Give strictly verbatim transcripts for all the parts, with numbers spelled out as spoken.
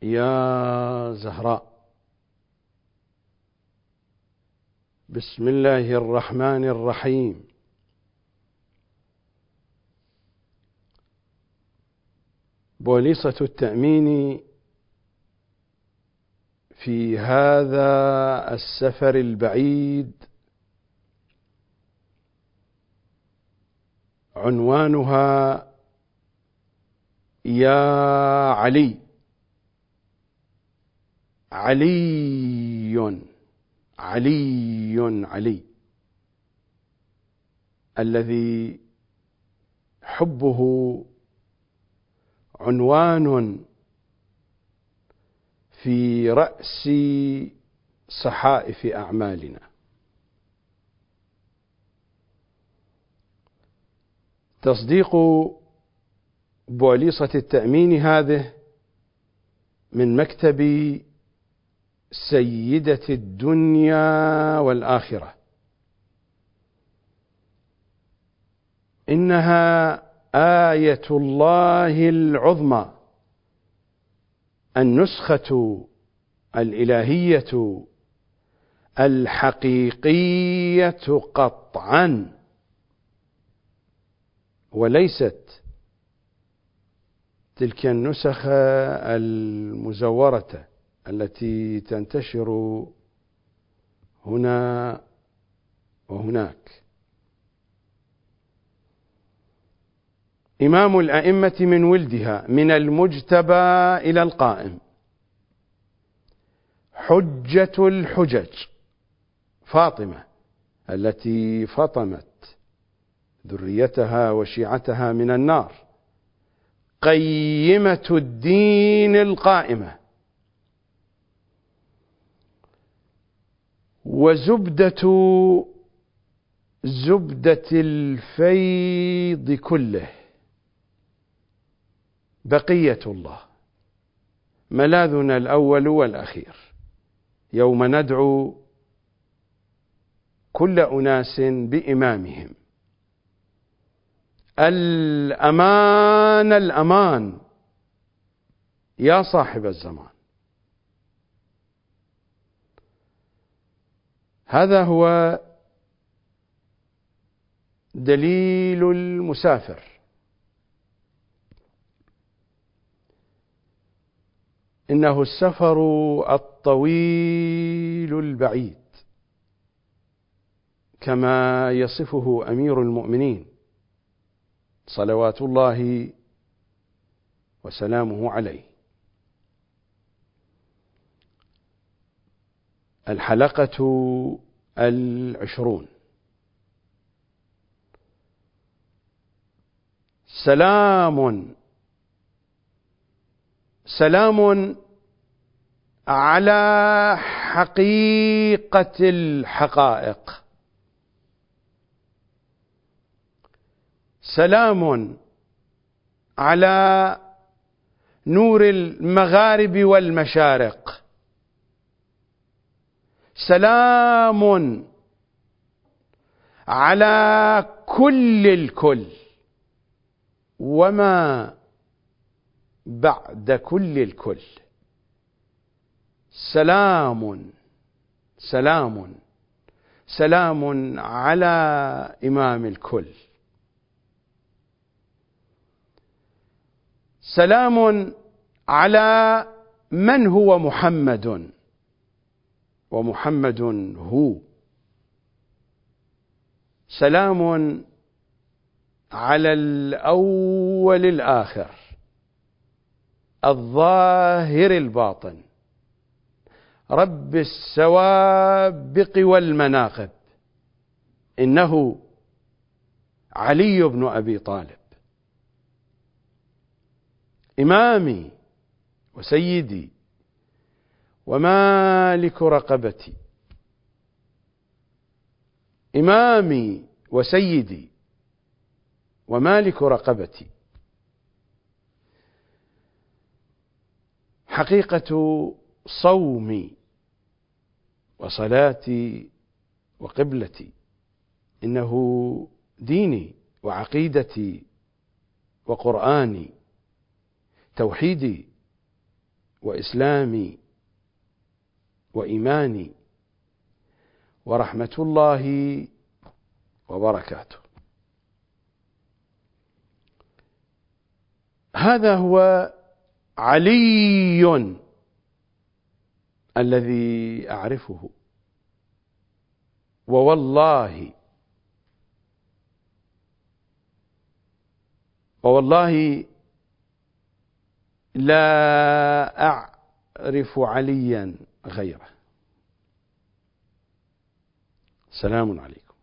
يا زهراء. بسم الله الرحمن الرحيم. بوليصة التأمين في هذا السفر البعيد عنوانها يا علي. علي علي علي الذي حبه عنوان في رأس صحائف أعمالنا. تصديق بوليصة التأمين هذه من مكتب سيدة الدنيا والآخرة. إنها آية الله العظمى، النسخة الإلهية الحقيقية قطعا، وليست تلك النسخ المزورة التي تنتشر هنا وهناك. إمام الأئمة من ولدها، من المجتبى إلى القائم، حجة الحجج، فاطمة التي فطمت ذريتها وشيعتها من النار، قيمة الدين القائمة، وزبدة زبدة الفيض كله، بقية الله، ملاذنا الأول والأخير، يوم ندعو كل أناس بإمامهم. الأمان الأمان يا صاحب الزمان. هذا هو دليل المسافر. إنه السفر الطويل البعيد، كما يصفه أمير المؤمنين صلوات الله وسلامه عليه. الحلقة العشرون. سلام سلام على حقيقة الحقائق، سلام على نور المغارب والمشارق، سلام على كل الكل وما بعد كل الكل. سلام سلام سلام على إمام الكل. سلام على من هو محمد، ومحمد هو. سلام على الأول الآخر، الظاهر الباطن، رب السوابق والمناقب، إنه علي بن أبي طالب، إمامي وسيدي ومالك رقبتي، إمامي وسيدي ومالك رقبتي. حقيقة صومي وصلاتي وقبلتي، إنه ديني وعقيدتي وقرآني، توحيدي وإسلامي وإيماني ورحمة الله وبركاته. هذا هو علي الذي أعرفه، ووالله ووالله لا أعرف عليا غيره. سلام عليكم.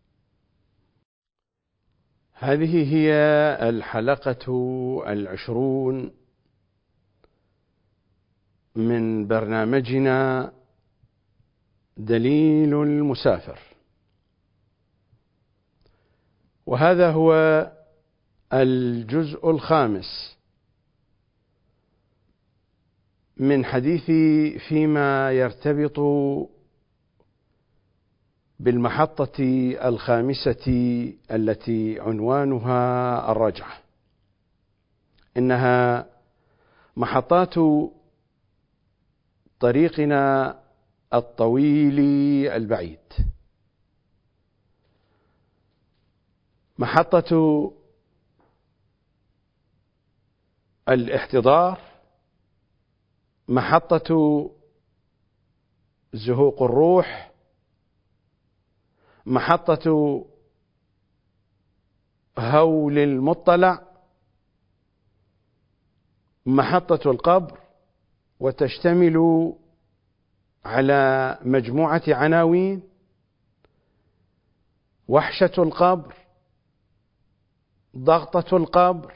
هذه هي الحلقة العشرون من برنامجنا دليل المسافر، وهذا هو الجزء الخامس من حديثي فيما يرتبط بالمحطة الخامسة التي عنوانها الرجعة. إنها محطات طريقنا الطويل البعيد، محطة الاحتضار، محطة زهوق الروح، محطة هول المطلع، محطة القبر، وتشتمل على مجموعة عناوين: وحشة القبر، ضغطة القبر،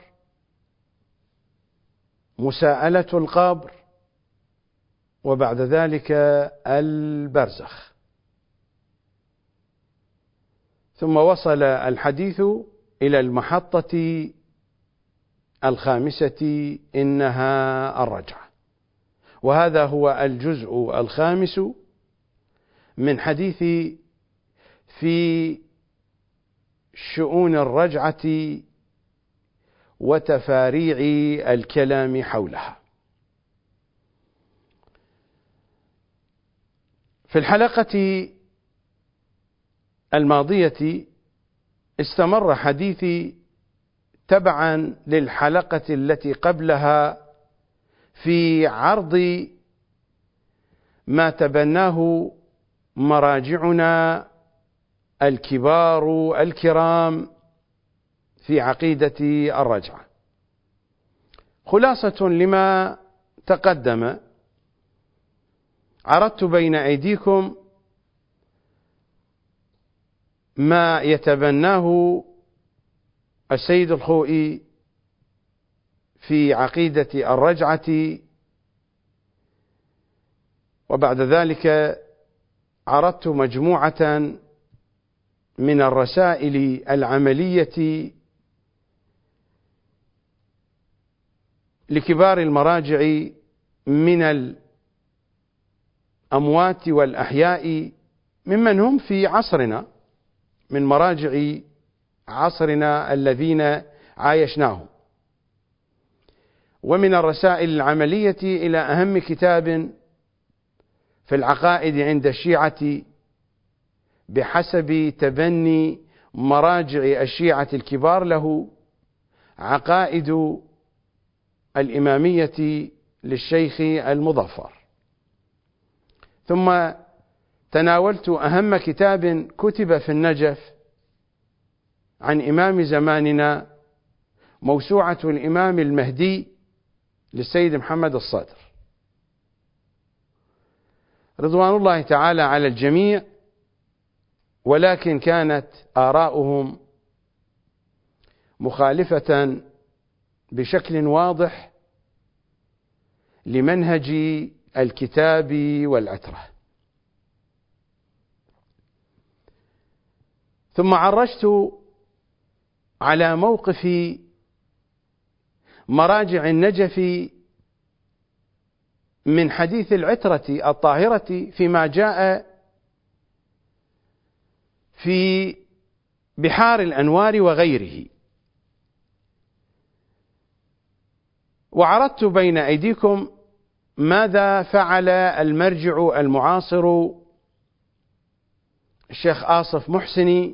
مساءلة القبر، وبعد ذلك البرزخ. ثم وصل الحديث إلى المحطة الخامسة، إنها الرجعة، وهذا هو الجزء الخامس من حديثي في شؤون الرجعة وتفاريع الكلام حولها. في الحلقة الماضية استمر حديثي تبعا للحلقة التي قبلها في عرض ما تبناه مراجعنا الكبار الكرام في عقيدة الرجعة. خلاصة لما تقدم، عرضت بين أيديكم ما يتبناه السيد الخوئي في عقيدة الرجعة، وبعد ذلك عرضت مجموعة من الرسائل العملية لكبار المراجع من الأموات والأحياء ممن هم في عصرنا، من مراجع عصرنا الذين عايشناهم. ومن الرسائل العملية إلى أهم كتاب في العقائد عند الشيعة بحسب تبني مراجع الشيعة الكبار له، عقائد الإمامية للشيخ المظفر. ثم تناولت أهم كتاب كتب في النجف عن إمام زماننا، موسوعة الإمام المهدي للسيد محمد الصدر رضوان الله تعالى على الجميع، ولكن كانت آراؤهم مخالفة بشكل واضح لمنهج الكتاب والعترة. ثم عرجت على موقف مراجع النجف من حديث العترة الطاهرة فيما جاء في بحار الأنوار وغيره، وعرضت بين أيديكم ماذا فعل المرجع المعاصر الشيخ آصف محسني،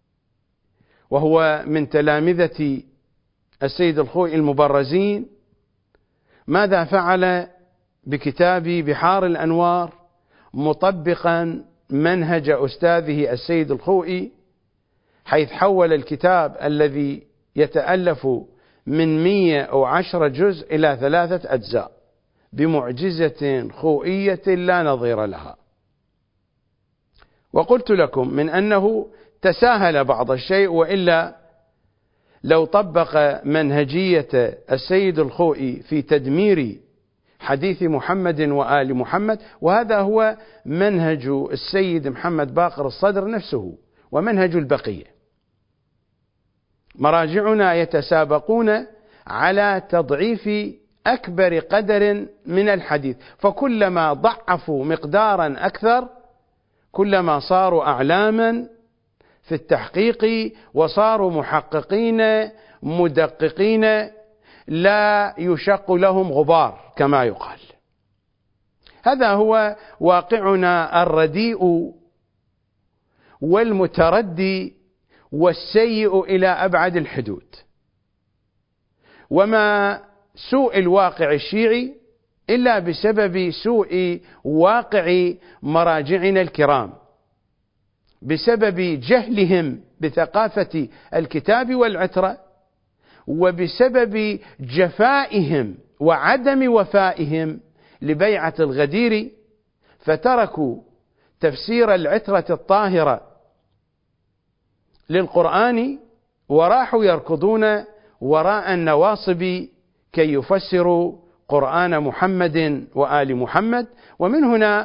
وهو من تلامذة السيد الخوئي المبرزين؟ ماذا فعل بكتاب بحار الأنوار مطبقا منهج أستاذه السيد الخوئي، حيث حول الكتاب الذي يتألف من مئة وعشرة جزء إلى ثلاثة أجزاء بمعجزة خوئية لا نظير لها. وقلت لكم من أنه تساهل بعض الشيء، وإلا لو طبق منهجية السيد الخوئي في تدمير حديث محمد وآل محمد، وهذا هو منهج السيد محمد باقر الصدر نفسه ومنهج البقية. مراجعنا يتسابقون على تضعيف أكبر قدر من الحديث، فكلما ضعفوا مقدارا أكثر كلما صاروا أعلاما في التحقيق، وصاروا محققين مدققين لا يشق لهم غبار كما يقال. هذا هو واقعنا الرديء والمتردي والسيء إلى أبعد الحدود. وما سوء الواقع الشيعي إلا بسبب سوء واقع مراجعنا الكرام، بسبب جهلهم بثقافة الكتاب والعترة، وبسبب جفائهم وعدم وفائهم لبيعة الغدير، فتركوا تفسير العترة الطاهرة للقرآن وراحوا يركضون وراء النواصب كي يفسروا قرآن محمد وآل محمد. ومن هنا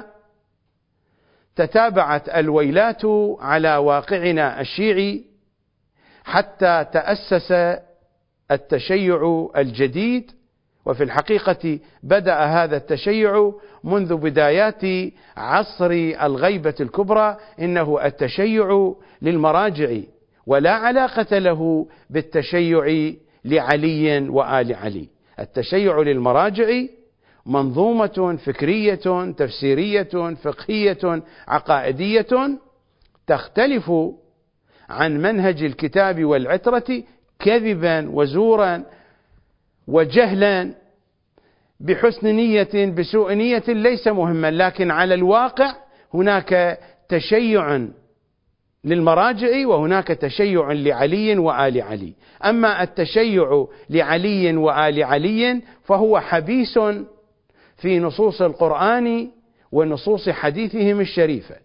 تتابعت الويلات على واقعنا الشيعي حتى تأسس التشيع الجديد. وفي الحقيقة بدأ هذا التشيع منذ بدايات عصر الغيبة الكبرى، إنه التشيع للمراجع ولا علاقة له بالتشيع لعلي وآل علي. التشيع للمراجع منظومة فكرية تفسيرية فقهية عقائدية تختلف عن منهج الكتاب والعترة كذبا وزورا وجهلا بحسن نية بسوء نية ليس مهما، لكن على الواقع هناك تشيع للمراجع وهناك تشيع لعلي وآل علي. أما التشيع لعلي وآل علي فهو حبيس في نصوص القرآن ونصوص حديثهم الشريفة.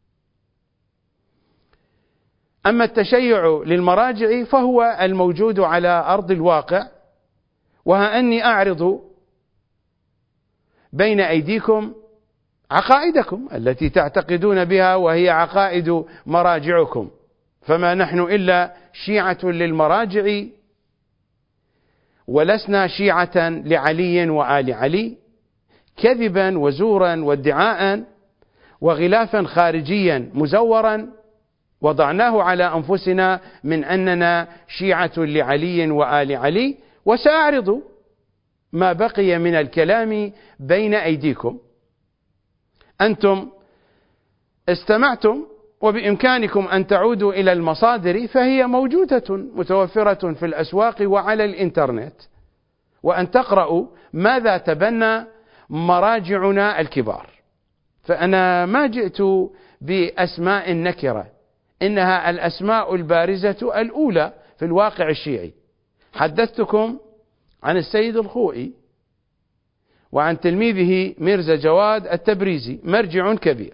أما التشيع للمراجع فهو الموجود على أرض الواقع، وها أني أعرض بين أيديكم عقائدكم التي تعتقدون بها، وهي عقائد مراجعكم، فما نحن إلا شيعة للمراجع ولسنا شيعة لعلي وآل علي، كذبا وزورا وادعاء وغلافا خارجيا مزورا وضعناه على أنفسنا من أننا شيعة لعلي وآل علي. وسأعرض ما بقي من الكلام بين أيديكم. أنتم استمعتم، وبإمكانكم أن تعودوا إلى المصادر، فهي موجودة متوفرة في الأسواق وعلى الإنترنت، وأن تقرأوا ماذا تبنى مراجعنا الكبار. فأنا ما جئت بأسماء نكرة، إنها الأسماء البارزة الأولى في الواقع الشيعي. حدثتكم عن السيد الخوئي وعن تلميذه ميرزا جواد التبريزي مرجع كبير.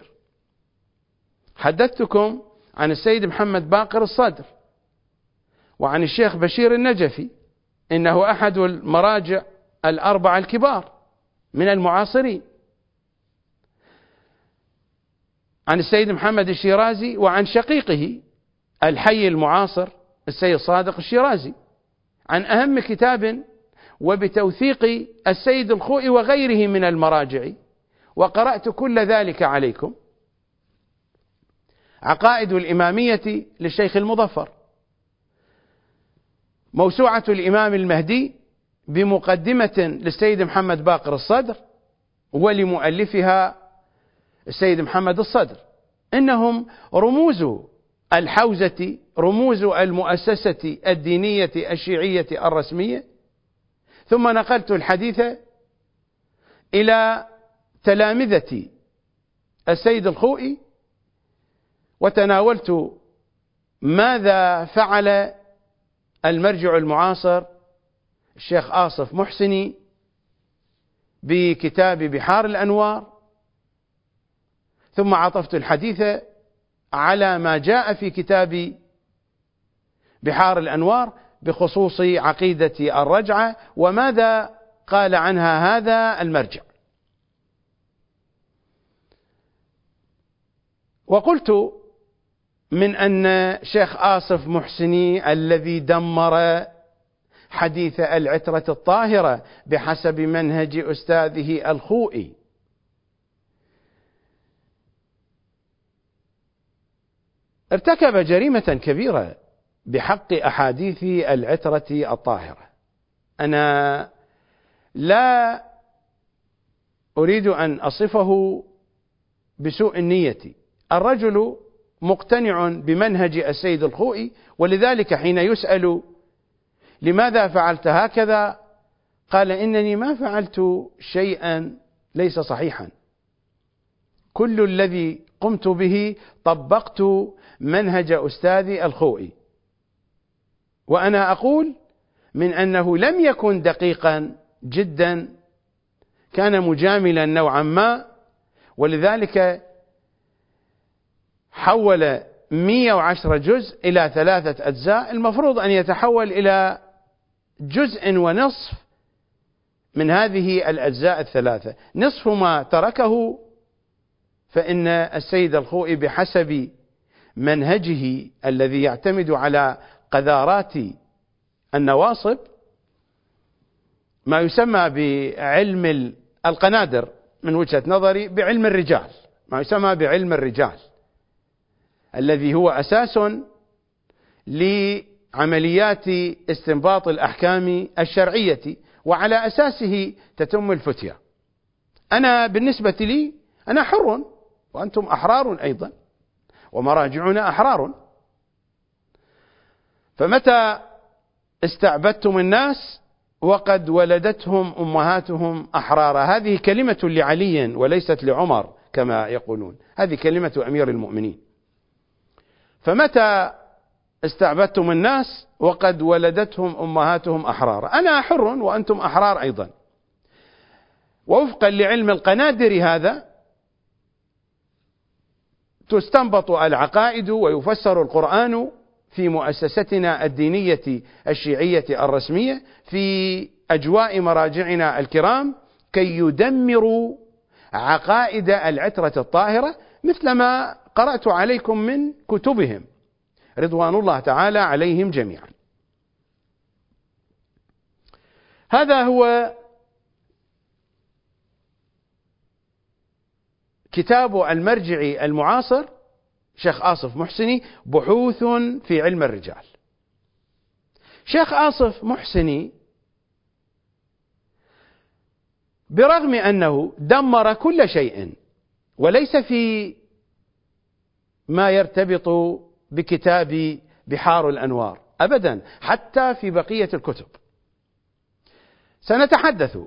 حدثتكم عن السيد محمد باقر الصدر وعن الشيخ بشير النجفي، إنه أحد المراجع الأربعة الكبار من المعاصرين. عن السيد محمد الشيرازي وعن شقيقه الحي المعاصر السيد صادق الشيرازي، عن أهم كتاب وبتوثيق السيد الخوئي وغيره من المراجع، وقرأت كل ذلك عليكم. عقائد الإمامية للشيخ المظفر، موسوعة الإمام المهدي بمقدمة للسيد محمد باقر الصدر، ولمؤلفها السيد محمد الصدر، إنهم رموز الحوزة، رموز المؤسسة الدينية الشيعية الرسمية. ثم نقلت الحديث إلى تلامذة السيد الخوئي، وتناولت ماذا فعل المرجع المعاصر الشيخ آصف محسني بكتاب بحار الأنوار، ثم عطفت الحديث على ما جاء في كتاب بحار الأنوار بخصوص عقيدة الرجعة وماذا قال عنها هذا المرجع. وقلت من أن شيخ آصف محسني الذي دمر حديث العترة الطاهرة بحسب منهج أستاذه الخوئي ارتكب جريمة كبيرة بحق أحاديث العترة الطاهرة. أنا لا أريد أن أصفه بسوء النية، الرجل مقتنع بمنهج السيد الخوئي، ولذلك حين يسأل لماذا فعلت هكذا قال إنني ما فعلت شيئا ليس صحيحا، كل الذي قمت به طبقت منهج أستاذي الخوئي. وأنا أقول من أنه لم يكن دقيقا جدا، كان مجاملا نوعا ما، ولذلك حول مئة وعشرة جزء إلى ثلاثة أجزاء، المفروض أن يتحول إلى جزء ونصف من هذه الأجزاء الثلاثة، نصف ما تركه. فإن السيد الخوئي بحسب منهجه الذي يعتمد على قذارات النواصب، ما يسمى بعلم القنادر من وجهة نظري بعلم الرجال، ما يسمى بعلم الرجال الذي هو أساس لعمليات استنباط الأحكام الشرعية، وعلى أساسه تتم الفتية. أنا بالنسبة لي أنا حر وأنتم أحرار أيضا، ومراجعنا أحرار، فمتى استعبدتم الناس وقد ولدتهم أمهاتهم أحرارا، هذه كلمة لعلي وليست لعمر كما يقولون، هذه كلمة أمير المؤمنين. فمتى استعبدتم الناس وقد ولدتهم أمهاتهم أحرارا، أنا حر وأنتم أحرار أيضا. ووفقا لعلم القنادر هذا تستنبط العقائد ويفسر القرآن في مؤسستنا الدينية الشيعية الرسمية في أجواء مراجعنا الكرام كي يدمروا عقائد العترة الطاهرة مثلما قرأت عليكم من كتبهم رضوان الله تعالى عليهم جميعا. هذا هو كتاب المرجع المعاصر شيخ آصف محسني، بحوث في علم الرجال. شيخ آصف محسني برغم أنه دمر كل شيء وليس في ما يرتبط بكتاب بحار الأنوار أبدا، حتى في بقية الكتب سنتحدث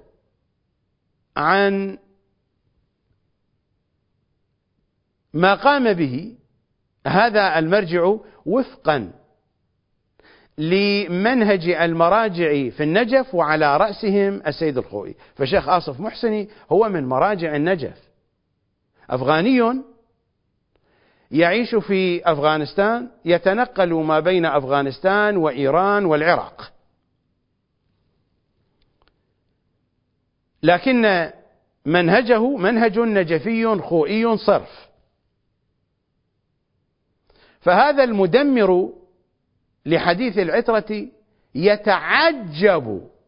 عن ما قام به هذا المرجع وفقا لمنهج المراجع في النجف، وعلى رأسهم السيد الخوئي. فشيخ آصف محسني هو من مراجع النجف، أفغاني يعيش في أفغانستان، يتنقل ما بين أفغانستان وإيران والعراق، لكن منهجه منهج نجفي خوئي صرف. فهذا المدمر لحديث العترة يتعجب،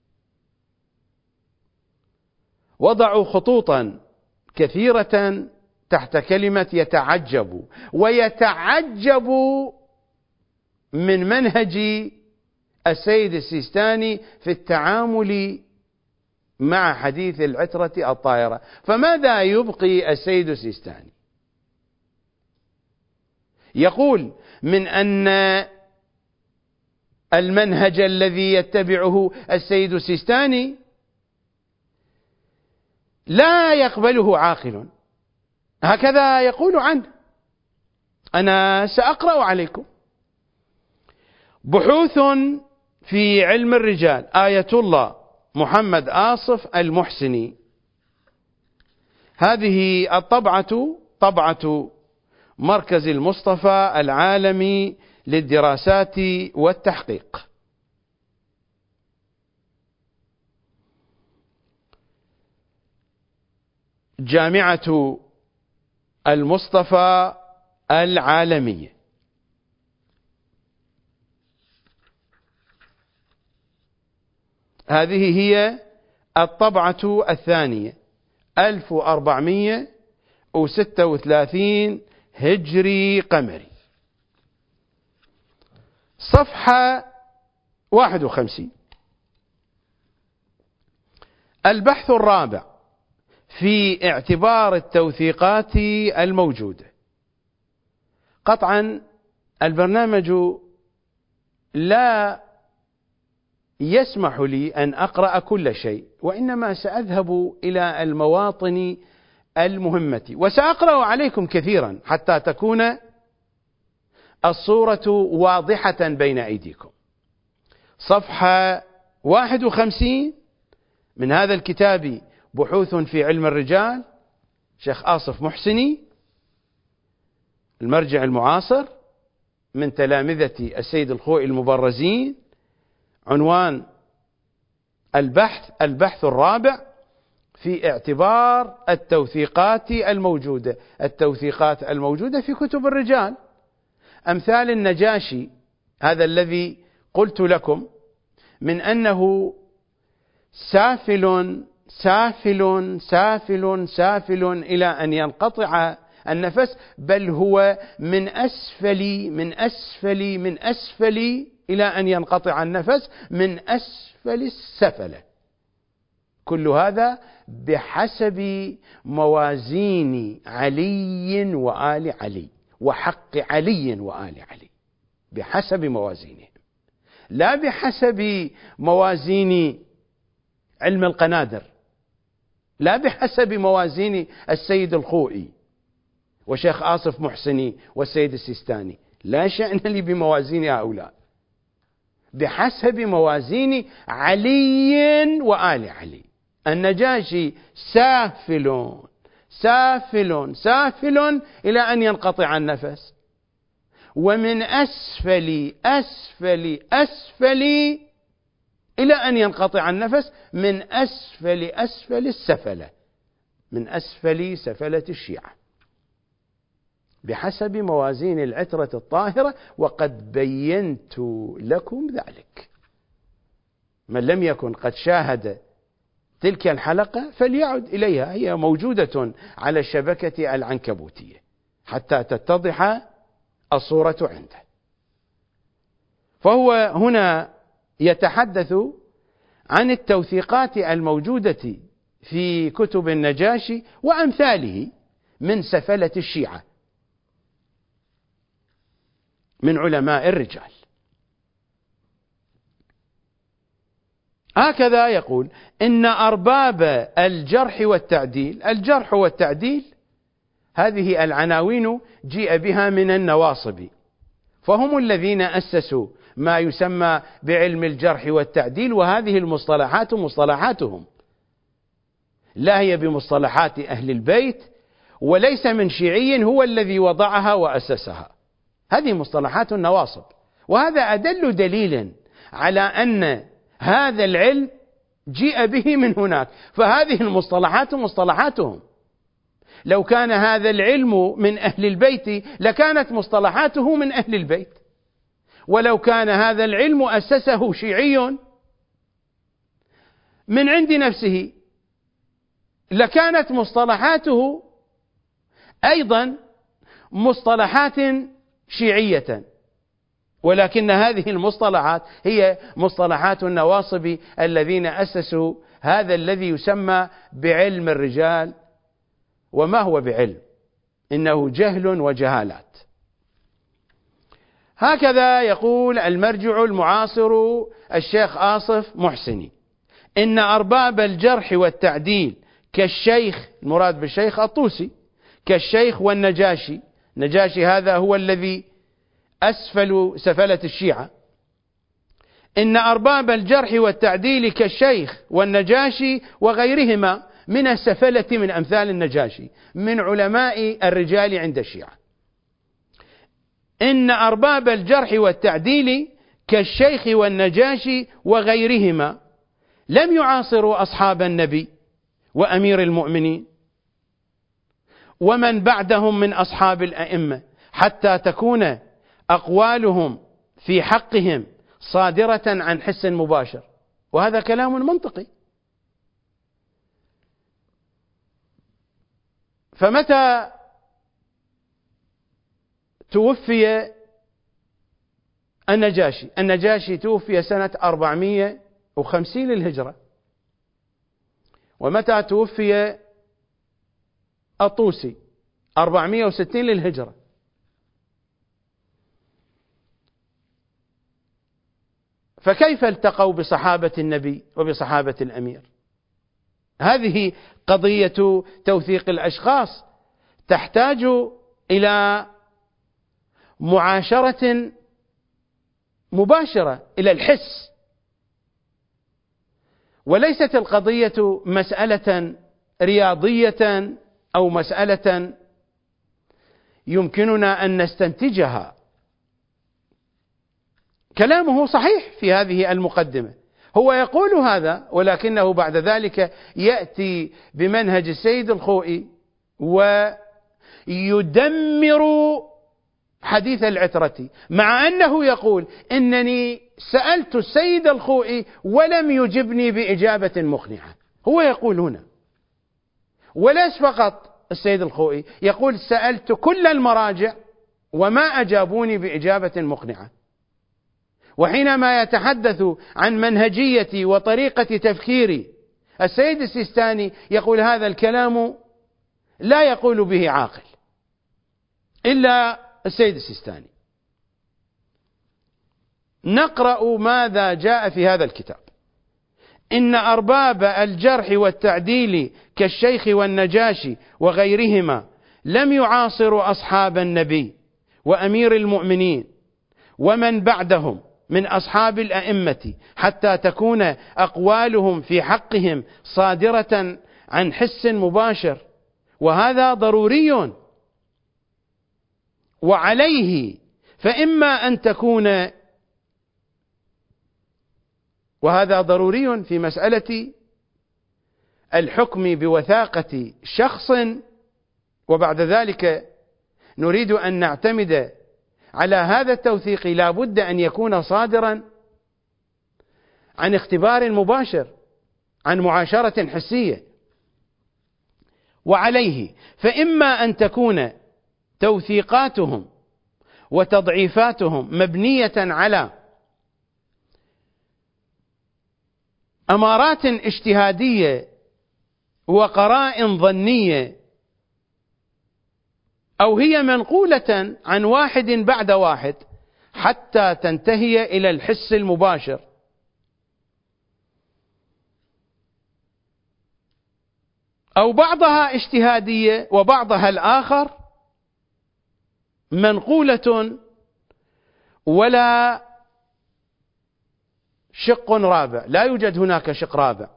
وضعوا خطوطا كثيرة تحت كلمة يتعجب، ويتعجب من منهج السيد السيستاني في التعامل مع حديث العترة الطاهرة. فماذا يبقي السيد السيستاني؟ يقول من أن المنهج الذي يتبعه السيد السيستاني لا يقبله عاقل، هكذا يقول عنه. أنا سأقرأ عليكم: بحوث في علم الرجال، آية الله محمد آصف المحسني. هذه الطبعة طبعة مركز المصطفى العالمي للدراسات والتحقيق. جامعة المصطفى العالمية. هذه هي الطبعة الثانية، ألف وأربعمائة وستة وثلاثين هجري قمري، صفحة واحد وخمسين. البحث الرابع في اعتبار التوثيقات الموجودة. قطعا البرنامج لا يسمح لي أن أقرأ كل شيء، وإنما سأذهب إلى المواطن المهمة وسأقرأ عليكم كثيرا حتى تكون الصورة واضحة بين أيديكم. صفحة واحد وخمسين من هذا الكتاب، بحوث في علم الرجال، شيخ آصف محسني، المرجع المعاصر من تلامذة السيد الخوئي المبرزين. عنوان البحث: البحث الرابع في اعتبار التوثيقات الموجودة. التوثيقات الموجودة في كتب الرجال أمثال النجاشي، هذا الذي قلت لكم من أنه سافل سافل سافل سافل إلى أن ينقطع النفس، بل هو من أسفل من أسفل من أسفل إلى أن ينقطع النفس من أسفل السفلة. كل هذا بحسب موازين علي وآل علي وحق علي وآل علي، بحسب موازينهم، لا بحسب موازين علم القنادر، لا بحسب موازين السيد الخوئي وشيخ آصف محسني والسيد السيستاني، لا شأن لي بموازين هؤلاء، بحسب موازين علي وآل علي. النجاشي سافل سافل سافل إلى أن ينقطع النفس، ومن أسفل أسفل أسفل إلى أن ينقطع النفس من أسفل أسفل السفلة، من أسفل سفلة الشيعة، بحسب موازين العترة الطاهرة، وقد بينت لكم ذلك. من لم يكن قد شاهد تلك الحلقة فليعد إليها، هي موجودة على الشبكة العنكبوتية حتى تتضح الصورة عنده. فهو هنا يتحدث عن التوثيقات الموجودة في كتب النجاشي وأمثاله من سفلة الشيعة من علماء الرجال. هكذا يقول: إن أرباب الجرح والتعديل. الجرح والتعديل هذه العناوين جيء بها من النواصب، فهم الذين أسسوا ما يسمى بعلم الجرح والتعديل، وهذه المصطلحات مصطلحاتهم، لا هي بمصطلحات أهل البيت، وليس من شيعي هو الذي وضعها وأسسها، هذه مصطلحات النواصب. وهذا أدل دليل على أن هذا العلم جيء به من هناك، فهذه المصطلحات مصطلحاتهم. لو كان هذا العلم من أهل البيت لكانت مصطلحاته من أهل البيت، ولو كان هذا العلم أسسه شيعي من عند نفسه لكانت مصطلحاته أيضا مصطلحات شيعية، ولكن هذه المصطلحات هي مصطلحات النواصب الذين أسسوا هذا الذي يسمى بعلم الرجال، وما هو بعلم، إنه جهل وجهالات. هكذا يقول المرجع المعاصر الشيخ آصف محسني: إن أرباب الجرح والتعديل كالشيخ، المراد بالشيخ الطوسي، كالشيخ والنجاشي، نجاشي هذا هو الذي أسفل سفلة الشيعة، إن أرباب الجرح والتعديل كالشيخ والنجاشي وغيرهما من السفلة من أمثال النجاشي من علماء الرجال عند الشيعة. إن أرباب الجرح والتعديل كالشيخ والنجاشي وغيرهما لم يعاصروا أصحاب النبي وأمير المؤمنين ومن بعدهم من أصحاب الأئمة حتى تكون أقوالهم في حقهم صادرة عن حس مباشر. وهذا كلام منطقي. فمتى توفي النجاشي؟ النجاشي توفي سنة أربعمائة وخمسين للهجرة. ومتى توفي الطوسي؟ أربعمائة وستين للهجرة. فكيف التقوا بصحابة النبي وبصحابة الأمير؟ هذه قضية توثيق الأشخاص تحتاج إلى معاشرة مباشرة، إلى الحس، وليست القضية مسألة رياضية أو مسألة يمكننا أن نستنتجها. كلامه صحيح في هذه المقدمة، هو يقول هذا، ولكنه بعد ذلك يأتي بمنهج السيد الخوئي ويدمر حديث العترة، مع أنه يقول إنني سألت السيد الخوئي ولم يجبني بإجابة مقنعة. هو يقول هنا، وليس فقط السيد الخوئي، يقول سألت كل المراجع وما أجابوني بإجابة مقنعة. وحينما يتحدث عن منهجية وطريقة تفكير السيد السيستاني يقول هذا الكلام لا يقول به عاقل إلا السيد السيستاني. نقرأ ماذا جاء في هذا الكتاب: إن أرباب الجرح والتعديل كالشيخ والنجاشي وغيرهما لم يعاصروا أصحاب النبي وأمير المؤمنين ومن بعدهم من أصحاب الأئمة حتى تكون أقوالهم في حقهم صادرة عن حس مباشر، وهذا ضروري. وعليه فإما أن تكون، وهذا ضروري في مسألة الحكم بوثاقة شخص، وبعد ذلك نريد أن نعتمد على هذا التوثيق لا بد أن يكون صادرا عن اختبار مباشر، عن معاشرة حسية. وعليه فإما أن تكون توثيقاتهم وتضعيفاتهم مبنية على أمارات اجتهادية وقرائن ظنية، أو هي منقولة عن واحد بعد واحد حتى تنتهي إلى الحس المباشر. أو بعضها اجتهادية وبعضها الآخر منقولة ولا شق رابع، لا يوجد هناك شق رابع.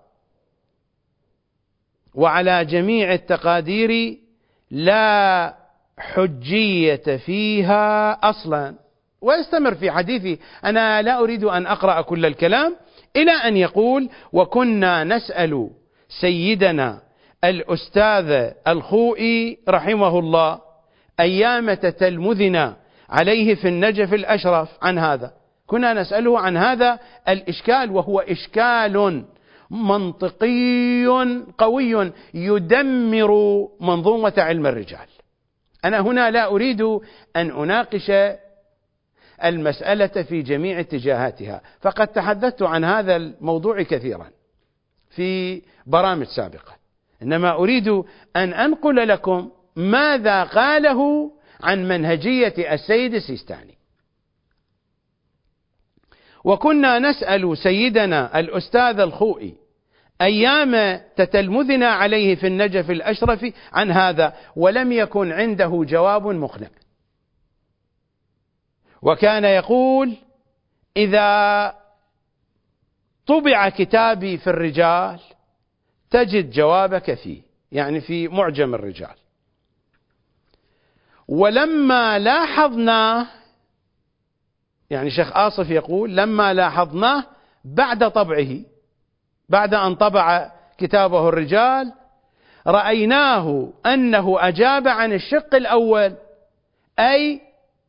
وعلى جميع التقادير لا حجية فيها أصلا. ويستمر في حديثي، أنا لا أريد أن أقرأ كل الكلام، إلى أن يقول: وكنا نسأل سيدنا الأستاذ الخوئي رحمه الله أيام تتلمذنا عليه في النجف الأشرف عن هذا. كنا نسأله عن هذا الإشكال، وهو إشكال منطقي قوي يدمر منظومة علم الرجال. أنا هنا لا أريد أن أناقش المسألة في جميع اتجاهاتها، فقد تحدثت عن هذا الموضوع كثيرا. في برامج سابقة، إنما أريد أن أنقل لكم ماذا قاله عن منهجية السيد السيستاني. وكنا نسأل سيدنا الأستاذ الخوئي أيام تتلمذنا عليه في النجف الأشرف عن هذا، ولم يكن عنده جواب مقنع، وكان يقول: إذا طبع كتابي في الرجال تجد جوابك فيه، يعني في معجم الرجال. ولما لاحظناه، يعني شيخ آصف يقول لما لاحظناه بعد طبعه، بعد أن طبع كتابه الرجال، رأيناه أنه أجاب عن الشق الأول، أي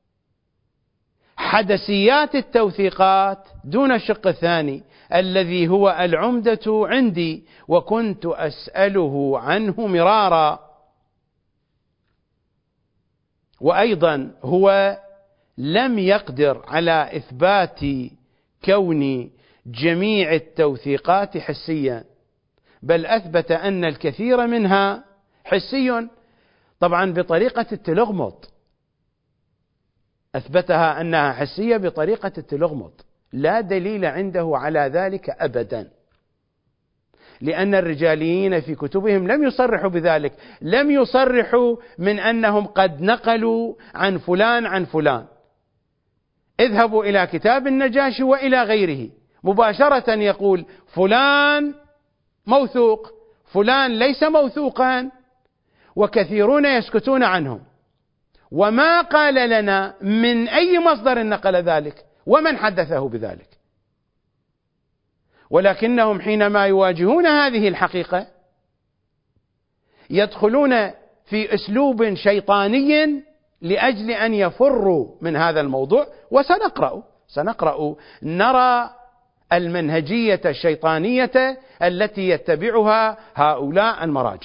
حدسيات التوثيقات، دون الشق الثاني الذي هو العمدة عندي، وكنت أسأله عنه مرارا. وأيضا هو لم يقدر على إثبات كون جميع التوثيقات حسيا، بل أثبت أن الكثير منها حسي، طبعا بطريقة التلغمط، أثبتها أنها حسية بطريقة التلغمط، لا دليل عنده على ذلك أبدا، لأن الرجاليين في كتبهم لم يصرحوا بذلك، لم يصرحوا من أنهم قد نقلوا عن فلان عن فلان. اذهبوا إلى كتاب النجاشي وإلى غيره، مباشرة يقول فلان موثوق، فلان ليس موثوقا، وكثيرون يسكتون عنهم، وما قال لنا من أي مصدر نقل ذلك ومن حدثه بذلك. ولكنهم حينما يواجهون هذه الحقيقة يدخلون في أسلوب شيطاني لأجل أن يفروا من هذا الموضوع. وسنقرأ سنقرأ نرى المنهجية الشيطانية التي يتبعها هؤلاء المراجع.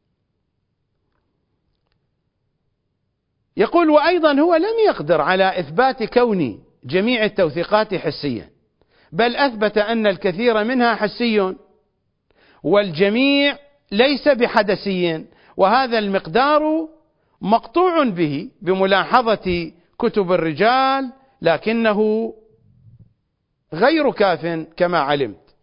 يقول: وأيضا هو لم يقدر على إثبات كون جميع التوثيقات حسيا، بل أثبت أن الكثير منها حسي والجميع ليس بحدسي، وهذا المقدار مقطوع به بملاحظة كتب الرجال، لكنه غير كاف كما علمت.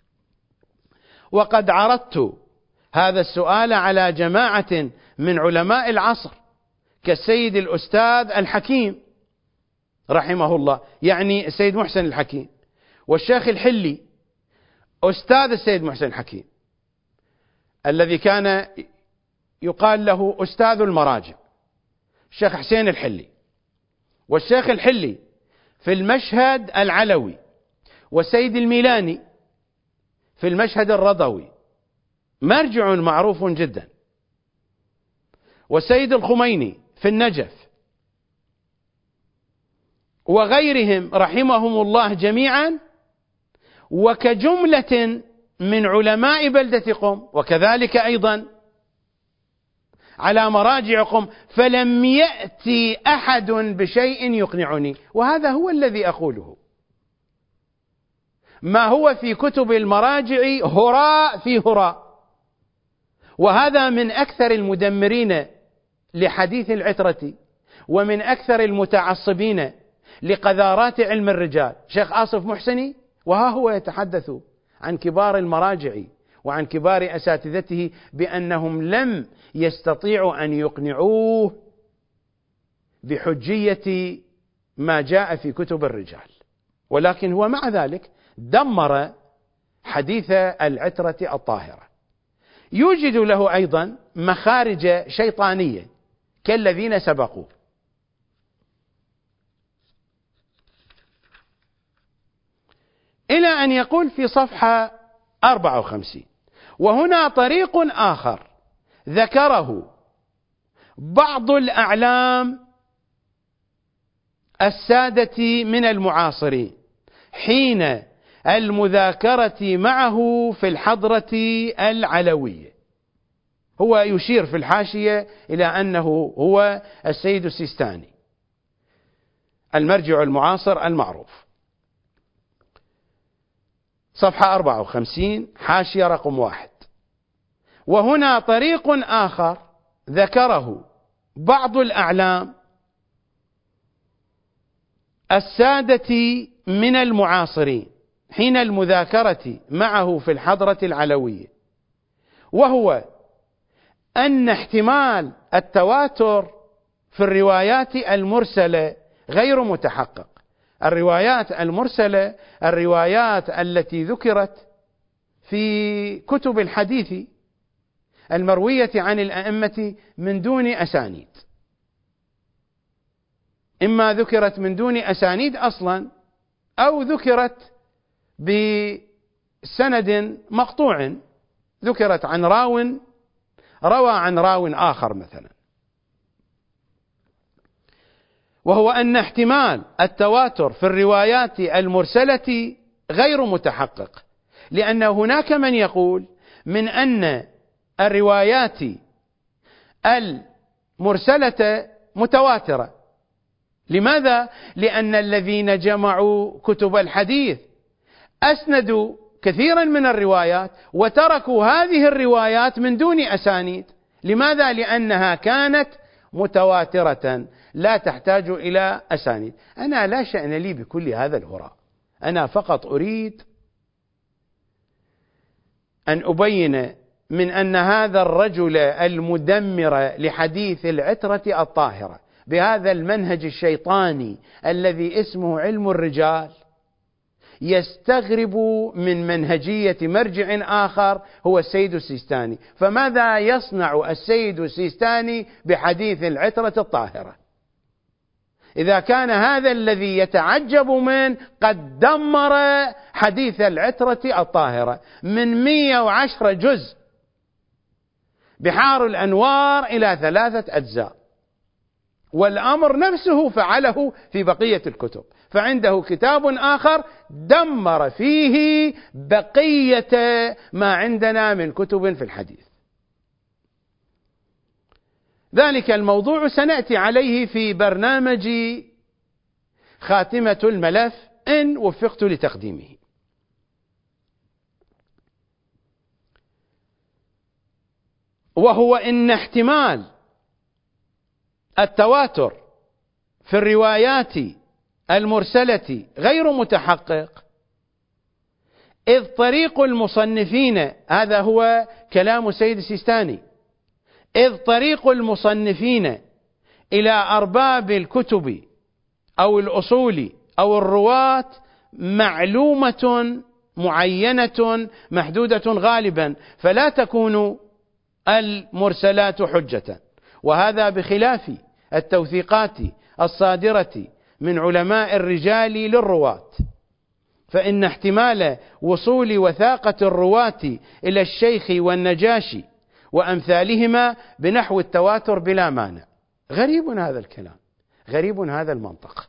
وقد عرضت هذا السؤال على جماعة من علماء العصر كالسيد الأستاذ الحكيم رحمه الله، يعني السيد محسن الحكيم، والشيخ الحلي أستاذ السيد محسن الحكيم الذي كان يقال له أستاذ المراجع، الشيخ حسين الحلي. والشيخ الحلي في المشهد العلوي، والسيد الميلاني في المشهد الرضوي، مرجع معروف جدا، والسيد الخميني في النجف، وغيرهم رحمهم الله جميعا، وكجملة من علماء بلدة قم، وكذلك أيضا على مراجع قم، فلم يأتي أحد بشيء يقنعني. وهذا هو الذي أقوله، ما هو في كتب المراجع هراء في هراء، وهذا من أكثر المدمرين لحديث العترة، ومن أكثر المتعصبين لقذارات علم الرجال شيخ آصف محسني، وها هو يتحدث عن كبار المراجع وعن كبار أساتذته بأنهم لم يستطيعوا أن يقنعوه بحجية ما جاء في كتب الرجال، ولكن هو مع ذلك دمر حديث العترة الطاهرة. يوجد له أيضا مخارج شيطانية كالذين سبقوا. إلى أن يقول في صفحة أربعة وخمسين: وهنا طريق آخر ذكره بعض الأعلام السادة من المعاصرين حين المذاكرة معه في الحضرة العلوية. هو يشير في الحاشية إلى أنه هو السيد السيستاني المرجع المعاصر المعروف. صفحة أربعة وخمسين حاشية رقم واحد. وهنا طريق آخر ذكره بعض الأعلام السادة من المعاصرين حين المذاكرة معه في الحضرة العلوية، وهو أن احتمال التواتر في الروايات المرسلة غير متحقق. الروايات المرسلة الروايات التي ذكرت في كتب الحديث المروية عن الأئمة من دون أسانيد، إما ذكرت من دون أسانيد أصلا أو ذكرت بسند مقطوع، ذكرت عن راو روى عن راو آخر مثلا. وهو أن احتمال التواتر في الروايات المرسلة غير متحقق، لأن هناك من يقول من أن الروايات المرسلة متواترة. لماذا؟ لأن الذين جمعوا كتب الحديث أسندوا كثيرا من الروايات وتركوا هذه الروايات من دون أسانيد. لماذا؟ لأنها كانت متواترة لا تحتاج إلى أسانيد. أنا لا شأن لي بكل هذا الهراء، أنا فقط أريد أن أبين من أن هذا الرجل المدمر لحديث العترة الطاهرة بهذا المنهج الشيطاني الذي اسمه علم الرجال يستغرب من منهجية مرجع آخر هو السيد السيستاني. فماذا يصنع السيد السيستاني بحديث العترة الطاهرة إذا كان هذا الذي يتعجب من قد دمر حديث العترة الطاهرة من مئة وعشرة جزء بحار الأنوار إلى ثلاثة أجزاء، والأمر نفسه فعله في بقية الكتب. فعنده كتاب آخر دمر فيه بقية ما عندنا من كتب في الحديث. ذلك الموضوع سنأتي عليه في برنامج خاتمة الملف إن وفقت لتقديمه. وهو إن احتمال التواتر في الروايات المرسلة غير متحقق، إذ طريق المصنفين، هذا هو كلام سيد السيستاني، إذ طريق المصنفين إلى أرباب الكتب أو الأصول أو الرواة معلومة معينة محدودة غالبا، فلا تكون المرسلات حجة. وهذا بخلاف التوثيقات الصادرة من علماء الرجال للرواة، فإن احتمال وصول وثاقة الرواة إلى الشيخ والنجاشي وأمثالهما بنحو التواتر بلا مانع. غريب هذا الكلام، غريب هذا المنطق.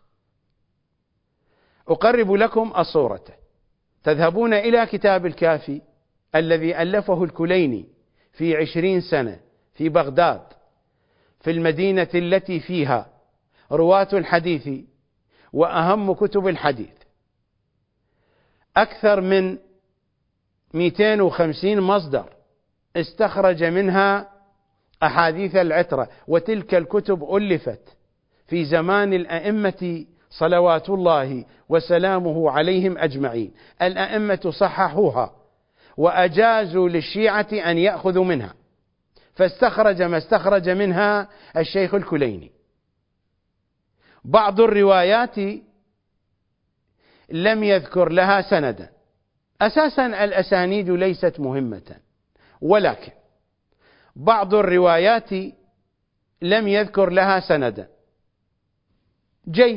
أقرب لكم الصورة. تذهبون إلى كتاب الكافي الذي ألفه الكليني في عشرين سنة في بغداد، في المدينة التي فيها رواة الحديث وأهم كتب الحديث، أكثر من مئتين وخمسين مصدر استخرج منها أحاديث العترة. وتلك الكتب ألفت في زمان الأئمة صلوات الله وسلامه عليهم أجمعين. الأئمة صححوها وأجازوا للشيعة أن يأخذوا منها، فاستخرج ما استخرج منها الشيخ الكليني. بعض الروايات لم يذكر لها سندا، أساسا الأسانيد ليست مهمة، ولكن بعض الروايات لم يذكر لها سندا. جيد،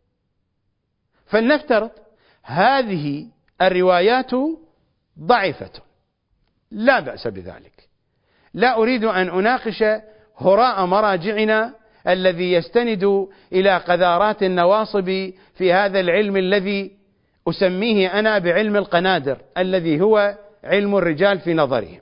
فلنفترض هذه الروايات ضعيفة، لا بأس بذلك، لا أريد أن أناقش هراء مراجعنا الذي يستند إلى قذارات النواصب في هذا العلم الذي أسميه أنا بعلم القنادر، الذي هو علم الرجال في نظرهم.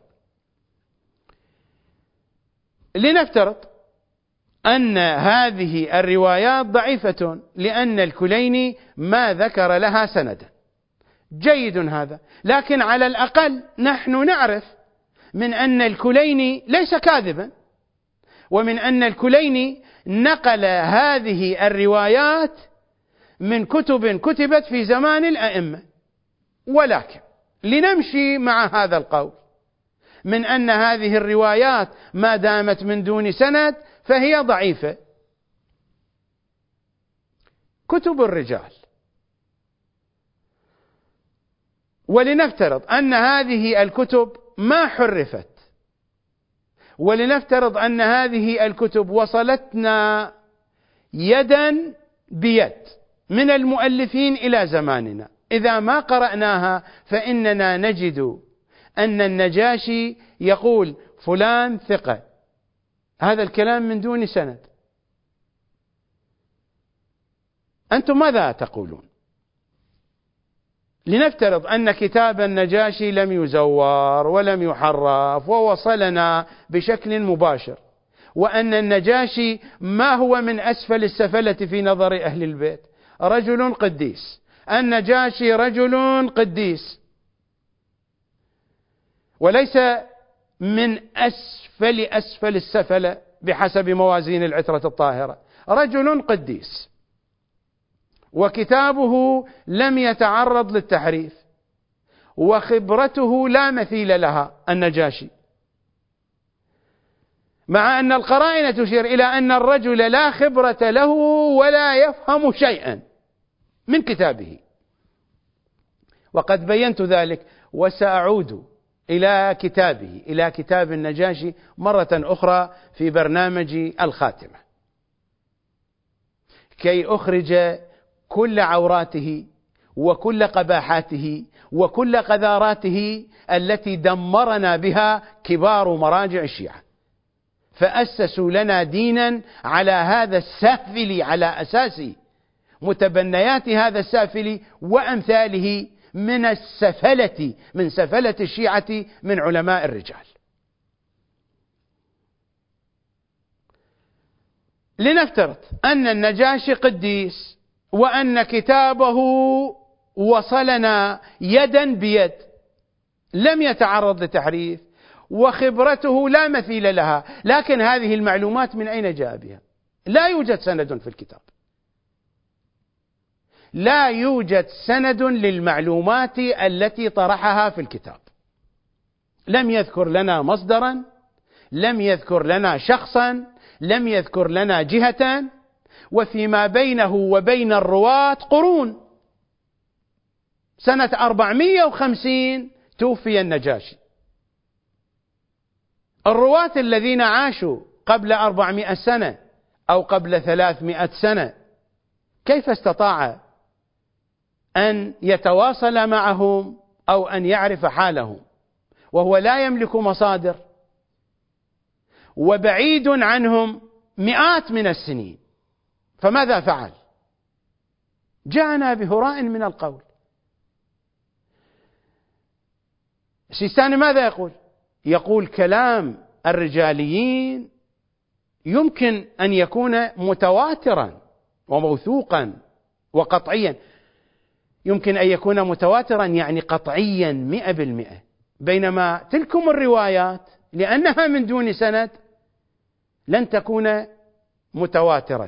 لنفترض أن هذه الروايات ضعيفة لأن الكليني ما ذكر لها سندا، جيد هذا، لكن على الأقل نحن نعرف من أن الكليني ليس كاذبا، ومن أن الكليني نقل هذه الروايات من كتب كتبت في زمان الأئمة. ولكن لنمشي مع هذا القول من أن هذه الروايات ما دامت من دون سند فهي ضعيفة. كتب الرجال، ولنفترض أن هذه الكتب ما حرفت، ولنفترض أن هذه الكتب وصلتنا يدا بيد من المؤلفين إلى زماننا، إذا ما قرأناها فإننا نجد أن النجاشي يقول فلان ثقة، هذا الكلام من دون سند. أنتم ماذا تقولون؟ لنفترض أن كتاب النجاشي لم يزور ولم يحرف ووصلنا بشكل مباشر، وأن النجاشي ما هو من أسفل السفلة في نظر أهل البيت، رجل قديس، النجاشي رجل قديس، وليس من أسفل أسفل السفلة بحسب موازين العترة الطاهرة، رجل قديس، وكتابه لم يتعرض للتحريف، وخبرته لا مثيل لها النجاشي، مع أن القرائن تشير إلى أن الرجل لا خبرة له ولا يفهم شيئا من كتابه، وقد بينت ذلك وسأعود إلى كتابه، إلى كتاب النجاشي مرة أخرى في برنامج الخاتمة، كي أخرج كل عوراته وكل قباحاته وكل قذاراته التي دمرنا بها كبار مراجع الشيعة، فأسسوا لنا دينا على هذا السافل، على أساس متبنيات هذا السافل وأمثاله من السفلة، من سفلة الشيعة من علماء الرجال. لنفترض أن النجاشي قديس، وأن كتابه وصلنا يدا بيد، لم يتعرض لتحريف، وخبرته لا مثيل لها، لكن هذه المعلومات من أين جاء بها؟ لا يوجد سند في الكتاب، لا يوجد سند للمعلومات التي طرحها في الكتاب، لم يذكر لنا مصدرا، لم يذكر لنا شخصا، لم يذكر لنا جهة، وفيما بينه وبين الرواة قرون. سنة أربعمائة وخمسين توفي النجاشي، الرواة الذين عاشوا قبل أربعمائة سنة أو قبل ثلاثمائة سنة كيف استطاع أن يتواصل معهم أو أن يعرف حالهم وهو لا يملك مصادر وبعيد عنهم مئات من السنين؟ فماذا فعل؟ جاءنا بهراء من القول. السيستاني ماذا يقول؟ يقول كلام الرجاليين يمكن أن يكون متواترا وموثوقا وقطعيا، يمكن أن يكون متواترا يعني قطعيا مئة بالمئة، بينما تلكم الروايات لأنها من دون سند لن تكون متواترة.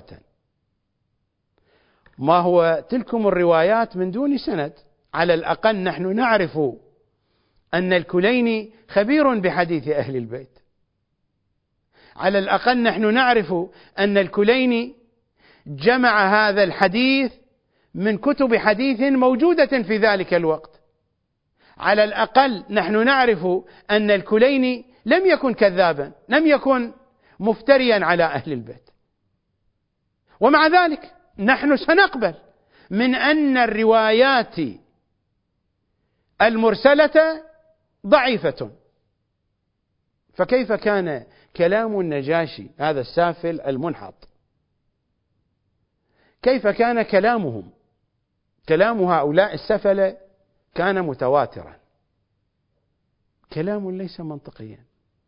ما هو تلكم الروايات من دون سند؟ على الأقل نحن نعرف أن الكليني خبير بحديث أهل البيت، على الأقل نحن نعرف أن الكليني جمع هذا الحديث من كتب حديث موجودة في ذلك الوقت، على الأقل نحن نعرف أن الكليني لم يكن كذابا، لم يكن مفتريا على أهل البيت، ومع ذلك نحن سنقبل من أن الروايات المرسلة ضعيفة. فكيف كان كلام النجاشي هذا السافل المنحط، كيف كان كلامهم، كلام هؤلاء السفلة كان متواترا؟ كلام ليس منطقيا.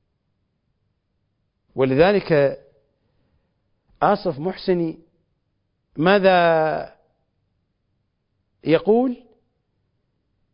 ولذلك آصف محسني ماذا يقول؟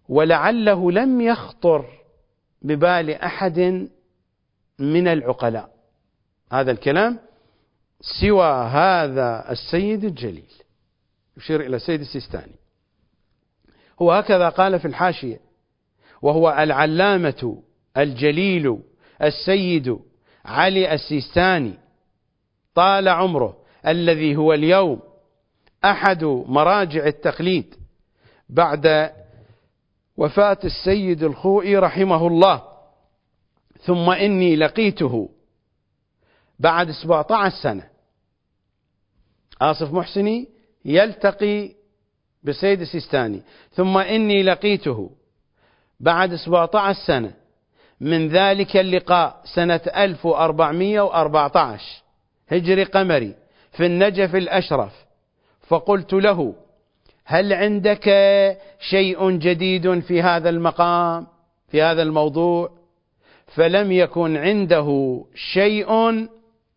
ولعله لم يخطر ببال أحد من العقلاء هذا الكلام سوى هذا السيد الجليل، يشير إلى السيد السيستاني. هو هكذا قال في الحاشية: وهو العلامة الجليل السيد علي السيستاني طال عمره، الذي هو اليوم أحد مراجع التقليد بعد وفاة السيد الخوئي رحمه الله. ثم إني لقيته بعد سبعة عشر سنة. آصف محسني يلتقي بالسيد السيستاني: ثم إني لقيته بعد سبعة عشر سنة من ذلك اللقاء سنة ألف وأربعمائة وأربعة عشر هجري قمري في النجف الأشرف، فقلت له: هل عندك شيء جديد في هذا المقام في هذا الموضوع؟ فلم يكن عنده شيء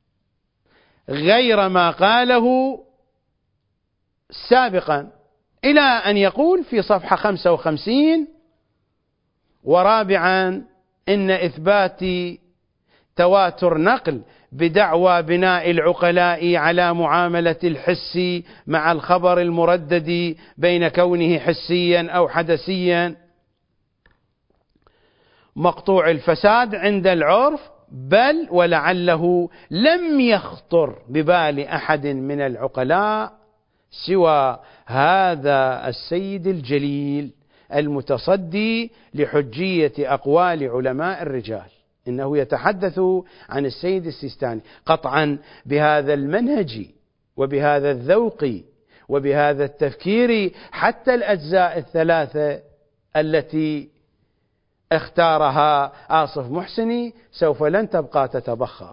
غير ما قاله سابقا، إلى أن يقول في صفحة خمسة وخمسين: ورابعا إن إثبات تواتر نقل بدعوى بناء العقلاء على معاملة الحس مع الخبر المردد بين كونه حسيا أو حدسيا مقطوع الفساد عند العرف، بل ولعله لم يخطر ببال أحد من العقلاء سوى هذا السيد الجليل المتصدي لحجية أقوال علماء الرجال. إنه يتحدث عن السيد السيستاني قطعا بهذا المنهج وبهذا الذوق وبهذا التفكير، حتى الأجزاء الثلاثة التي اختارها آصف محسني سوف لن تبقى تتبخر.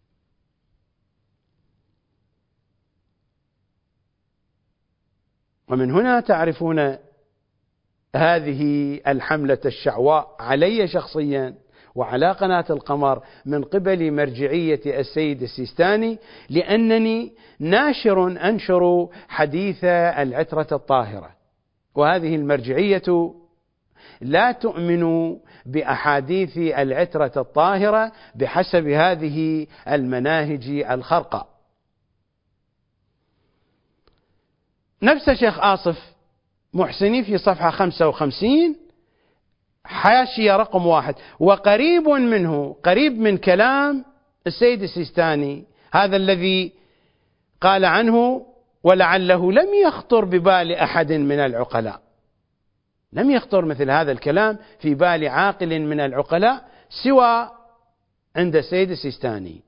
ومن هنا تعرفون هذه الحملة الشعواء علي شخصيا وعلى قناة القمر من قبل مرجعية السيد السيستاني، لأنني ناشر أنشر حديث العترة الطاهرة، وهذه المرجعية لا تؤمن بأحاديث العترة الطاهرة بحسب هذه المناهج الخرقة. نفس شيخ آصف محسني في صفحة خمسة وخمسين حاشية رقم واحد: وقريب منه، قريب من كلام السيد السيستاني هذا الذي قال عنه ولعله لم يخطر ببال أحد من العقلاء. لم يخطر مثل هذا الكلام في بال عاقل من العقلاء سوى عند السيد السيستاني.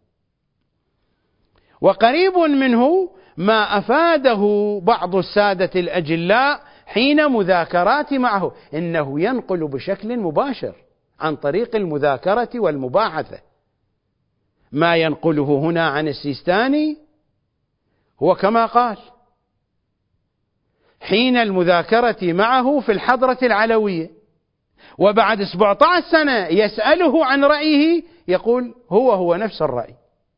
وقريب منه ما أفاده بعض السادة الأجلاء حين مذاكرات معه، إنه ينقل بشكل مباشر عن طريق المذاكرة والمباحثة. ما ينقله هنا عن السيستاني هو كما قال حين المذاكرة معه في الحضرة العلوية، وبعد سبعة عشر سنة يسأله عن رأيه يقول هو هو نفس الرأي.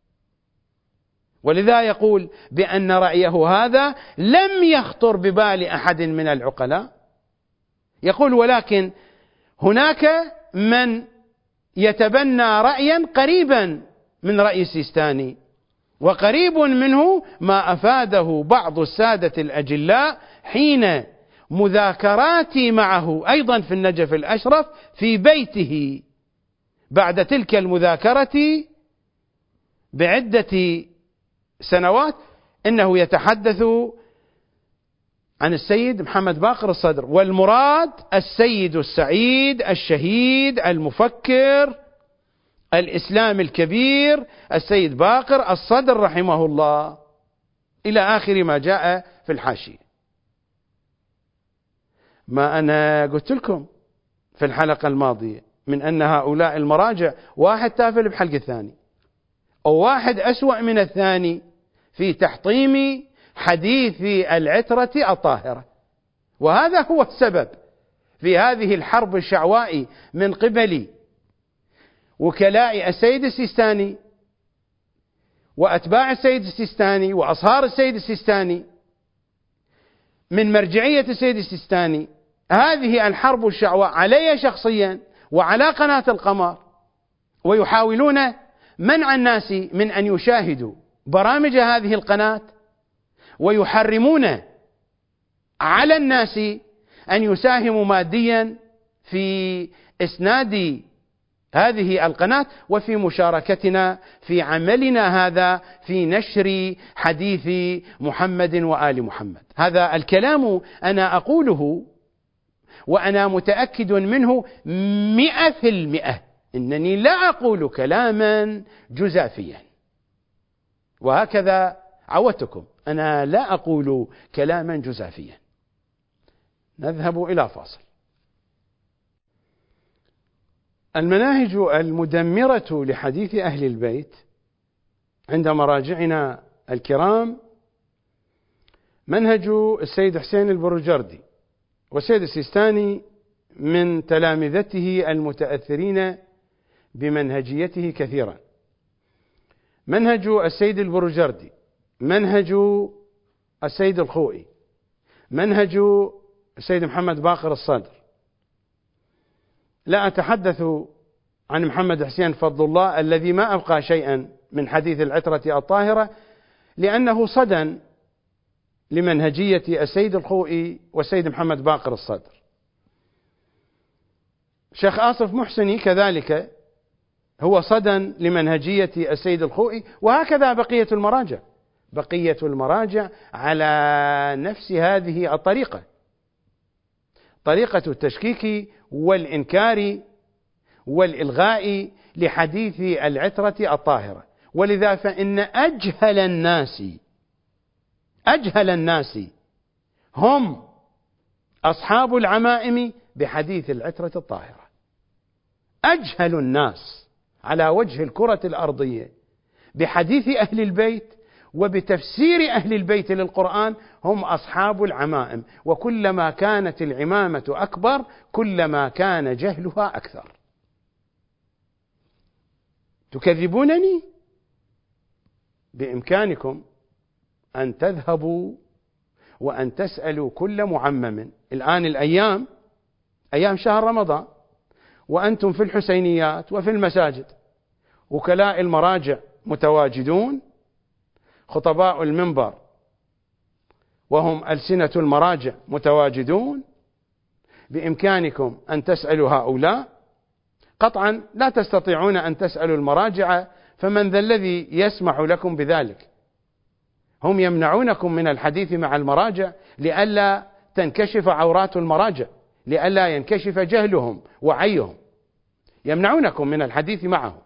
ولذا يقول بأن رأيه هذا لم يخطر ببال أحد من العقلاء. يقول ولكن هناك من يتبنى رأيا قريبا من رأي السيستاني، وقريب منه ما أفاده بعض السادة الأجلاء حين مذاكراتي معه أيضا في النجف الأشرف في بيته بعد تلك المذاكرة بعدة سنوات. إنه يتحدث عن السيد محمد باقر الصدر، والمراد السيد السعيد الشهيد المفكر الإسلام الكبير السيد باقر الصدر رحمه الله، إلى آخر ما جاء في الحاشية. ما أنا قلت لكم في الحلقة الماضية من أن هؤلاء المراجع واحد تافل بحلق الثاني، أو واحد أسوأ من الثاني في تحطيم حديث العترة الطاهرة. وهذا هو السبب في هذه الحرب الشعواء من قبل وكلاء السيد السيستاني وأتباع السيد السيستاني وأصهار السيد السيستاني من مرجعية السيد السيستاني هذه الحرب الشعواء علي شخصيا وعلى قناة القمر، ويحاولون منع الناس من أن يشاهدوا برامج هذه القناة، ويحرمون على الناس أن يساهموا ماديا في إسناد هذه القناة وفي مشاركتنا في عملنا هذا في نشر حديث محمد وآل محمد. هذا الكلام أنا أقوله وأنا متأكد منه مئة في المئة، إنني لا أقول كلاما جزافيا، وهكذا عودتكم، أنا لا أقول كلاما جزافيا. نذهب إلى فاصل. المناهج المدمرة لحديث أهل البيت عند مراجعنا الكرام منهج السيد حسين البروجردي، والسيد السيستاني من تلامذته المتأثرين بمنهجيته كثيرا. منهج السيد البروجردي، منهج السيد الخوئي، منهج السيد محمد باقر الصدر. لا أتحدث عن محمد حسين فضل الله الذي ما أبقى شيئا من حديث العترة الطاهرة، لأنه صدى لمنهجية السيد الخوئي والسيد محمد باقر الصدر. شيخ آصف محسني كذلك هو صدى لمنهجية السيد الخوئي، وهكذا بقية المراجع، بقية المراجع على نفس هذه الطريقة، طريقة التشكيك والإنكار والإلغاء لحديث العترة الطاهرة. ولذا فإن أجهل الناس أجهل الناس هم أصحاب العمائم بحديث العترة الطاهرة. أجهل الناس على وجه الكرة الأرضية بحديث أهل البيت وبتفسير أهل البيت للقرآن هم أصحاب العمائم، وكلما كانت العمامة أكبر كلما كان جهلها أكثر. تكذبونني؟ بإمكانكم أن تذهبوا وأن تسألوا كل معمم. الآن الأيام أيام شهر رمضان، وأنتم في الحسينيات وفي المساجد، وكلاء المراجع متواجدون، خطباء المنبر وهم ألسنة المراجع متواجدون. بإمكانكم أن تسألوا هؤلاء. قطعا لا تستطيعون أن تسألوا المراجع، فمن ذا الذي يسمح لكم بذلك؟ هم يمنعونكم من الحديث مع المراجع لئلا تنكشف عورات المراجع، لئلا ينكشف جهلهم وعيهم، يمنعونكم من الحديث معهم.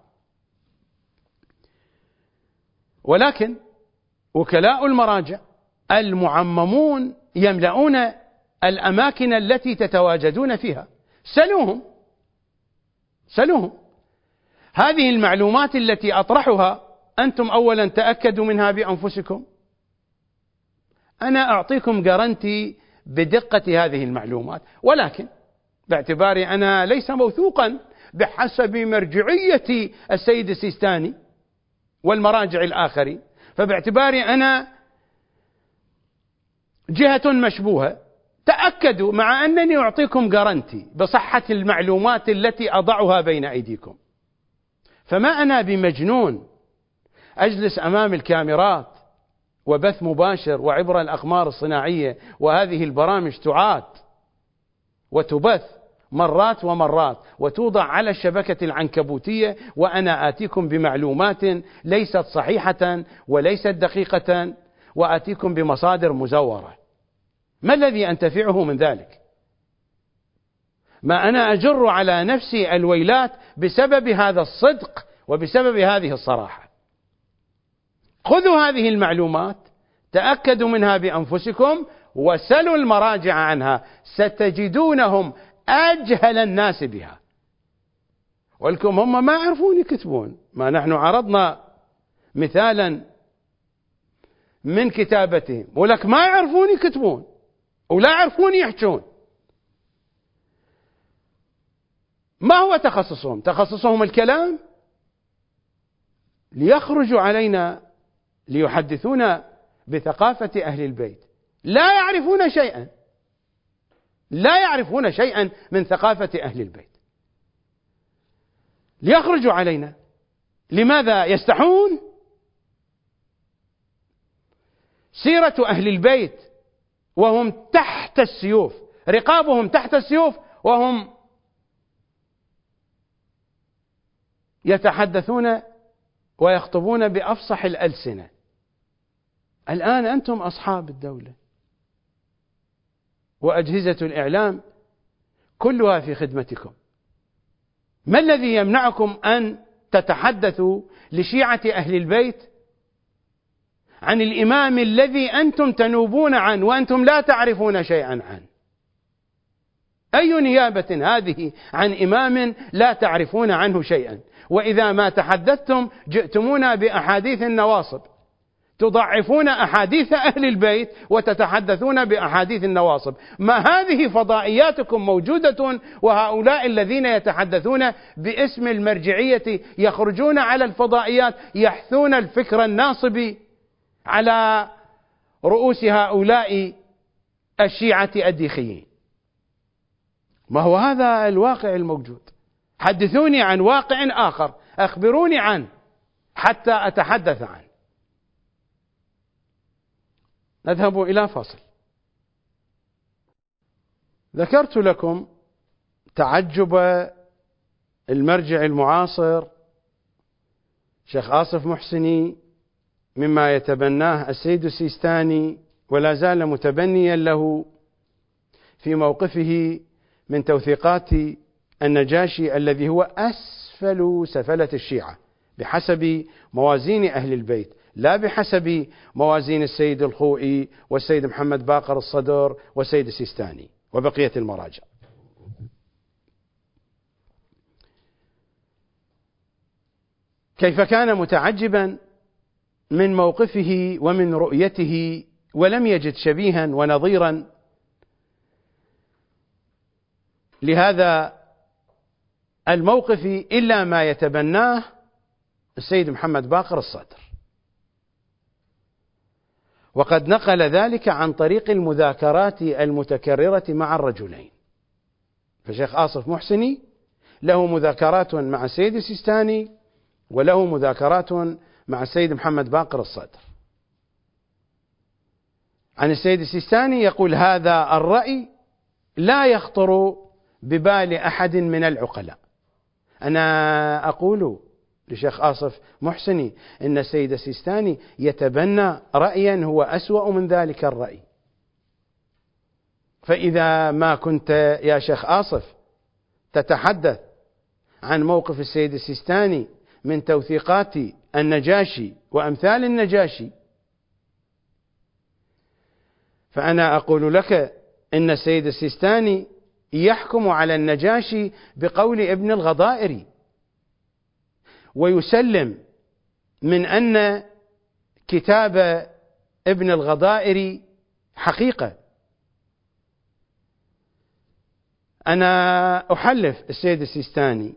ولكن وكلاء المراجع المعممون يملؤون الأماكن التي تتواجدون فيها. سلوهم سلوهم هذه المعلومات التي أطرحها أنتم أولا تأكدوا منها بأنفسكم. أنا أعطيكم جارنتي بدقة هذه المعلومات، ولكن باعتباري أنا ليس موثوقا بحسب مرجعية السيد السيستاني والمراجع الآخرين، فباعتباري أنا جهة مشبوهة، تأكدوا مع أنني أعطيكم جارنتي بصحة المعلومات التي أضعها بين أيديكم. فما أنا بمجنون أجلس أمام الكاميرات وبث مباشر وعبر الأقمار الصناعية، وهذه البرامج تعاد وتبث مرات ومرات وتوضع على الشبكة العنكبوتية، وأنا آتيكم بمعلومات ليست صحيحة وليست دقيقة، وآتيكم بمصادر مزورة. ما الذي أنتفعه من ذلك؟ ما أنا أجر على نفسي الويلات بسبب هذا الصدق وبسبب هذه الصراحة. خذوا هذه المعلومات، تأكدوا منها بأنفسكم، وسلوا المراجع عنها، ستجدونهم أجهل الناس بها. ولكم هم ما يعرفون يكتبون. ما نحن عرضنا مثالا من كتابتهم، ولك ما يعرفون يكتبون ولا يعرفون يحجون. ما هو تخصصهم؟ تخصصهم الكلام، ليخرجوا علينا ليحدثونا بثقافة أهل البيت. لا يعرفون شيئا، لا يعرفون شيئا من ثقافة أهل البيت، ليخرجوا علينا. لماذا يستحون؟ سيرة أهل البيت وهم تحت السيوف، رقابهم تحت السيوف، وهم يتحدثون ويخطبون بأفصح الألسنة. الآن أنتم أصحاب الدولة، وأجهزة الإعلام كلها في خدمتكم. ما الذي يمنعكم أن تتحدثوا لشيعة أهل البيت عن الإمام الذي أنتم تنوبون عنه وأنتم لا تعرفون شيئا عنه؟ أي نيابة هذه عن إمام لا تعرفون عنه شيئا؟ وإذا ما تحدثتم جئتمونا بأحاديث النواصب، تضعفون أحاديث أهل البيت وتتحدثون بأحاديث النواصب. ما هذه فضائياتكم موجودة، وهؤلاء الذين يتحدثون باسم المرجعية يخرجون على الفضائيات يحثون الفكر الناصبي على رؤوس هؤلاء الشيعة الديخيين. ما هو هذا الواقع الموجود؟ حدثوني عن واقع آخر، أخبروني عنه حتى أتحدث عنه. نذهب إلى فصل. ذكرت لكم تعجب المرجع المعاصر شيخ آصف محسني مما يتبناه السيد السيستاني، ولا زال متبنيا له في موقفه من توثيقات النجاشي الذي هو أسفل سفلة الشيعة بحسب موازين أهل البيت، لا بحسب موازين السيد الخوئي والسيد محمد باقر الصدر والسيد السيستاني وبقية المراجع. كيف كان متعجبا من موقفه ومن رؤيته، ولم يجد شبيها ونظيرا لهذا الموقف إلا ما يتبناه السيد محمد باقر الصدر، وقد نقل ذلك عن طريق المذاكرات المتكررة مع الرجلين. فشيخ آصف محسني له مذاكرات مع السيد السيستاني وله مذاكرات مع السيد محمد باقر الصدر. عن السيد السيستاني يقول: هذا الرأي لا يخطر ببال أحد من العقلاء. أنا أقول لشيخ آصف محسني إن السيد السيستاني يتبنى رأيا هو أسوأ من ذلك الرأي. فإذا ما كنت يا شيخ آصف تتحدث عن موقف السيد السيستاني من توثيقات النجاشي وأمثال النجاشي، فأنا أقول لك إن السيد السيستاني يحكم على النجاشي بقول ابن الغضائري، ويسلم من أن كتاب ابن الغضائري حقيقة. أنا أحلف السيد السيستاني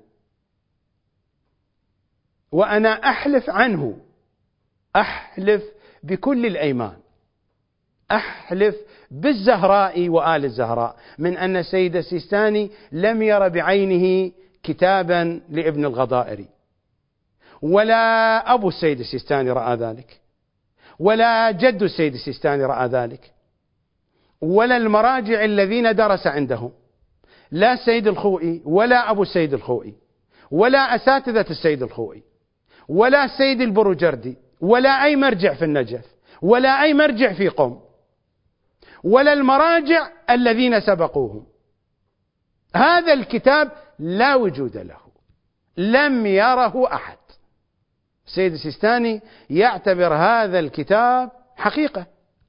وأنا أحلف عنه، أحلف بكل الأيمان، أحلف بالزهراء وآل الزهراء، من أن السيد السيستاني لم ير بعينه كتابا لابن الغضائري، ولا أبو السيد السيستاني رأى ذلك، ولا جد السيد السيستاني رأى ذلك، ولا المراجع الذين درس عندهم، لا السيد الخوئي ولا أبو السيد الخوئي ولا أساتذة السيد الخوئي ولا السيد البروجردي ولا أي مرجع في النجف ولا أي مرجع في قم ولا المراجع الذين سبقوهم. هذا الكتاب لا وجود له، لم يره أحد. السيد السيستاني يعتبر هذا الكتاب حقيقة،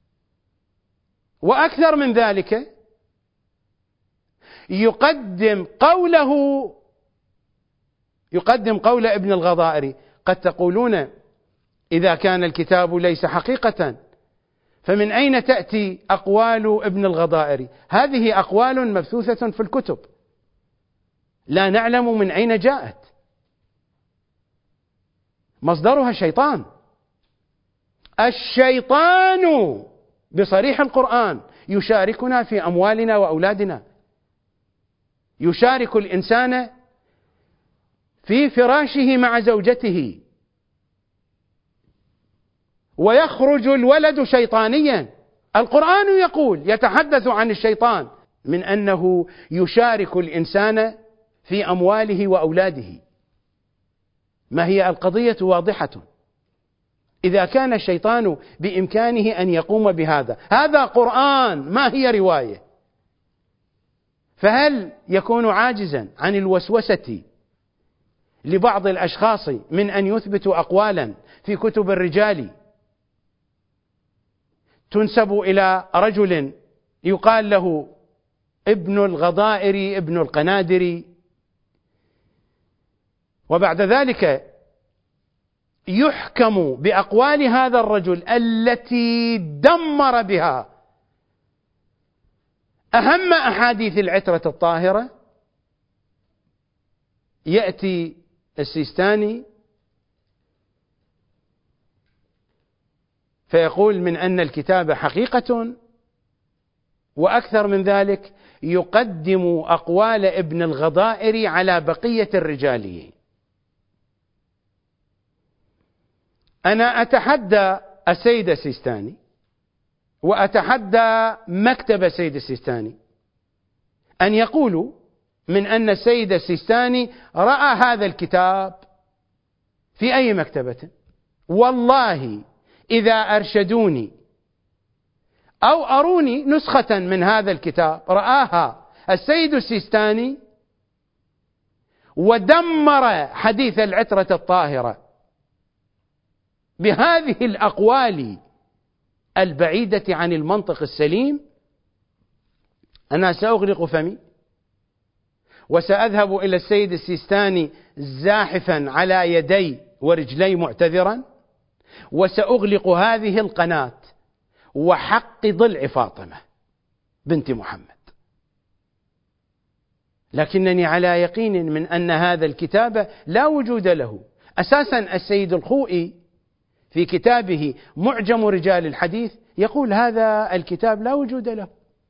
وأكثر من ذلك يقدم قوله يقدم قول ابن الغضائري. قد تقولون إذا كان الكتاب ليس حقيقة فمن أين تأتي أقوال ابن الغضائري؟ هذه أقوال مبثوثة في الكتب لا نعلم من أين جاءت، مصدرها شيطان. الشيطان بصريح القرآن يشاركنا في أموالنا وأولادنا، يشارك الإنسان في فراشه مع زوجته، ويخرج الولد شيطانيا. القرآن يقول يتحدث عن الشيطان من أنه يشارك الإنسان في أمواله وأولاده. ما هي القضية واضحة. إذا كان الشيطان بإمكانه أن يقوم بهذا، هذا قرآن ما هي رواية، فهل يكون عاجزا عن الوسوسة لبعض الأشخاص من أن يثبتوا أقوالا في كتب الرجال تنسب إلى رجل يقال له ابن الغضائر ابن القنادري، وبعد ذلك يحكم بأقوال هذا الرجل التي دمر بها أهم أحاديث العترة الطاهرة؟ يأتي السيستاني فيقول من أن الكتاب حقيقة، وأكثر من ذلك يقدم أقوال ابن الغضائر على بقية الرجال. أنا أتحدى السيد السيستاني وأتحدى مكتب السيد السيستاني أن يقولوا من أن السيد السيستاني رأى هذا الكتاب في أي مكتبة. والله إذا أرشدوني أو أروني نسخة من هذا الكتاب رآها السيد السيستاني ودمر حديث العترة الطاهرة بهذه الأقوال البعيدة عن المنطق السليم، أنا سأغلق فمي وسأذهب إلى السيد السيستاني زاحفا على يدي ورجلي معتذرا، وسأغلق هذه القناة وحق ضلع فاطمة بنت محمد. لكنني على يقين من أن هذا الكتاب لا وجود له. أساسا السيد الخوئي في كتابه معجم رجال الحديث يقول هذا الكتاب لا وجود له،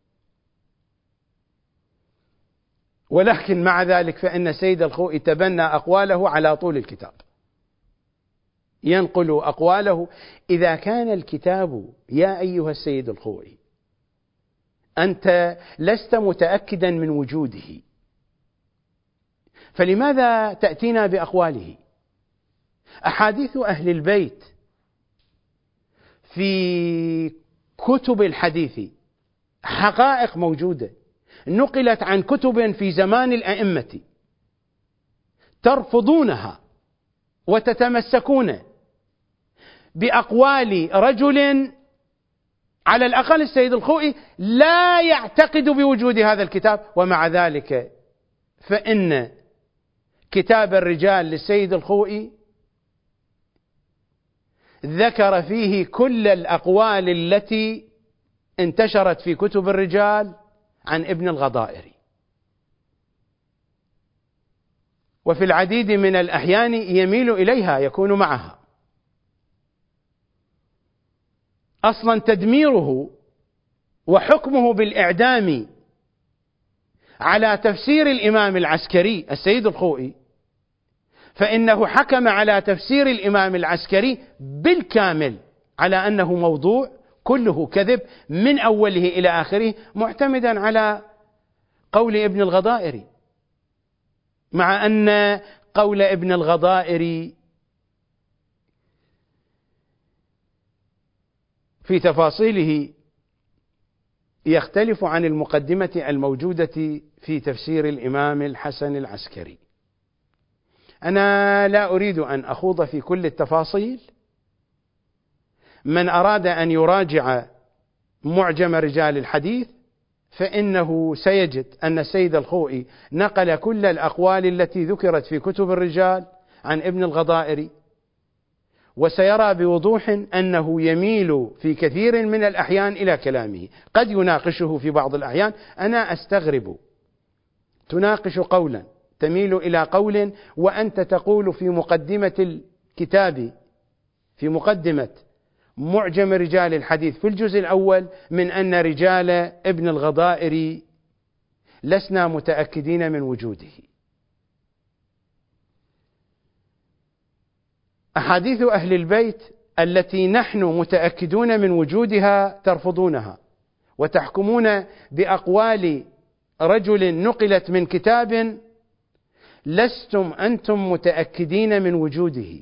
ولكن مع ذلك فإن السيد الخوئي تبنى أقواله على طول الكتاب، ينقل أقواله. إذا كان الكتاب يا أيها السيد الخوئي أنت لست متأكدا من وجوده، فلماذا تأتينا بأقواله؟ أحاديث أهل البيت في كتب الحديث حقائق موجودة نقلت عن كتب في زمان الأئمة، ترفضونها وتتمسكون بأقوال رجل على الأقل السيد الخوئي لا يعتقد بوجود هذا الكتاب. ومع ذلك فإن كتاب الرجال للسيد الخوئي ذكر فيه كل الأقوال التي انتشرت في كتب الرجال عن ابن الغضائر، وفي العديد من الأحيان يميل إليها، يكون معها. أصلا تدميره وحكمه بالإعدام على تفسير الإمام العسكري السيد الخوئي، فإنه حكم على تفسير الإمام العسكري بالكامل على أنه موضوع كله كذب من أوله إلى آخره، معتمدا على قول ابن الغضائر، مع أن قول ابن الغضائر في تفاصيله يختلف عن المقدمة الموجودة في تفسير الإمام الحسن العسكري. أنا لا أريد أن أخوض في كل التفاصيل، من أراد أن يراجع معجم رجال الحديث فإنه سيجد أن السيد الخوئي نقل كل الأقوال التي ذكرت في كتب الرجال عن ابن الغضائر، وسيرى بوضوح أنه يميل في كثير من الأحيان إلى كلامه، قد يناقشه في بعض الأحيان. أنا أستغرب تناقش قولا تميل إلى قول وأنت تقول في مقدمة الكتاب، في مقدمة معجم رجال الحديث في الجزء الأول، من أن رجال ابن الغضائر لسنا متأكدين من وجوده. أحاديث أهل البيت التي نحن متأكدون من وجودها ترفضونها، وتحكمون بأقوال رجل نقلت من كتاب لستم أنتم متأكدين من وجوده.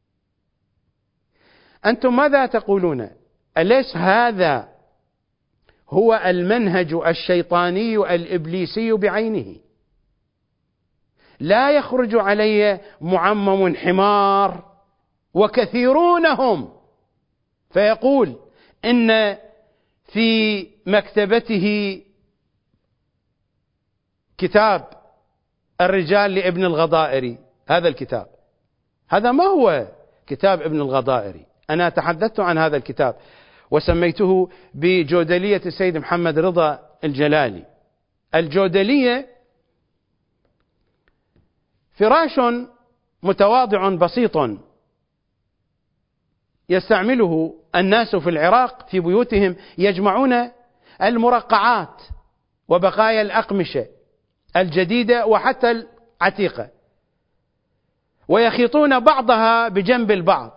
أنتم ماذا تقولون؟ أليس هذا هو المنهج الشيطاني الإبليسي بعينه؟ لا يخرج علي معمم حمار وكثيرونهم فيقول إن في مكتبته كتاب الرجال لابن الغضائري. هذا الكتاب هذا ما هو كتاب ابن الغضائري. أنا تحدثت عن هذا الكتاب وسميته بجودلية السيد محمد رضا الجلالي. الجودلية فراش متواضع بسيط يستعمله الناس في العراق في بيوتهم، يجمعون المرقعات وبقايا الأقمشة الجديدة وحتى العتيقة ويخيطون بعضها بجنب البعض،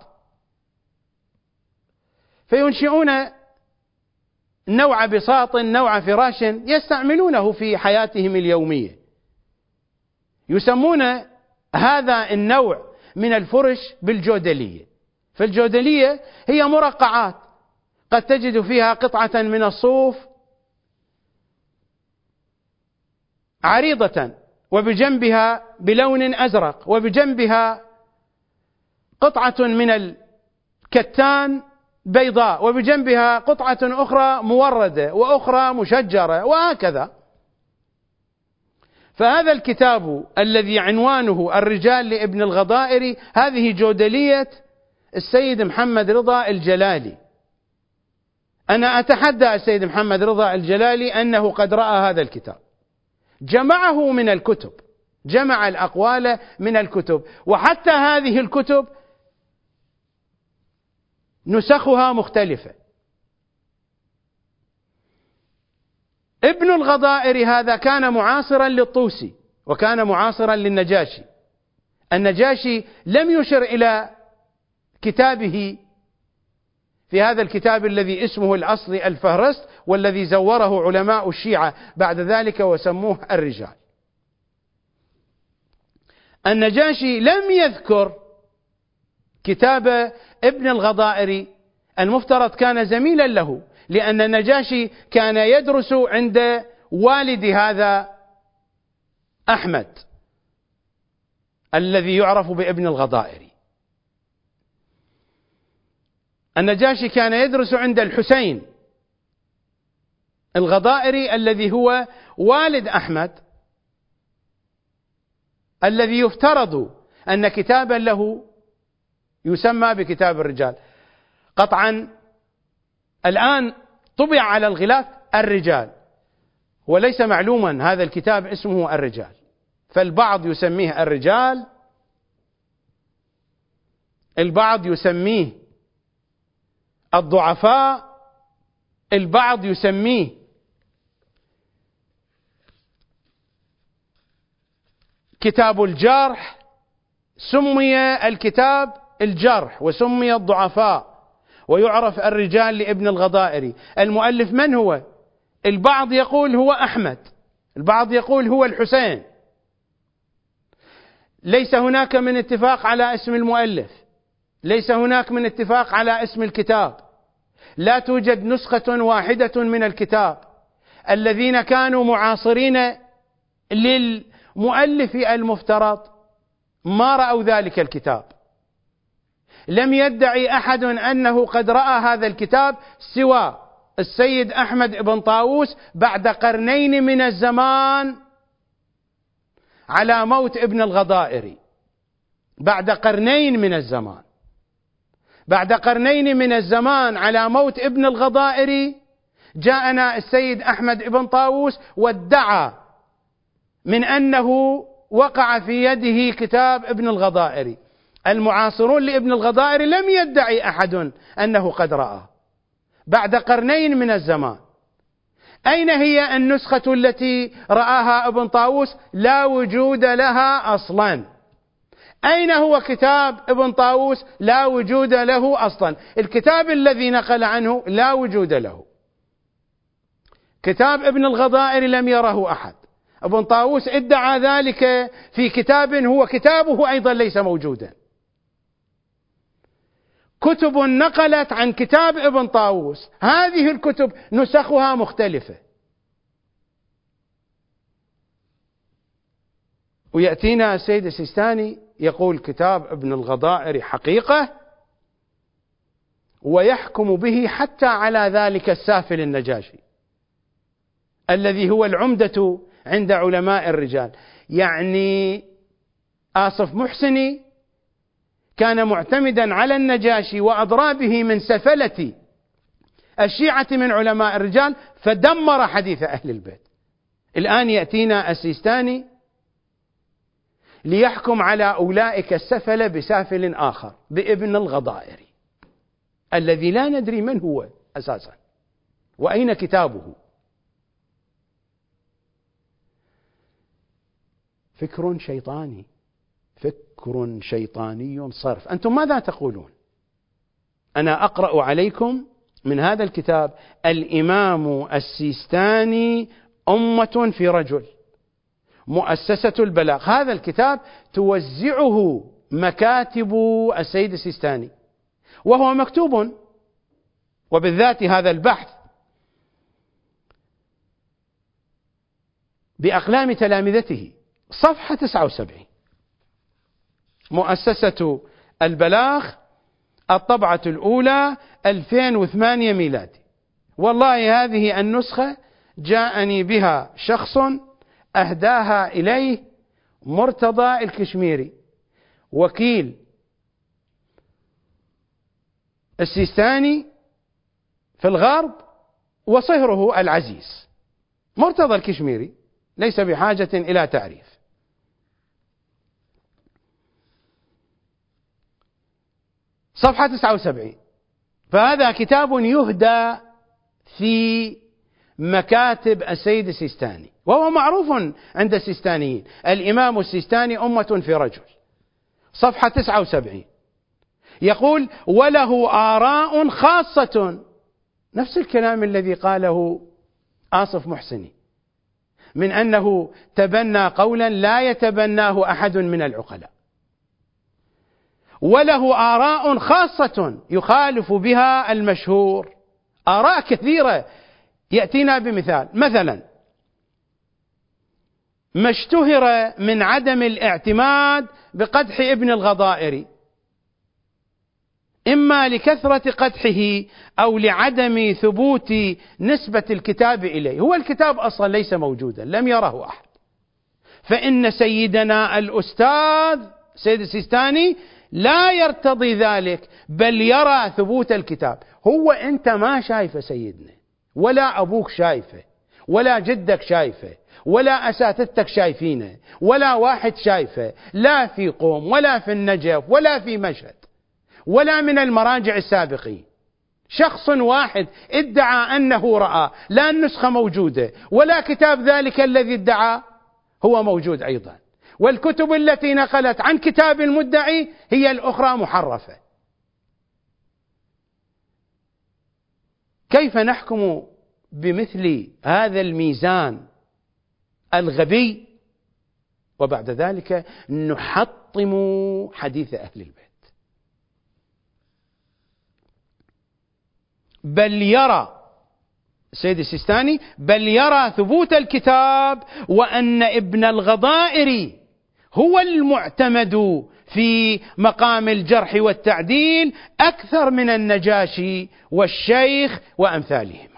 فينشئون نوع بساط نوع فراش يستعملونه في حياتهم اليومية. يسمون هذا النوع من الفرش بالجودلية. فالجودلية هي مرقعات قد تجد فيها قطعة من الصوف عريضة وبجنبها بلون أزرق، وبجنبها قطعة من الكتان بيضاء، وبجنبها قطعة أخرى موردة وأخرى مشجرة، وهكذا. فهذا الكتاب الذي عنوانه الرجال لابن الغضائري هذه جودلية السيد محمد رضا الجلالي. أنا أتحدى السيد محمد رضا الجلالي أنه قد رأى هذا الكتاب، جمعه من الكتب، جمع الأقوال من الكتب، وحتى هذه الكتب نسخها مختلفة. ابن الغضائري هذا كان معاصرا للطوسي وكان معاصرا للنجاشي. النجاشي لم يشر إلى كتابه في هذا الكتاب الذي اسمه الأصلي الفهرست، والذي زوره علماء الشيعة بعد ذلك وسموه الرجال. النجاشي لم يذكر كتاب ابن الغضائري، المفترض كان زميلا له، لأن النجاشي كان يدرس عند والد هذا أحمد الذي يعرف بابن الغضائري. النجاشي كان يدرس عند الحسين الغضائري الذي هو والد أحمد، الذي يفترض أن كتابا له يسمى بكتاب الرجال. قطعا الآن طبع على الغلاف الرجال، وليس معلوما هذا الكتاب اسمه الرجال، فالبعض يسميه الرجال، البعض يسميه الضعفاء، البعض يسميه كتاب الجرح. سمي الكتاب الجرح وسمي الضعفاء، ويعرف الرجال لابن الغضائري. المؤلف من هو؟ البعض يقول هو أحمد، البعض يقول هو الحسين. ليس هناك من اتفاق على اسم المؤلف، ليس هناك من اتفاق على اسم الكتاب، لا توجد نسخة واحدة من الكتاب. الذين كانوا معاصرين للمؤلف المفترض ما رأوا ذلك الكتاب. لم يدعي أحد أنه قد رأى هذا الكتاب سوى السيد أحمد بن طاووس بعد قرنين من الزمان على موت ابن الغضائري. بعد قرنين من الزمان بعد قرنين من الزمان على موت ابن الغضائري جاءنا السيد أحمد بن طاووس وادعى من أنه وقع في يده كتاب ابن الغضائري. المعاصرون لابن الغضائري لم يدعي أحد أنه قد رآه بعد قرنين من الزمان. أين هي النسخة التي رآها ابن طاووس؟ لا وجود لها أصلا. أين هو كتاب ابن طاووس؟ لا وجود له أصلا. الكتاب الذي نقل عنه لا وجود له. كتاب ابن الغضائر لم يره أحد. ابن طاووس ادعى ذلك في كتاب هو كتابه أيضا ليس موجودا. كتب نقلت عن كتاب ابن طاووس، هذه الكتب نسخها مختلفة. ويأتينا السيد السيستاني يقول كتاب ابن الغضائر حقيقة، ويحكم به حتى على ذلك السافل النجاشي الذي هو العمدة عند علماء الرجال. يعني آصف محسني كان معتمدا على النجاشي وأضرابه من سفلة الشيعة من علماء الرجال، فدمر حديث أهل البيت. الآن يأتينا السيستاني ليحكم على أولئك السفلة بسافل آخر، بابن الغضائر الذي لا ندري من هو أساسا وأين كتابه. فكر شيطاني، فكر شيطاني صرف. أنتم ماذا تقولون؟ أنا أقرأ عليكم من هذا الكتاب: الإمام السيستاني أمة في رجل، مؤسسة البلاغ. هذا الكتاب توزعه مكاتب السيد السيستاني، وهو مكتوب، وبالذات هذا البحث بأقلام تلامذته، صفحة تسعة وسبعين، مؤسسة البلاغ، الطبعة الأولى ألفين وثمانية ميلادي. والله هذه النسخة جاءني بها شخص أهداها إليه مرتضى الكشميري، وكيل السيستاني في الغرب وصهره العزيز. مرتضى الكشميري ليس بحاجة إلى تعريف. صفحة تسعة وسبعين. فهذا كتاب يهدى في مكاتب السيد السيستاني، وهو معروف عند السيستانيين: الإمام السيستاني أمة في رجل. صفحة تسعة وسبعين يقول: وله آراء خاصة، نفس الكلام الذي قاله آصف محسني من أنه تبنى قولا لا يتبناه أحد من العقلاء. وله آراء خاصة يخالف بها المشهور. آراء كثيرة. يأتينا بمثال: مثلا ما اشتهر من عدم الاعتماد بقدح ابن الغضائر، إما لكثرة قدحه أو لعدم ثبوت نسبة الكتاب إليه. هو الكتاب أصلا ليس موجودا، لم يره أحد. فإن سيدنا الأستاذ سيد السيستاني لا يرتضي ذلك، بل يرى ثبوت الكتاب. هو أنت ما شايفه سيدنا، ولا أبوك شايفه، ولا جدك شايفه، ولا أساتذتك شايفينه، ولا واحد شايفه، لا في قوم ولا في النجف ولا في مشهد ولا من المراجع السابقين. شخص واحد ادعى أنه رأى، لا النسخة موجودة ولا كتاب ذلك الذي ادعى هو موجود أيضا. والكتب التي نقلت عن كتاب المدعي هي الأخرى محرفة. كيف نحكم بمثل هذا الميزان الغبي وبعد ذلك نحطم حديث أهل البيت؟ بل يرى السيد السيستاني بل يرى ثبوت الكتاب، وأن ابن الغضائر هو المعتمد في مقام الجرح والتعديل أكثر من النجاشي والشيخ وأمثالهما.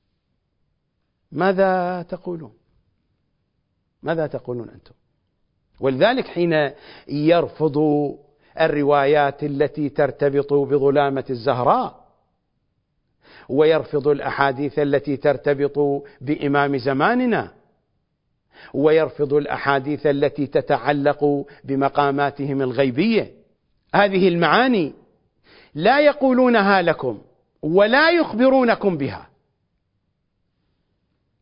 ماذا تقولون؟ ماذا تقولون أنتم؟ ولذلك حين يرفض الروايات التي ترتبط بظلامة الزهراء، ويرفض الأحاديث التي ترتبط بإمام زماننا، ويرفض الأحاديث التي تتعلق بمقاماتهم الغيبية، هذه المعاني لا يقولونها لكم ولا يخبرونكم بها.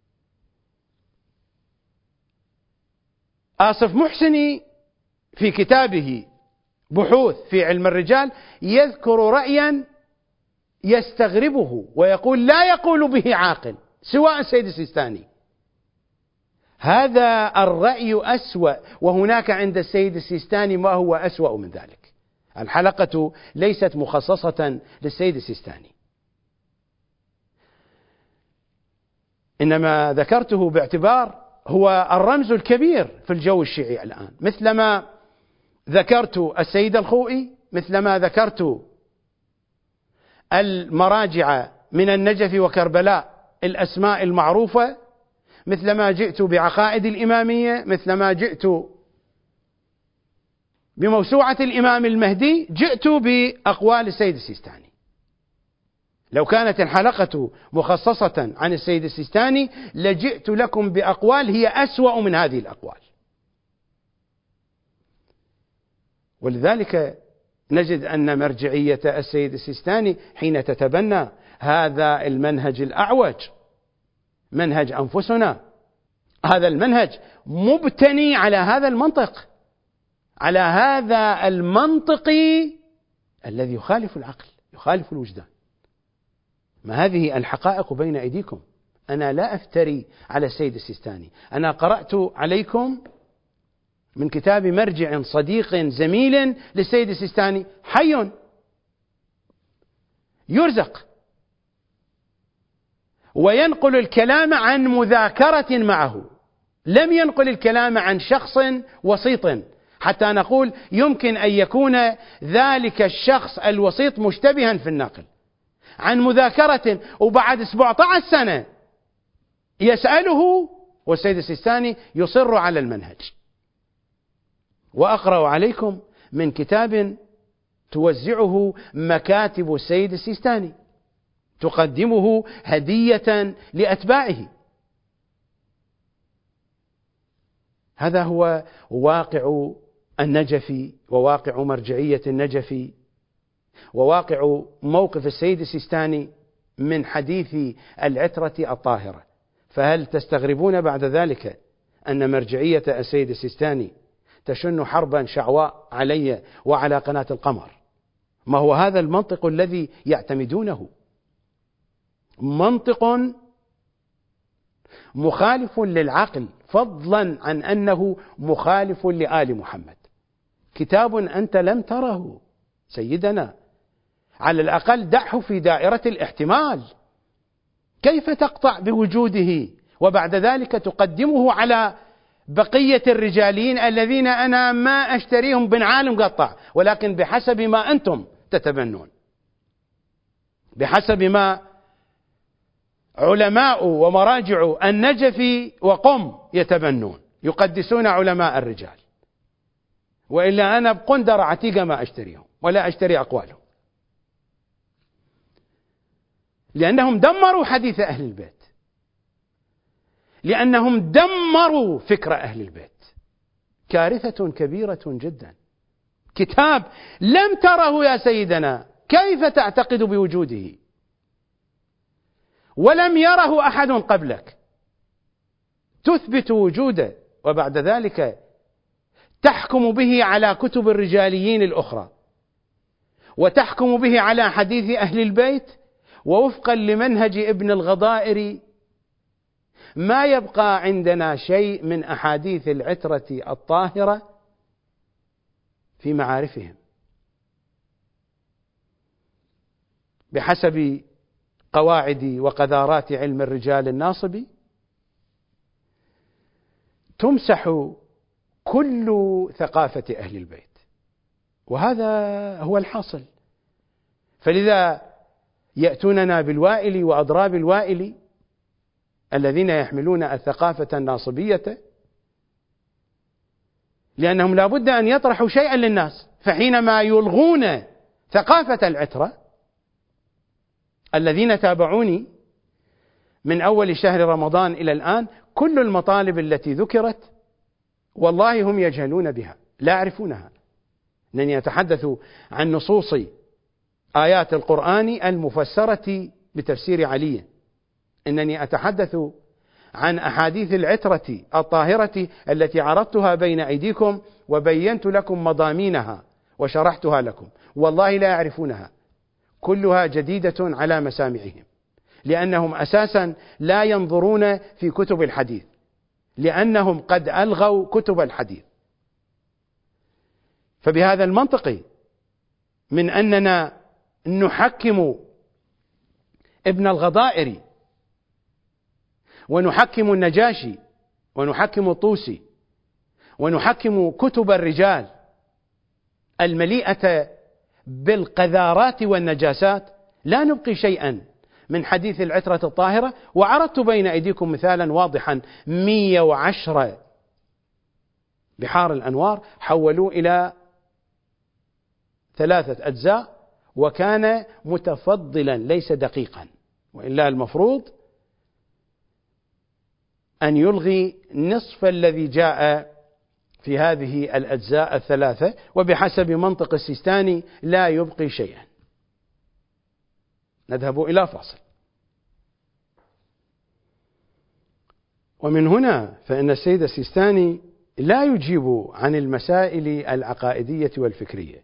آصف محسني في كتابه بحوث في علم الرجال يذكر رأيا يستغربه ويقول لا يقول به عاقل سواء السيد السيستاني. هذا الرأي أسوأ، وهناك عند السيد السيستاني ما هو أسوأ من ذلك. الحلقة ليست مخصصة للسيد السيستاني، إنما ذكرته باعتبار هو الرمز الكبير في الجو الشيعي الآن، مثلما ذكرت السيد الخوئي، مثلما ذكرت المراجع من النجف وكربلاء الأسماء المعروفة، مثلما جئت بعقائد الإمامية، مثلما جئت بموسوعة الإمام المهدي، جئت بأقوال السيد السيستاني. لو كانت الحلقة مخصصة عن السيد السيستاني لجئت لكم بأقوال هي أسوأ من هذه الأقوال. ولذلك نجد أن مرجعية السيد السيستاني حين تتبنى هذا المنهج الأعوج، منهج أنفسنا، هذا المنهج مبتني على هذا المنطق، على هذا المنطق الذي يخالف العقل، يخالف الوجدان. ما هذه الحقائق بين أيديكم، أنا لا أفتري على السيد السيستاني، أنا قرأت عليكم من كتاب مرجع صديق زميل للسيد السيستاني حي يرزق، وينقل الكلام عن مذاكرة معه، لم ينقل الكلام عن شخص وسيط حتى نقول يمكن أن يكون ذلك الشخص الوسيط مشتبها في النقل، عن مذاكرة، وبعد سبعة عشر سنة يسأله والسيد السيستاني يصر على المنهج. وأقرأ عليكم من كتاب توزعه مكاتب السيد السيستاني، تقدمه هدية لأتباعه. هذا هو واقع النجف، وواقع مرجعية النجف، وواقع موقف السيد السيستاني من حديث العترة الطاهرة. فهل تستغربون بعد ذلك أن مرجعية السيد السيستاني تشن حربا شعواء علي وعلى قناة القمر؟ ما هو هذا المنطق الذي يعتمدونه؟ منطق مخالف للعقل، فضلا عن أنه مخالف لآل محمد. كتاب أنت لم تره سيدنا، على الأقل دعه في دائرة الاحتمال. كيف تقطع بوجوده وبعد ذلك تقدمه على بقية الرجاليين الذين أنا ما أشتريهم بنعال مقطع، ولكن بحسب ما أنتم تتبنون، بحسب ما علماء ومراجع النجف وقم يتبنون، يقدسون علماء الرجال. وإلا أنا بقندر عتيقة ما أشتريهم ولا أشتري أقوالهم، لأنهم دمروا حديث أهل البيت، لأنهم دمروا فكر أهل البيت. كارثة كبيرة جدا. كتاب لم تره يا سيدنا، كيف تعتقد بوجوده؟ ولم يره أحد قبلك، تثبت وجوده وبعد ذلك تحكم به على كتب الرجاليين الأخرى، وتحكم به على حديث أهل البيت، ووفقا لمنهج ابن الغضائر ما يبقى عندنا شيء من أحاديث العترة الطاهرة في معارفهم بحسب قواعد وقذارات علم الرجال الناصبي. تمسح كل ثقافة أهل البيت، وهذا هو الحاصل. فلذا يأتوننا بالوائل وأضراب الوائل الذين يحملون الثقافة الناصبية، لأنهم لا بد أن يطرحوا شيئا للناس. فحينما يلغون ثقافة العترة، الذين تابعوني من أول شهر رمضان إلى الآن، كل المطالب التي ذكرت والله هم يجهلون بها، لا يعرفونها. أنني أتحدث عن نصوص آيات القرآن المفسرة بتفسير علي، إنني أتحدث عن أحاديث العترة الطاهرة التي عرضتها بين أيديكم وبينت لكم مضامينها وشرحتها لكم، والله لا يعرفونها، كلها جديدة على مسامعهم، لأنهم أساسا لا ينظرون في كتب الحديث، لأنهم قد ألغوا كتب الحديث. فبهذا المنطق من أننا نحكم ابن الغضائر ونحكم النجاشي ونحكم الطوسي ونحكم كتب الرجال المليئة بالقذارات والنجاسات، لا نبقي شيئا من حديث العترة الطاهرة. وعرضت بين أيديكم مثالا واضحا، مئة وعشرة بحار الأنوار حولوا إلى ثلاثة أجزاء، وكان متفضلا ليس دقيقا، وإلا المفروض أن يلغي نصف الذي جاء في هذه الأجزاء الثلاثة، وبحسب منطق السيستاني لا يبقي شيئا. نذهب إلى فاصل. ومن هنا فإن السيد السيستاني لا يجيب عن المسائل العقائدية والفكرية،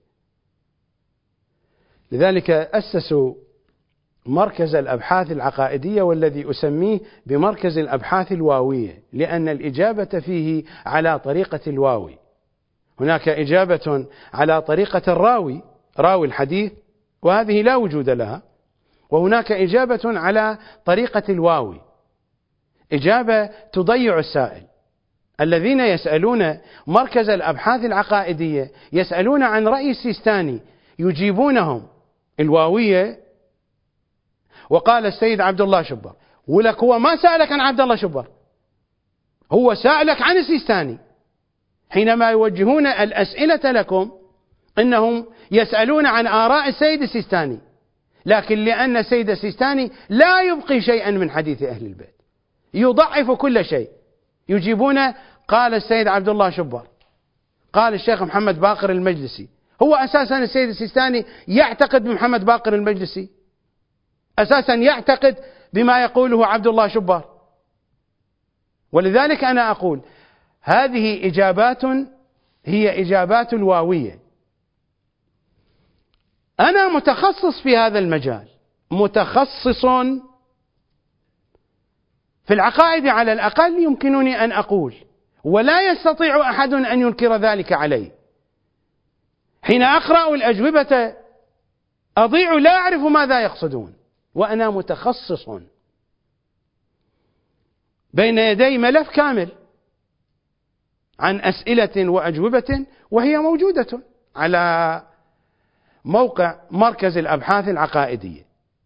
لذلك أسسوا مركز الأبحاث العقائدية، والذي أسميه بمركز الأبحاث الواوية، لأن الإجابة فيه على طريقة الواوي. هناك إجابة على طريقة الراوي، راوي الحديث، وهذه لا وجود لها، وهناك إجابة على طريقة الواوي، إجابة تضيع السائل. الذين يسألون مركز الأبحاث العقائدية يسألون عن رأي السيستاني، يجيبونهم الواوية. وقال السيد عبد الله شبر، ولك هو ما سألك عن عبد الله شبر، هو سألك عن السيستاني. حينما يوجهون الأسئلة لكم إنهم يسألون عن آراء السيد السيستاني، لكن لأن السيد السيستاني لا يبقي شيئا من حديث أهل البيت، يضعف كل شيء، يجيبون قال السيد عبد الله شبر، قال الشيخ محمد باقر المجلسي. هو أساسا السيد السيستاني يعتقد بمحمد باقر المجلسي، أساسا يعتقد بما يقوله عبد الله شبر. ولذلك أنا أقول هذه إجابات هي إجابات الواوية. أنا متخصص في هذا المجال، متخصص في العقائد على الأقل يمكنني أن أقول، ولا يستطيع أحد أن ينكر ذلك علي. حين أقرأ الأجوبة أضيع لا أعرف ماذا يقصدون، وأنا متخصص بين يدي ملف كامل عن أسئلة وأجوبة، وهي موجودة على موقع مركز الأبحاث العقائدية.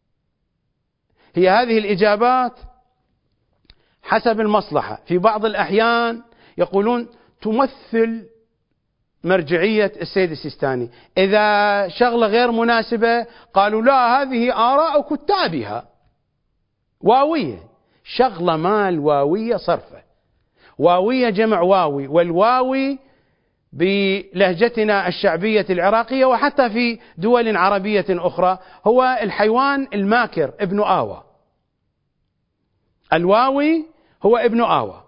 هي هذه الإجابات حسب المصلحة، في بعض الأحيان يقولون تمثل مرجعية السيد السيستاني، إذا شغلة غير مناسبة قالوا لا هذه آراء كتابها واوية. شغلة مال واوية صرفة، واوية جمع واوي، والواوي بلهجتنا الشعبية العراقية وحتى في دول عربية أخرى هو الحيوان الماكر ابن آوى، الواوي هو ابن آوى.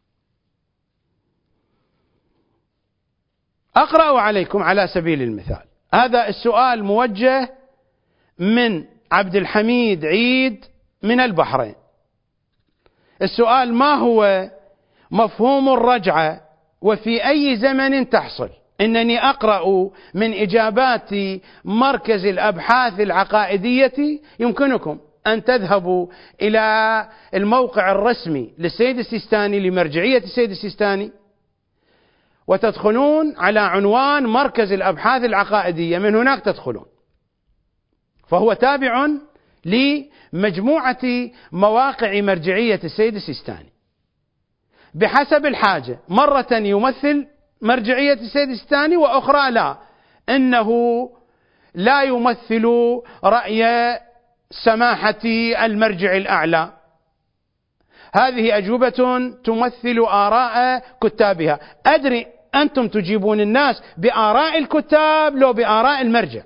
أقرأ عليكم على سبيل المثال، هذا السؤال موجه من عبد الحميد عيد من البحرين. السؤال: ما هو مفهوم الرجعة وفي أي زمن تحصل؟ إنني أقرأ من إجابات مركز الأبحاث العقائدية. يمكنكم أن تذهبوا إلى الموقع الرسمي للسيد السيستاني، لمرجعية السيد السيستاني، وتدخلون على عنوان مركز الأبحاث العقائدية، من هناك تدخلون. فهو تابع لمجموعة مواقع مرجعية السيد السيستاني بحسب الحاجة، مرة يمثل مرجعية السيد السيستاني وأخرى لا، إنه لا يمثل رأي سماحة المرجع الأعلى. هذه أجوبة تمثل آراء كتابها. أدري أنتم تجيبون الناس بآراء الكتاب لو بآراء المرجع،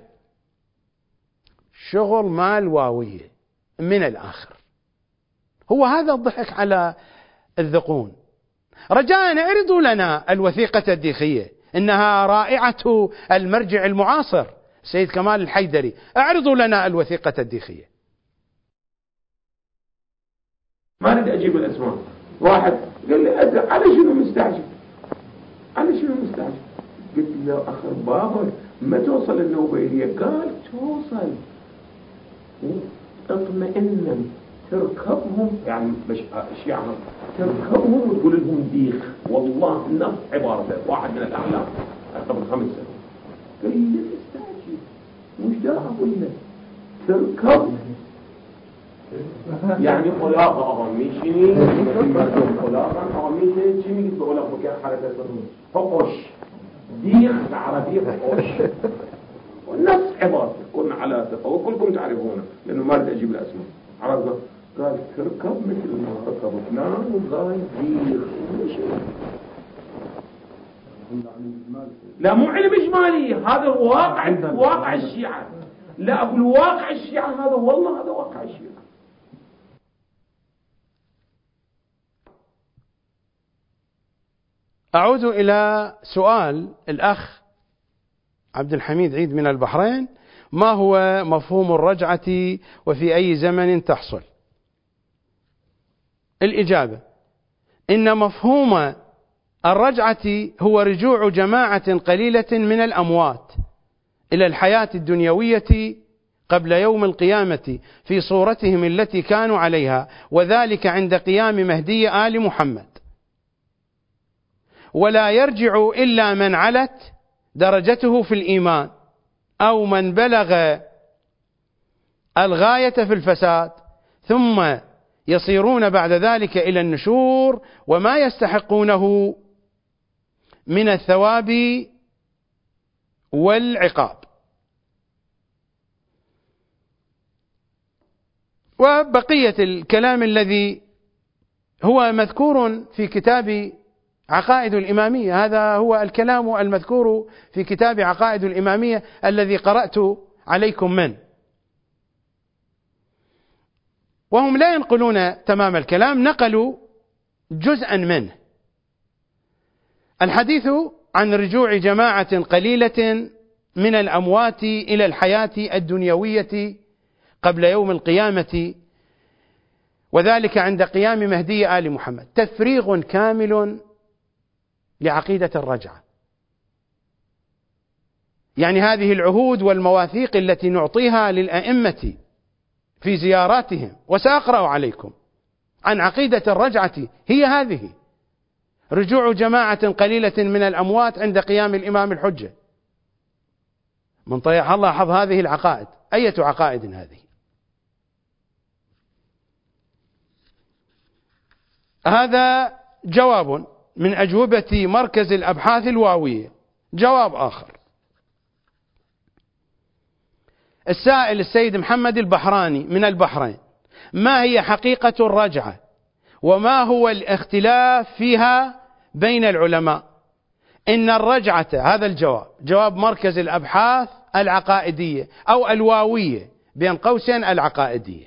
شغل مال واوية من الآخر. هو هذا الضحك على الذقون. رجاء اعرضوا لنا الوثيقة الديخية، إنها رائعة المرجع المعاصر سيد كمال الحيدري، اعرضوا لنا الوثيقة الديخية. ما أريد أجيب الأسماء. واحد قال لي على شنو مستعجل؟ على شنو مستعجل؟ قلت له أخر بابا ما توصل النوبيلية؟ قال توصل، اطمئنا تركبهم، يعني مش الشيعة تركبهم وتقول لهم ديخ، والله نفس عبارته واحد من الأعلام قبل خمس سنين. قال لي لا تستعجل، مش دا أقول لك تركب، يعني خلاقة أغميشني مردم خلاقة أغميشني شمي قلت بقول لك بكير حالة الصدوم فقش ديخ العربية فقش ونفس عبارته. كنا على تفاوت كلكم تعرفونه لأنه ما رد أجيب الأسماء. عرضنا قال تركب مثل ما ركب فلان وقال ديخ مش لا مو علم إجمالي، هذا واقع واقع الشيعة. لا أقول واقع الشيعة، هذا والله هذا واقع الشيعة. أعود إلى سؤال الأخ عبد الحميد عيد من البحرين: ما هو مفهوم الرجعة وفي أي زمن تحصل؟ الإجابة: إن مفهوم الرجعة هو رجوع جماعة قليلة من الأموات إلى الحياة الدنيوية قبل يوم القيامة في صورتهم التي كانوا عليها، وذلك عند قيام مهدي آل محمد. ولا يرجع إلا من علت درجته في الإيمان أو من بلغ الغاية في الفساد، ثم يصيرون بعد ذلك إلى النشور وما يستحقونه من الثواب والعقاب. وبقية الكلام الذي هو مذكور في كتاب عقائد الإمامية، هذا هو الكلام المذكور في كتاب عقائد الإمامية الذي قرأت عليكم منه. وهم لا ينقلون تمام الكلام، نقلوا جزءا منه. الحديث عن رجوع جماعة قليلة من الأموات إلى الحياة الدنيوية قبل يوم القيامة، وذلك عند قيام مهدي آل محمد، تفريغ كامل لعقيدة الرجعة. يعني هذه العهود والمواثيق التي نعطيها للأئمة في زياراتهم، وسأقرأ عليكم عن عقيدة الرجعة، هي هذه: رجوع جماعة قليلة من الأموات عند قيام الإمام الحجة. من طيح الله حظ هذه العقائد. أية عقائد هذه؟ هذا جواب من أجوبة مركز الأبحاث الواوية. جواب آخر: السائل السيد محمد البحراني من البحرين: ما هي حقيقة الرجعة وما هو الاختلاف فيها بين العلماء؟ إن الرجعة، هذا الجواب جواب مركز الأبحاث العقائدية أو الواوية بين قوسين العقائدية: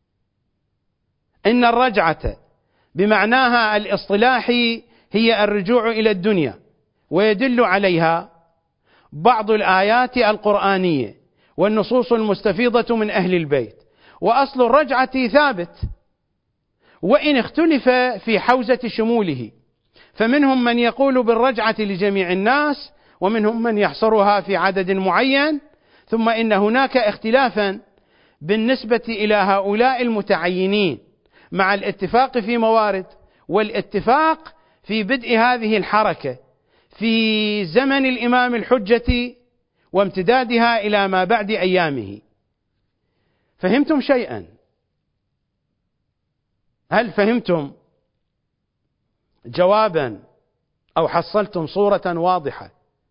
إن الرجعة بمعناها الاصطلاحي هي الرجوع إلى الدنيا، ويدل عليها بعض الآيات القرآنية والنصوص المستفيضة من أهل البيت. وأصل الرجعة ثابت، وإن اختلف في حوزة شموله، فمنهم من يقول بالرجعة لجميع الناس، ومنهم من يحصرها في عدد معين. ثم إن هناك اختلافا بالنسبة إلى هؤلاء المتعينين، مع الاتفاق في موارد والاتفاق في بدء هذه الحركة في زمن الإمام الحجة وامتدادها إلى ما بعد أيامه. فهمتم شيئا؟ هل فهمتم جوابا أو حصلتم صورة واضحة،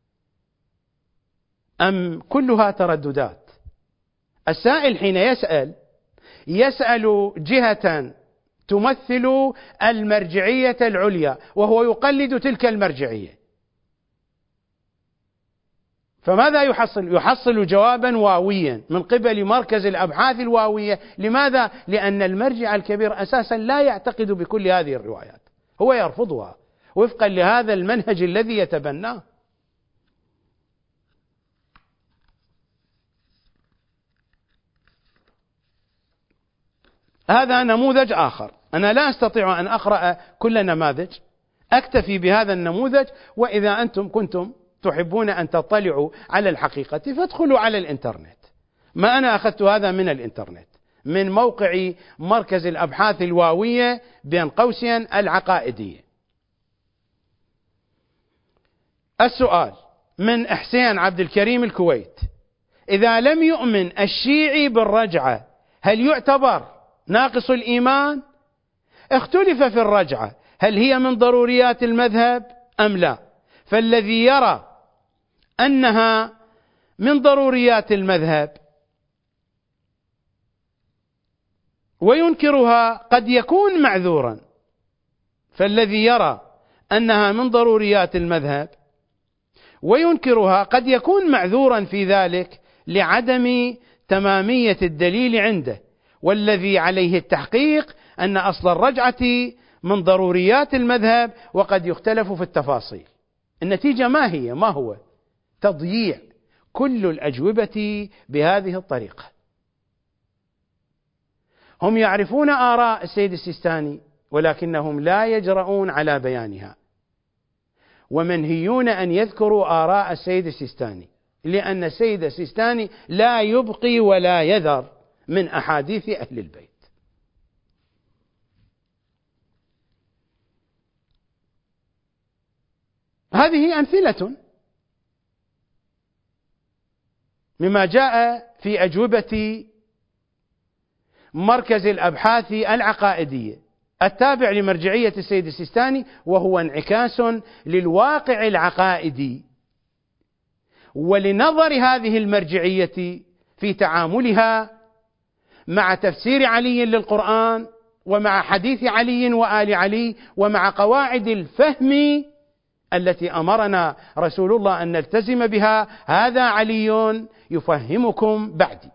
أم كلها ترددات؟ السائل حين يسأل يسأل جهة تمثل المرجعية العليا، وهو يقلد تلك المرجعية، فماذا يحصل؟ يحصل جوابا واويا من قبل مركز الأبحاث الواوية. لماذا؟ لأن المرجع الكبير أساسا لا يعتقد بكل هذه الروايات، هو يرفضها وفقا لهذا المنهج الذي يتبناه. هذا نموذج آخر، أنا لا أستطيع أن أقرأ كل نماذج، أكتفي بهذا النموذج. وإذا أنتم كنتم تحبون أن تطلعوا على الحقيقة فادخلوا على الإنترنت. ما أنا أخذت هذا من الإنترنت، من موقع مركز الأبحاث الواوية بين قوسين العقائدية. السؤال من إحسان عبد الكريم الكويت: إذا لم يؤمن الشيعي بالرجعة هل يعتبر ناقص الإيمان؟ اختلف في الرجعة هل هي من ضروريات المذهب أم لا، فالذي يرى أنها من ضروريات المذهب وينكرها قد يكون معذورا، فالذي يرى أنها من ضروريات المذهب وينكرها قد يكون معذورا في ذلك لعدم تمامية الدليل عنده، والذي عليه التحقيق أن أصل الرجعة من ضروريات المذهب وقد يختلف في التفاصيل. النتيجة ما هي؟ ما هو؟ تضييع كل الأجوبة بهذه الطريقة. هم يعرفون آراء السيد السيستاني ولكنهم لا يجرؤون على بيانها، ومنهيون أن يذكروا آراء السيد السيستاني، لأن السيد السيستاني لا يبقي ولا يذر من أحاديث أهل البيت. هذه أمثلة مما جاء في أجوبة مركز الأبحاث العقائدية التابع لمرجعية السيد السيستاني، وهو انعكاس للواقع العقائدي ولنظر هذه المرجعية في تعاملها مع تفسير علي للقرآن ومع حديث علي وآل علي ومع قواعد الفهم التي أمرنا رسول الله أن نلتزم بها. هذا علي يفهمكم بعدي.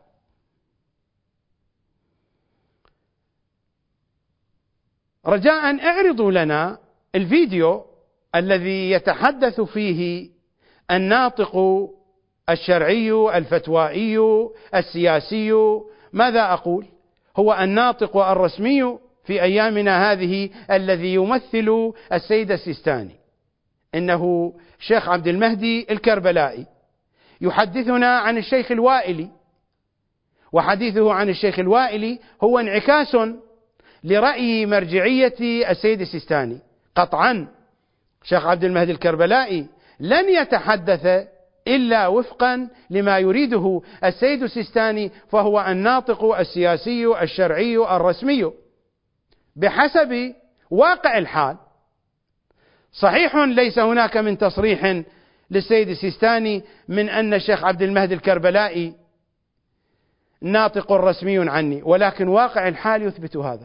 رجاء اعرضوا لنا الفيديو الذي يتحدث فيه الناطق الشرعي الفتوائي السياسي. ماذا أقول؟ هو الناطق الرسمي في أيامنا هذه الذي يمثل السيد السيستاني، إنه شيخ عبد المهدي الكربلائي، يحدثنا عن الشيخ الوائلي، وحديثه عن الشيخ الوائلي هو انعكاس لرأي مرجعية السيد السيستاني. قطعا شيخ عبد المهدي الكربلائي لن يتحدث إلا وفقا لما يريده السيد السيستاني، فهو الناطق السياسي الشرعي الرسمي بحسب واقع الحال. صحيح ليس هناك من تصريح للسيد السيستاني من أن الشيخ عبد المهدي الكربلائي ناطق رسمي عني، ولكن واقع الحال يثبت هذا،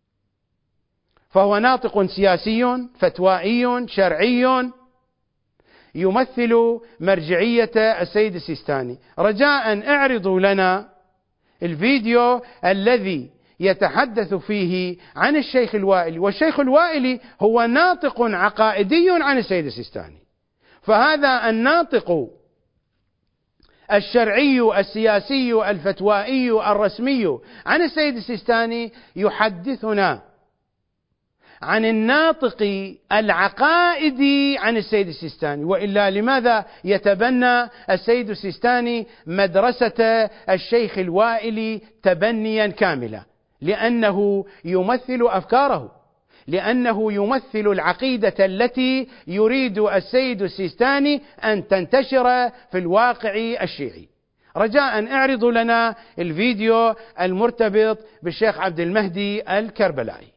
فهو ناطق سياسي فتوائي شرعي يمثل مرجعية السيد السيستاني. رجاء اعرضوا لنا الفيديو الذي يتحدث فيه عن الشيخ الوائلي، والشيخ الوائلي هو ناطق عقائدي عن السيد السيستاني، فهذا الناطق الشرعي السياسي الفتوائي الرسمي عن السيد السيستاني يحدثنا عن الناطق العقائدي عن السيد السيستاني. وإلا لماذا يتبنى السيد السيستاني مدرسة الشيخ الوائلي تبنيا كاملا؟ لأنه يمثل أفكاره، لأنه يمثل العقيدة التي يريد السيد السيستاني أن تنتشر في الواقع الشيعي. رجاء اعرضوا لنا الفيديو المرتبط بالشيخ عبد المهدي الكربلائي.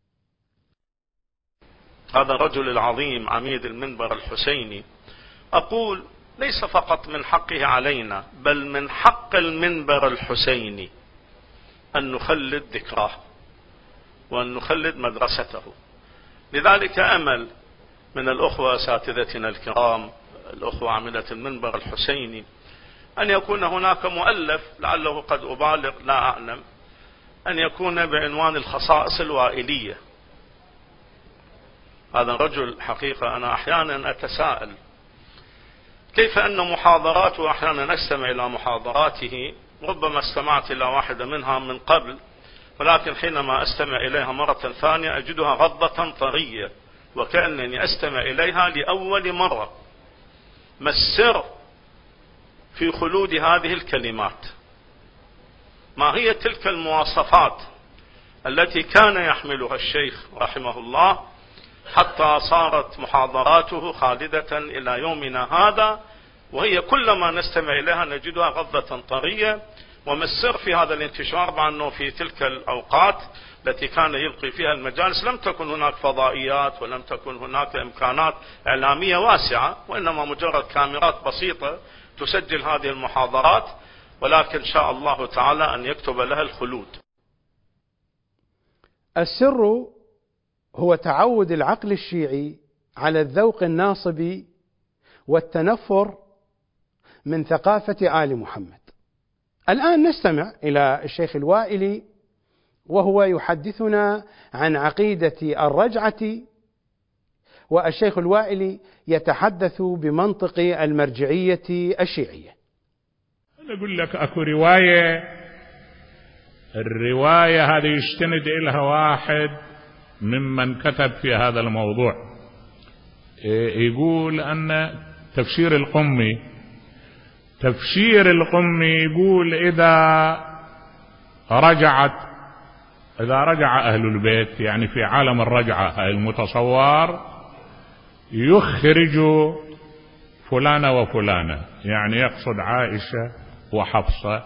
هذا الرجل العظيم عميد المنبر الحسيني، أقول ليس فقط من حقه علينا بل من حق المنبر الحسيني أن نخلد ذكراه وأن نخلد مدرسته. لذلك أمل من الأخوة أساتذتنا الكرام الأخوة عميدة المنبر الحسيني أن يكون هناك مؤلف، لعله قد أبالغ لا أعلم، أن يكون بعنوان الخصائص الوائلية، هذا الرجل حقيقة أنا أحيانا أتساءل كيف أن محاضراته أحيانا أستمع إلى محاضراته، ربما استمعت إلى واحدة منها من قبل، ولكن حينما أستمع إليها مرة ثانية أجدها غضة طرية وكأنني أستمع إليها لأول مرة. ما السر في خلود هذه الكلمات؟ ما هي تلك المواصفات التي كان يحملها الشيخ رحمه الله حتى صارت محاضراته خالدة إلى يومنا هذا، وهي كلما نستمع إليها نجدها غضة طرية؟ وما السر في هذا الانتشار، مع أنه في تلك الأوقات التي كان يلقي فيها المجالس لم تكن هناك فضائيات ولم تكن هناك إمكانات إعلامية واسعة، وإنما مجرد كاميرات بسيطة تسجل هذه المحاضرات، ولكن شاء الله تعالى أن يكتب لها الخلود. السر هو تعود العقل الشيعي على الذوق الناصب والتنفر من ثقافة آل محمد. الآن نستمع إلى الشيخ الوائلي وهو يحدثنا عن عقيدة الرجعة، والشيخ الوائلي يتحدث بمنطق المرجعية الشيعية. أنا أقول لك أكو رواية، الرواية هذه يستند إلها واحد ممن كتب في هذا الموضوع، يقول أن تفسير القمي تفسير القمي يقول إذا رجعت إذا رجع أهل البيت، يعني في عالم الرجعة المتصور، يخرج فلانة وفلانة، يعني يقصد عائشة وحفصة،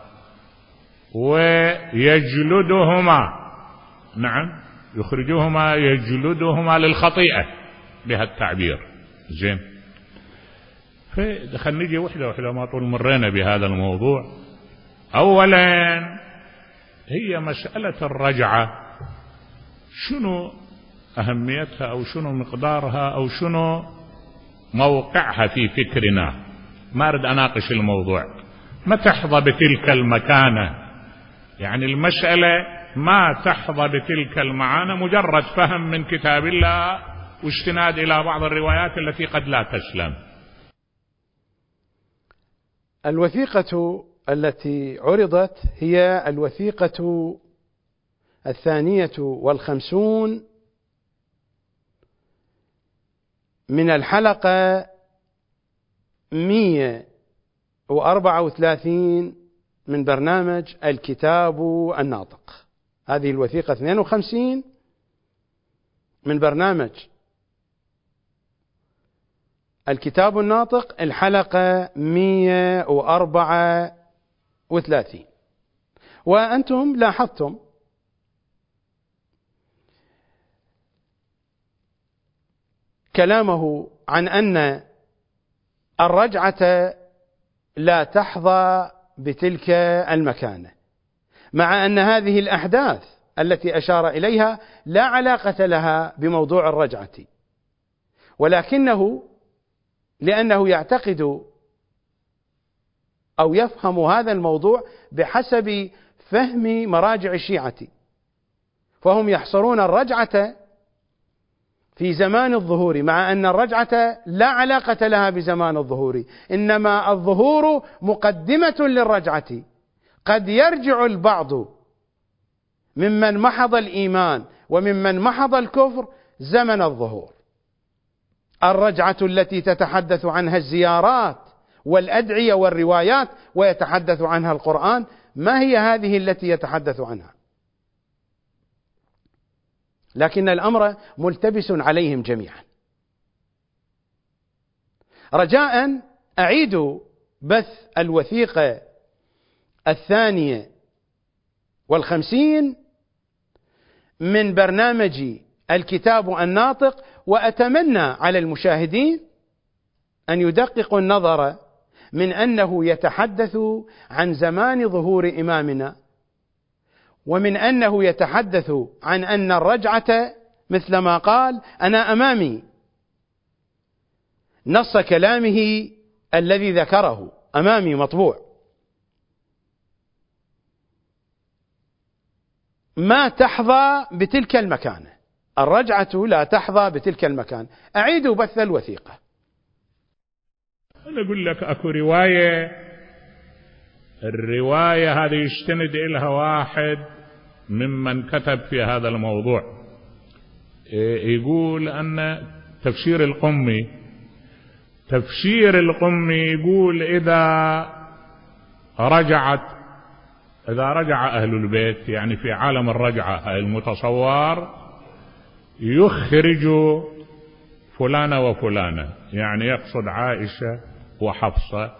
ويجلدهما، نعم يخرجهما يجلدهما للخطيئة بها التعبير. زين، فخلنا نجي وحدة وحدة ما طول مرينا بهذا الموضوع. أولا هي مسألة الرجعة شنو أهميتها أو شنو مقدارها أو شنو موقعها في فكرنا؟ ما أريد أناقش الموضوع، ما تحظى بتلك المكانة، يعني المسألة ما تحظى بتلك المعاني، مجرد فهم من كتاب الله واستناد إلى بعض الروايات التي قد لا تسلم. الوثيقة التي عرضت هي الوثيقة الثانية والخمسون من الحلقة مئة وأربعة وثلاثين من برنامج الكتاب الناطق. هذه الوثيقة اثنين وخمسين من برنامج الكتاب الناطق، الحلقة مئة وأربعة وثلاثين. وأنتم لاحظتم كلامه عن أن الرجعة لا تحظى بتلك المكانة، مع أن هذه الأحداث التي أشار إليها لا علاقة لها بموضوع الرجعة، ولكنه لأنه يعتقد أو يفهم هذا الموضوع بحسب فهم مراجع الشيعة، فهم يحصرون الرجعة في زمان الظهور، مع أن الرجعة لا علاقة لها بزمان الظهور، إنما الظهور مقدمة للرجعة. قد يرجع البعض ممن محض الإيمان وممن محض الكفر زمن الظهور. الرجعة التي تتحدث عنها الزيارات والأدعية والروايات ويتحدث عنها القرآن، ما هي هذه التي يتحدث عنها؟ لكن الأمر ملتبس عليهم جميعا. رجاء أعيد بث الوثيقة الثانية والخمسين من برنامج الكتاب الناطق، وأتمنى على المشاهدين أن يدققوا النظر من أنه يتحدث عن زمان ظهور إمامنا، ومن أنه يتحدث عن أن الرجعة مثل ما قال. أنا أمامي نص كلامه الذي ذكره، أمامي مطبوع، ما تحظى بتلك المكانة. الرجعة لا تحظى بتلك المكان. أعيدوا بث الوثيقة. أنا أقول لك أكو رواية، الرواية هذه يستند إلها واحد ممن كتب في هذا الموضوع، يقول أن تفسير القمي تفسير القمي يقول إذا رجعت إذا رجع أهل البيت، يعني في عالم الرجعة المتصور، يخرج فلانة وفلانة، يعني يقصد عائشة وحفصة،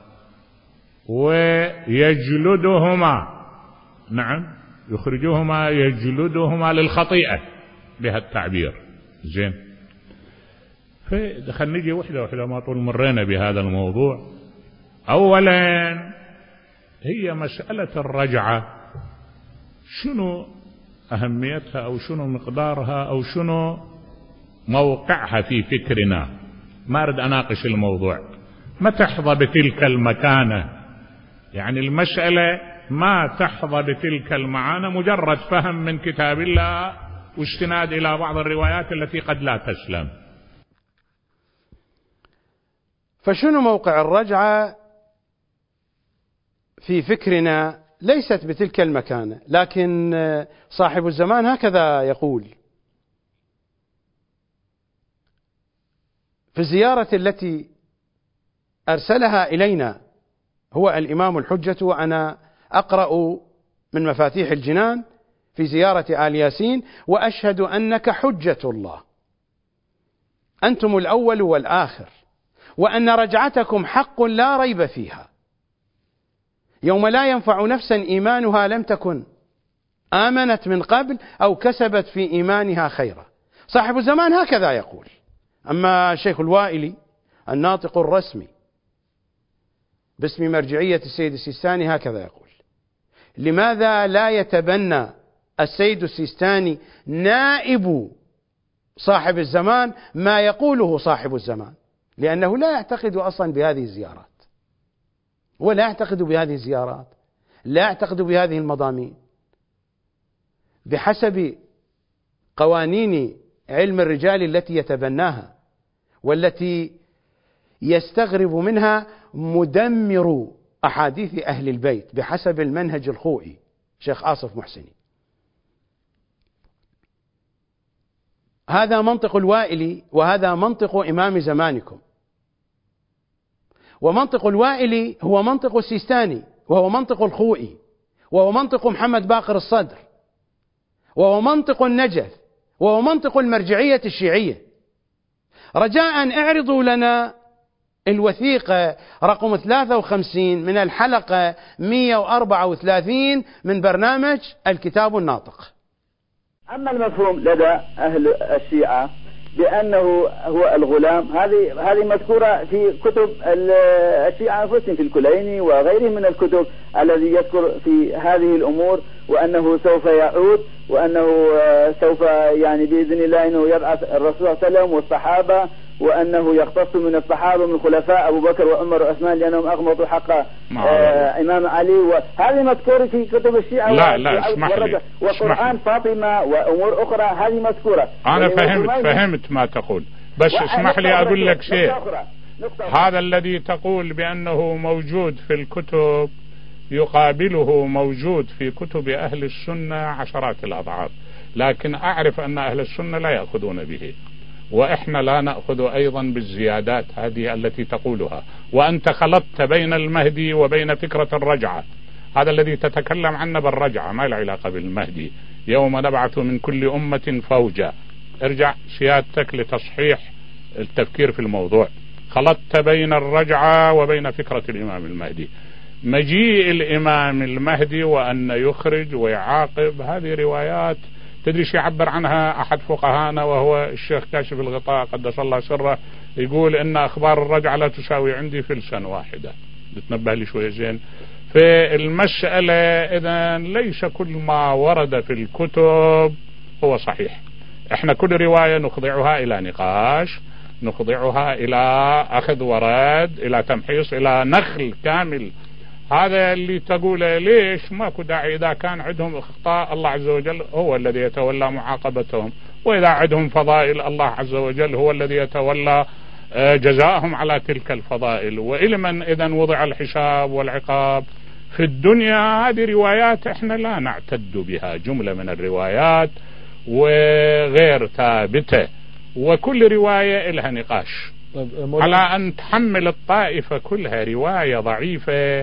ويجلدهما، نعم يخرجهما يجلدهما للخطيئة بها التعبير. زين، فخل نجي وحدة وحدة ما طول مرينا بهذا الموضوع. أولا هي مسألة الرجعة شنو أهميتها أو شنو مقدارها أو شنو موقعها في فكرنا؟ ما أريد أناقش الموضوع، ما تحظى بتلك المكانة، يعني المسألة ما تحظى بتلك المعاني، مجرد فهم من كتاب الله واستناد إلى بعض الروايات التي قد لا تسلم. فشنو موقع الرجعة في فكرنا؟ ليست بتلك المكانة، لكن صاحب الزمان هكذا يقول في الزيارة التي أرسلها إلينا هو الإمام الحجة، وأنا أقرأ من مفاتيح الجنان في زيارة آل ياسين: وأشهد أنك حجة الله، أنتم الأول والآخر، وأن رجعتكم حق لا ريب فيها، يوم لا ينفع نفسا إيمانها لم تكن آمنت من قبل أو كسبت في إيمانها خيرا. صاحب الزمان هكذا يقول. أما الشيخ الوائلي الناطق الرسمي باسم مرجعية السيد السيستاني هكذا يقول: لماذا لا يتبنى السيد السيستاني نائب صاحب الزمان ما يقوله صاحب الزمان؟ لأنه لا يعتقد أصلا بهذه الزيارات، ولا يعتقد بهذه الزيارات، لا يعتقد بهذه المضامين بحسب قوانين علم الرجال التي يتبناها والتي يستغرب منها مدمر أحاديث أهل البيت بحسب المنهج الخوئي شيخ آصف محسني. هذا منطق الوائلي، وهذا منطق إمام زمانكم. ومنطق الوائلي هو منطق السيستاني، وهو منطق الخوئي، وهو منطق محمد باقر الصدر، وهو منطق النجف، وهو منطق المرجعية الشيعية. رجاء اعرضوا لنا الوثيقة رقم ثلاثة وخمسين من الحلقة مئة وأربعة وثلاثين من برنامج الكتاب الناطق. أما المفهوم لدى أهل الشيعة بأنه هو الغلام، هذه هذه مذكورة في كتب الشيعة أنفسهم، في الكليني وغيره من الكتب الذي يذكر في هذه الأمور، وأنه سوف يعود، وأنه سوف يعني بإذن الله أنه يبعث الرسول صلى الله عليه وسلم والصحابة، وأنه يختص من الصحابة من خلفاء أبو بكر وعمر وعثمان لأنهم أغمضوا حق آه إمام علي، وهذه مذكورة في كتب الشيعة. لا لا اسمح لي، وقرآن فاطمة وأمور أخرى هذه مذكورة. أنا فهمت فهمت ما تقول، بس اسمح لي أقول لك شيء. هذا الذي تقول بأنه موجود في الكتب يقابله موجود في كتب أهل السنة عشرات الأضعاف، لكن أعرف أن أهل السنة لا يأخذون به، وإحنا لا نأخذ أيضا بالزيادات هذه التي تقولها. وأنت خلطت بين المهدي وبين فكرة الرجعة، هذا الذي تتكلم عنه بالرجعة ما له علاقة بالمهدي. يوم نبعث من كل أمة فوجا، ارجع سيادتك لتصحيح التفكير في الموضوع. خلطت بين الرجعة وبين فكرة الإمام المهدي. مجيء الإمام المهدي وأن يخرج ويعاقب، هذه روايات تدري شو يعبر عنها أحد فقهانا وهو الشيخ كاشف الغطاء قدس الله سره، يقول إن أخبار الرجعة لا تساوي عندي فلسا واحدة. بتنبه لي شوية زين في المسألة. إذن ليس كل ما ورد في الكتب هو صحيح. احنا كل رواية نخضعها إلى نقاش، نخضعها إلى أخذ ورد، إلى تمحيص، إلى نخل كامل. هذا اللي تقوله ليش ماكو داعي، إذا كان عندهم أخطاء الله عز وجل هو الذي يتولى معاقبتهم، وإذا عندهم فضائل الله عز وجل هو الذي يتولى جزاءهم على تلك الفضائل. وإلى من إذن وضع الحساب والعقاب في الدنيا. هذه روايات احنا لا نعتد بها، جملة من الروايات وغير ثابتة، وكل رواية لها نقاش. على أن تحمل الطائفة كلها رواية ضعيفة.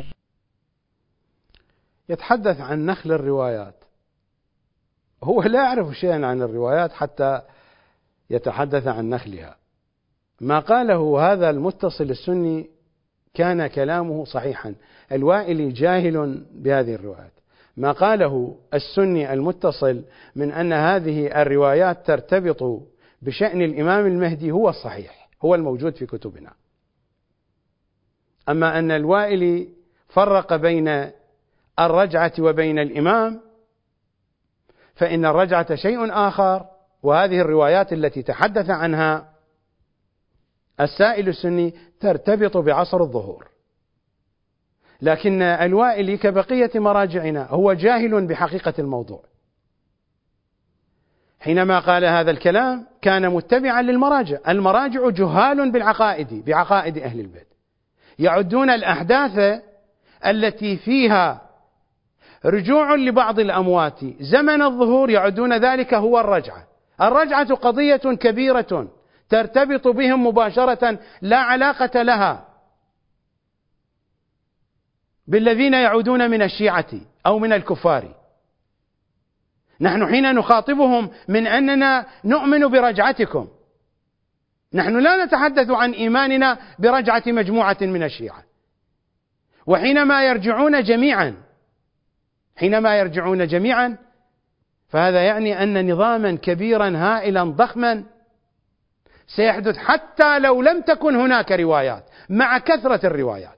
يتحدث عن نخل الروايات، هو لا يعرف شيئا عن الروايات حتى يتحدث عن نخلها. ما قاله هذا المتصل السني كان كلامه صحيحا، الوائلي جاهل بهذه الروايات. ما قاله السني المتصل من أن هذه الروايات ترتبط بشأن الإمام المهدي هو الصحيح، هو الموجود في كتبنا. أما أن الوائلي فرق بين الرجعة وبين الإمام، فإن الرجعة شيء آخر، وهذه الروايات التي تحدث عنها السائل السني ترتبط بعصر الظهور. لكن الوائلي كبقية مراجعنا هو جاهل بحقيقة الموضوع. حينما قال هذا الكلام كان متبعا للمراجع، المراجع جهال بالعقائد بعقائد أهل البيت، يعدون الأحداث التي فيها رجوع لبعض الأموات زمن الظهور، يعدون ذلك هو الرجعة. الرجعة قضية كبيرة ترتبط بهم مباشرة، لا علاقة لها بالذين يعودون من الشيعة أو من الكفار. نحن حين نخاطبهم من أننا نؤمن برجعتكم، نحن لا نتحدث عن إيماننا برجعة مجموعة من الشيعة. وحينما يرجعون جميعا حينما يرجعون جميعا فهذا يعني أن نظاما كبيرا هائلا ضخما سيحدث، حتى لو لم تكن هناك روايات مع كثرة الروايات.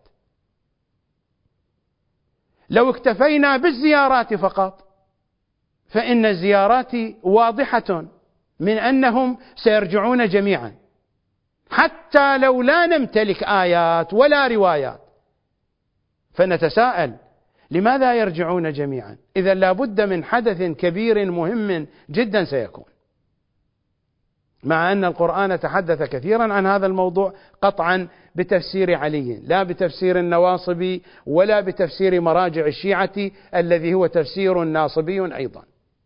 لو اكتفينا بالزيارات فقط فإن الزيارات واضحة من أنهم سيرجعون جميعا، حتى لو لا نمتلك آيات ولا روايات. فنتساءل لماذا يرجعون جميعا؟ إذا لابد من حدث كبير مهم جدا سيكون، مع أن القرآن تحدث كثيرا عن هذا الموضوع قطعا بتفسير علي، لا بتفسير النواصبي ولا بتفسير مراجع الشيعة الذي هو تفسير ناصبي أيضا.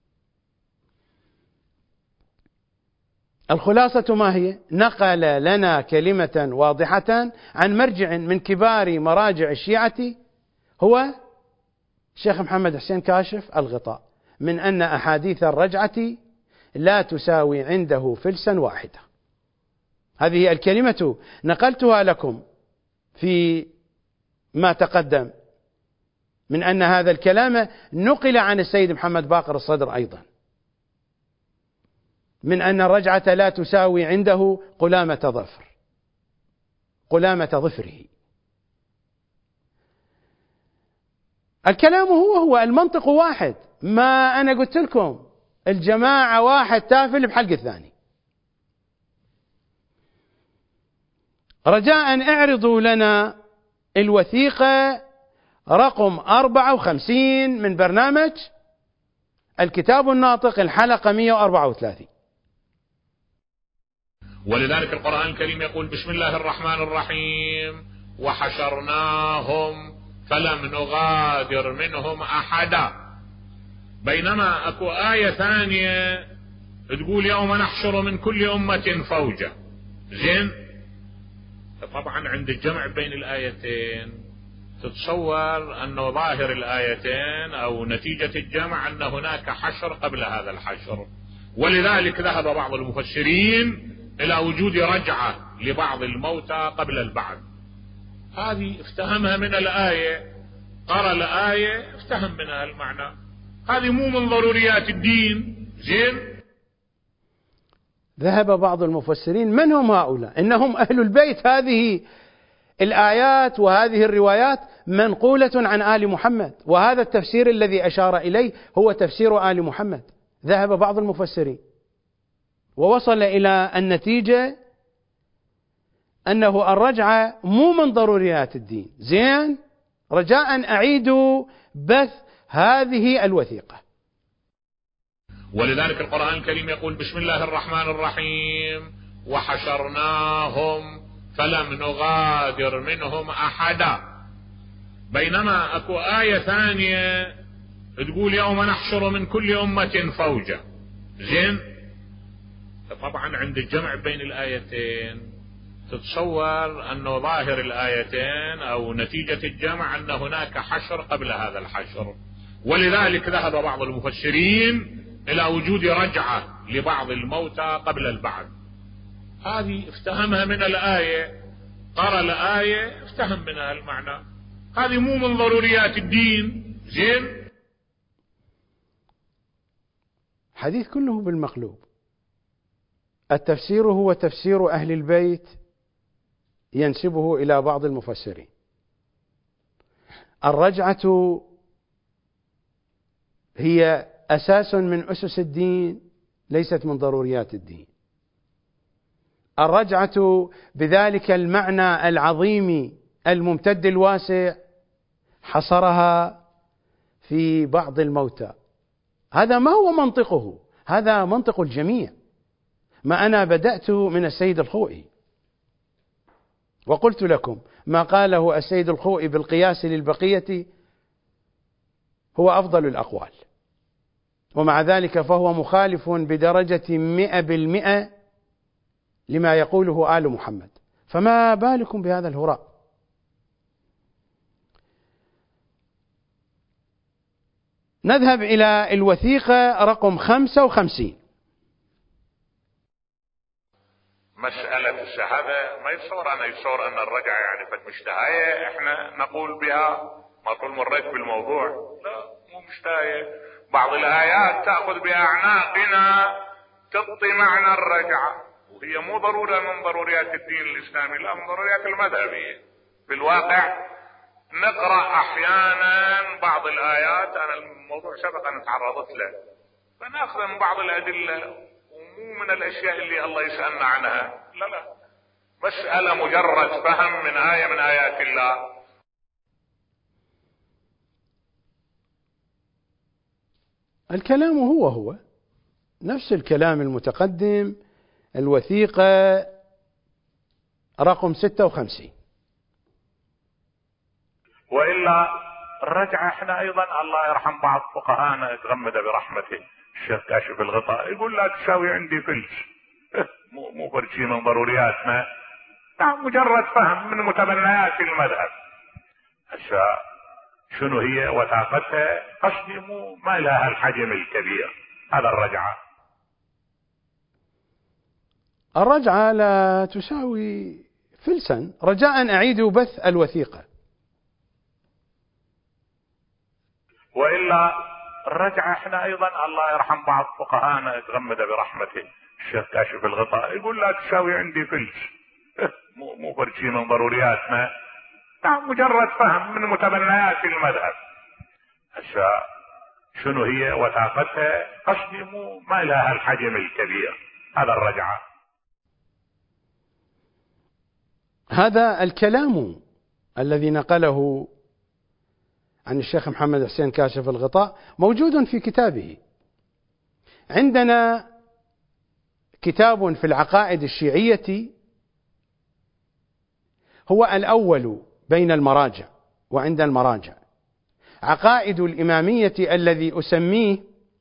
الخلاصة ما هي؟ نقل لنا كلمة واضحة عن مرجع من كبار مراجع الشيعة هو الشيخ محمد حسين كاشف الغطاء، من أن أحاديث الرجعة لا تساوي عنده فلسا واحدة. هذه الكلمة نقلتها لكم في ما تقدم، من أن هذا الكلام نقل عن السيد محمد باقر الصدر أيضا، من أن الرجعة لا تساوي عنده قلامة ظفر قلامة ظفره. الكلام هو هو المنطق واحد. ما أنا قلت لكم الجماعة واحد تافل بحلق الثاني. رجاء اعرضوا لنا الوثيقة رقم أربعة وخمسين من برنامج الكتاب الناطق الحلقة مئة وأربعة وثلاثين. ولذلك القرآن الكريم يقول بسم الله الرحمن الرحيم وحشرناهم فلم نغادر منهم أحدا. بينما أكو آية ثانية تقول يوم نحشر من كل أمة فوجا. زين، طبعا عند الجمع بين الآيتين تتصور أن ظاهر الآيتين أو نتيجة الجمع أن هناك حشر قبل هذا الحشر، ولذلك ذهب بعض المفسرين إلى وجود رجعة لبعض الموتى قبل البعث. هذه افتهمها من الآية، قرأ الآية افتهم منها المعنى. هذه مو من ضروريات الدين. زين، ذهب بعض المفسرين، من هم هؤلاء؟ إنهم أهل البيت. هذه الآيات وهذه الروايات منقولة عن آل محمد، وهذا التفسير الذي أشار إليه هو تفسير آل محمد. ذهب بعض المفسرين ووصل إلى النتيجة أنه الرجعة مو من ضروريات الدين. زين، رجاء أعيدوا بث هذه الوثيقة. ولذلك القرآن الكريم يقول بسم الله الرحمن الرحيم وحشرناهم فلم نغادر منهم أحدا. بينما أكو آية ثانية تقول يوم نحشر من كل أمة فوجا. زين، طبعا عند الجمع بين الآيتين تتصور أن ظاهر الآيتين أو نتيجة الجمع أن هناك حشر قبل هذا الحشر، ولذلك ذهب بعض المفسرين إلى وجود رجعة لبعض الموتى قبل البعث. هذه افتهمها من الآية، قرأ الآية افتهم منها المعنى. هذه مو من ضروريات الدين. زين، حديث كله بالمقلوب. التفسير هو تفسير أهل البيت ينسبه إلى بعض المفسرين. الرجعة هي أساس من أسس الدين، ليست من ضروريات الدين. الرجعة بذلك المعنى العظيم الممتد الواسع حصرها في بعض الموتى. هذا ما هو منطقه، هذا منطق الجميع. ما أنا بدأت من السيد الخوئي وقلت لكم ما قاله السيد الخوئي بالقياس للبقية هو أفضل الأقوال، ومع ذلك فهو مخالف بدرجة مئة بالمئة لما يقوله آل محمد، فما بالكم بهذا الهراء. نذهب إلى الوثيقة رقم خمسة وخمسين. مسألة الشهادة ما يصور أنا يصور أن الرجعة يعني فد مشتهية احنا نقول بها، ما طول مريت بالموضوع، لا مو مشتهية. بعض الآيات تأخذ بأعناقنا تعطي معنى الرجعة، وهي مو ضرورة من ضروريات الدين الإسلامي، لا من ضروريات المذهبية. في الواقع نقرأ أحيانا بعض الآيات، أنا الموضوع سبق أن تعرضت له، فنأخذ من بعض الأدلة ومو من الأشياء اللي الله يسألنا عنها، لا لا، مسألة مجرد فهم من آية من آيات الله. الكلام هو هو نفس الكلام المتقدم. الوثيقة رقم ستة وخمسين. وإلا الرجعة احنا أيضا الله يرحم بعض فقهانا يتغمد برحمته الشيخ كاشف الغطاء يقول لا تساوي عندي فلس، مو مو فرشي من ضرورياتنا، نعم مجرد فهم من متبنيات المذهب. هسه شنو هي وثاقتها؟ قصدي مو ما لها الحجم الكبير. هذا الرجعة الرجعة لا تساوي فلسا. رجاء أعيدوا بث الوثيقة. وإلا الرجعة احنا أيضا الله يرحم بعض فقهانا يتغمد برحمته الشيخ كاشف الغطاء يقول لا تساوي عندي فلس، مو مو فرشي من ضرورياتنا، نعم مجرد فهم من متبنيات المذهب. هسه شنو هي وثاقتها؟ قصدي مو ما لها الحجم الكبير. هذا الرجعة. هذا الكلام الذي نقله عن الشيخ محمد حسين كاشف الغطاء موجود في كتابه. عندنا كتاب في العقائد الشيعية هو الأول بين المراجع، وعند المراجع عقائد الإمامية الذي أسميه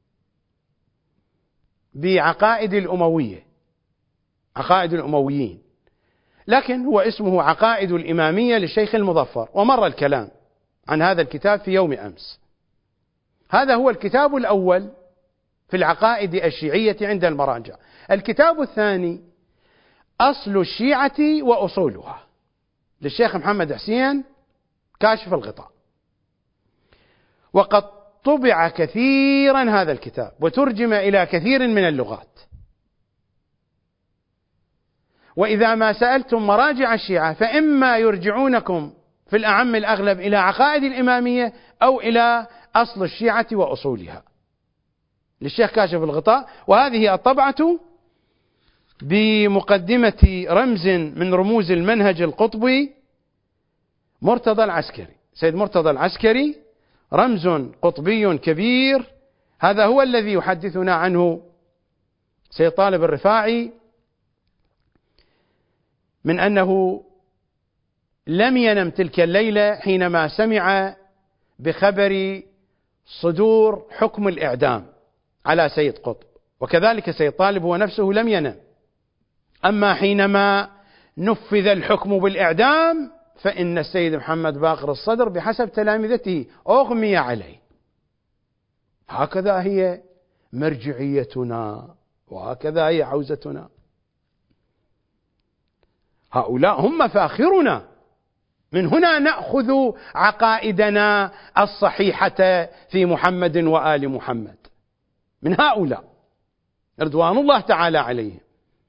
بعقائد الأموية، عقائد الأمويين، لكن هو اسمه عقائد الإمامية للشيخ المظفر، ومر الكلام عن هذا الكتاب في يوم أمس. هذا هو الكتاب الأول في العقائد الشيعية عند المراجع. الكتاب الثاني أصل الشيعة وأصولها للشيخ محمد حسين كاشف الغطاء، وقد طبع كثيرا هذا الكتاب وترجم إلى كثير من اللغات. وإذا ما سألتم مراجع الشيعة فإما يرجعونكم في الأعم الأغلب إلى عقائد الإمامية أو إلى أصل الشيعة وأصولها للشيخ كاشف الغطاء. وهذه الطبعة بمقدمة رمز من رموز المنهج القطبي مرتضى العسكري. سيد مرتضى العسكري رمز قطبي كبير هذا هو الذي يحدثنا عنه سيد طالب الرفاعي من أنه لم ينم تلك الليلة حينما سمع بخبر صدور حكم الإعدام على سيد قطب، وكذلك سيد طالب هو نفسه لم ينم. أما حينما نفذ الحكم بالإعدام فإن السيد محمد باقر الصدر بحسب تلامذته أغمي عليه. هكذا هي مرجعيتنا وهكذا هي حوزتنا. هؤلاء هم مفاخرنا، من هنا نأخذ عقائدنا الصحيحة في محمد وآل محمد، من هؤلاء رضوان الله تعالى عليهم.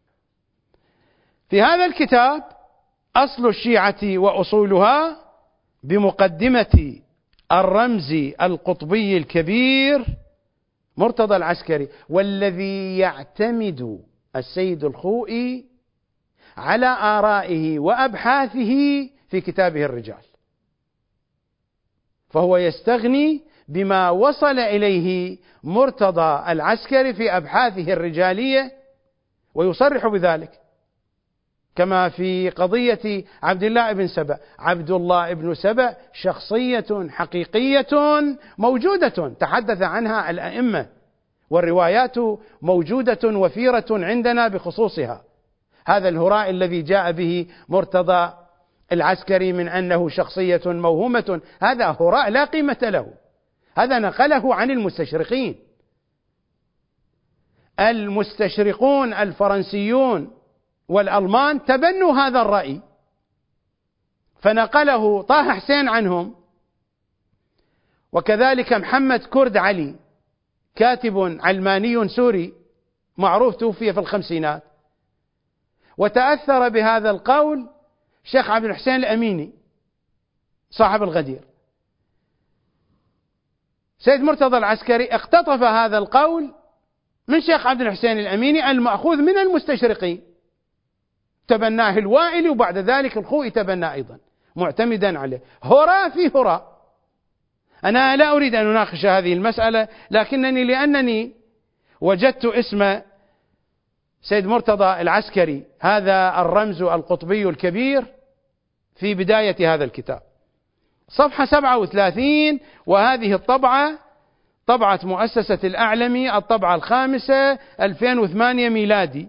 في هذا الكتاب أصل الشيعة وأصولها بمقدمة الرمز القطبي الكبير مرتضى العسكري، والذي يعتمد السيد الخوئي على آرائه وأبحاثه في كتابه الرجال، فهو يستغني بما وصل إليه مرتضى العسكري في أبحاثه الرجالية ويصرح بذلك، كما في قضية عبد الله بن سبأ. عبد الله بن سبأ شخصية حقيقية موجودة تحدث عنها الأئمة، والروايات موجودة وفيرة عندنا بخصوصها. هذا الهراء الذي جاء به مرتضى العسكري من أنه شخصية موهومة، هذا هراء لا قيمة له، هذا نقله عن المستشرقين. المستشرقون الفرنسيون والألمان تبنوا هذا الرأي، فنقله طه حسين عنهم، وكذلك محمد كرد علي كاتب علماني سوري معروف توفي في الخمسينات، وتأثر بهذا القول شيخ عبد الحسين الأميني صاحب الغدير. سيد مرتضى العسكري اقتطف هذا القول من شيخ عبد الحسين الأميني المأخوذ من المستشرقين، تبناه الوائلي وبعد ذلك الخوئي تبناه أيضا معتمدا عليه. هراء في هراء. أنا لا أريد أن أناقش هذه المسألة، لكنني لأنني وجدت اسم سيد مرتضى العسكري هذا الرمز القطبي الكبير في بداية هذا الكتاب، صفحة سبعة وثلاثين، وهذه الطبعة طبعة مؤسسة الأعلمي الطبعة الخامسة ألفين وثمانية ميلادي.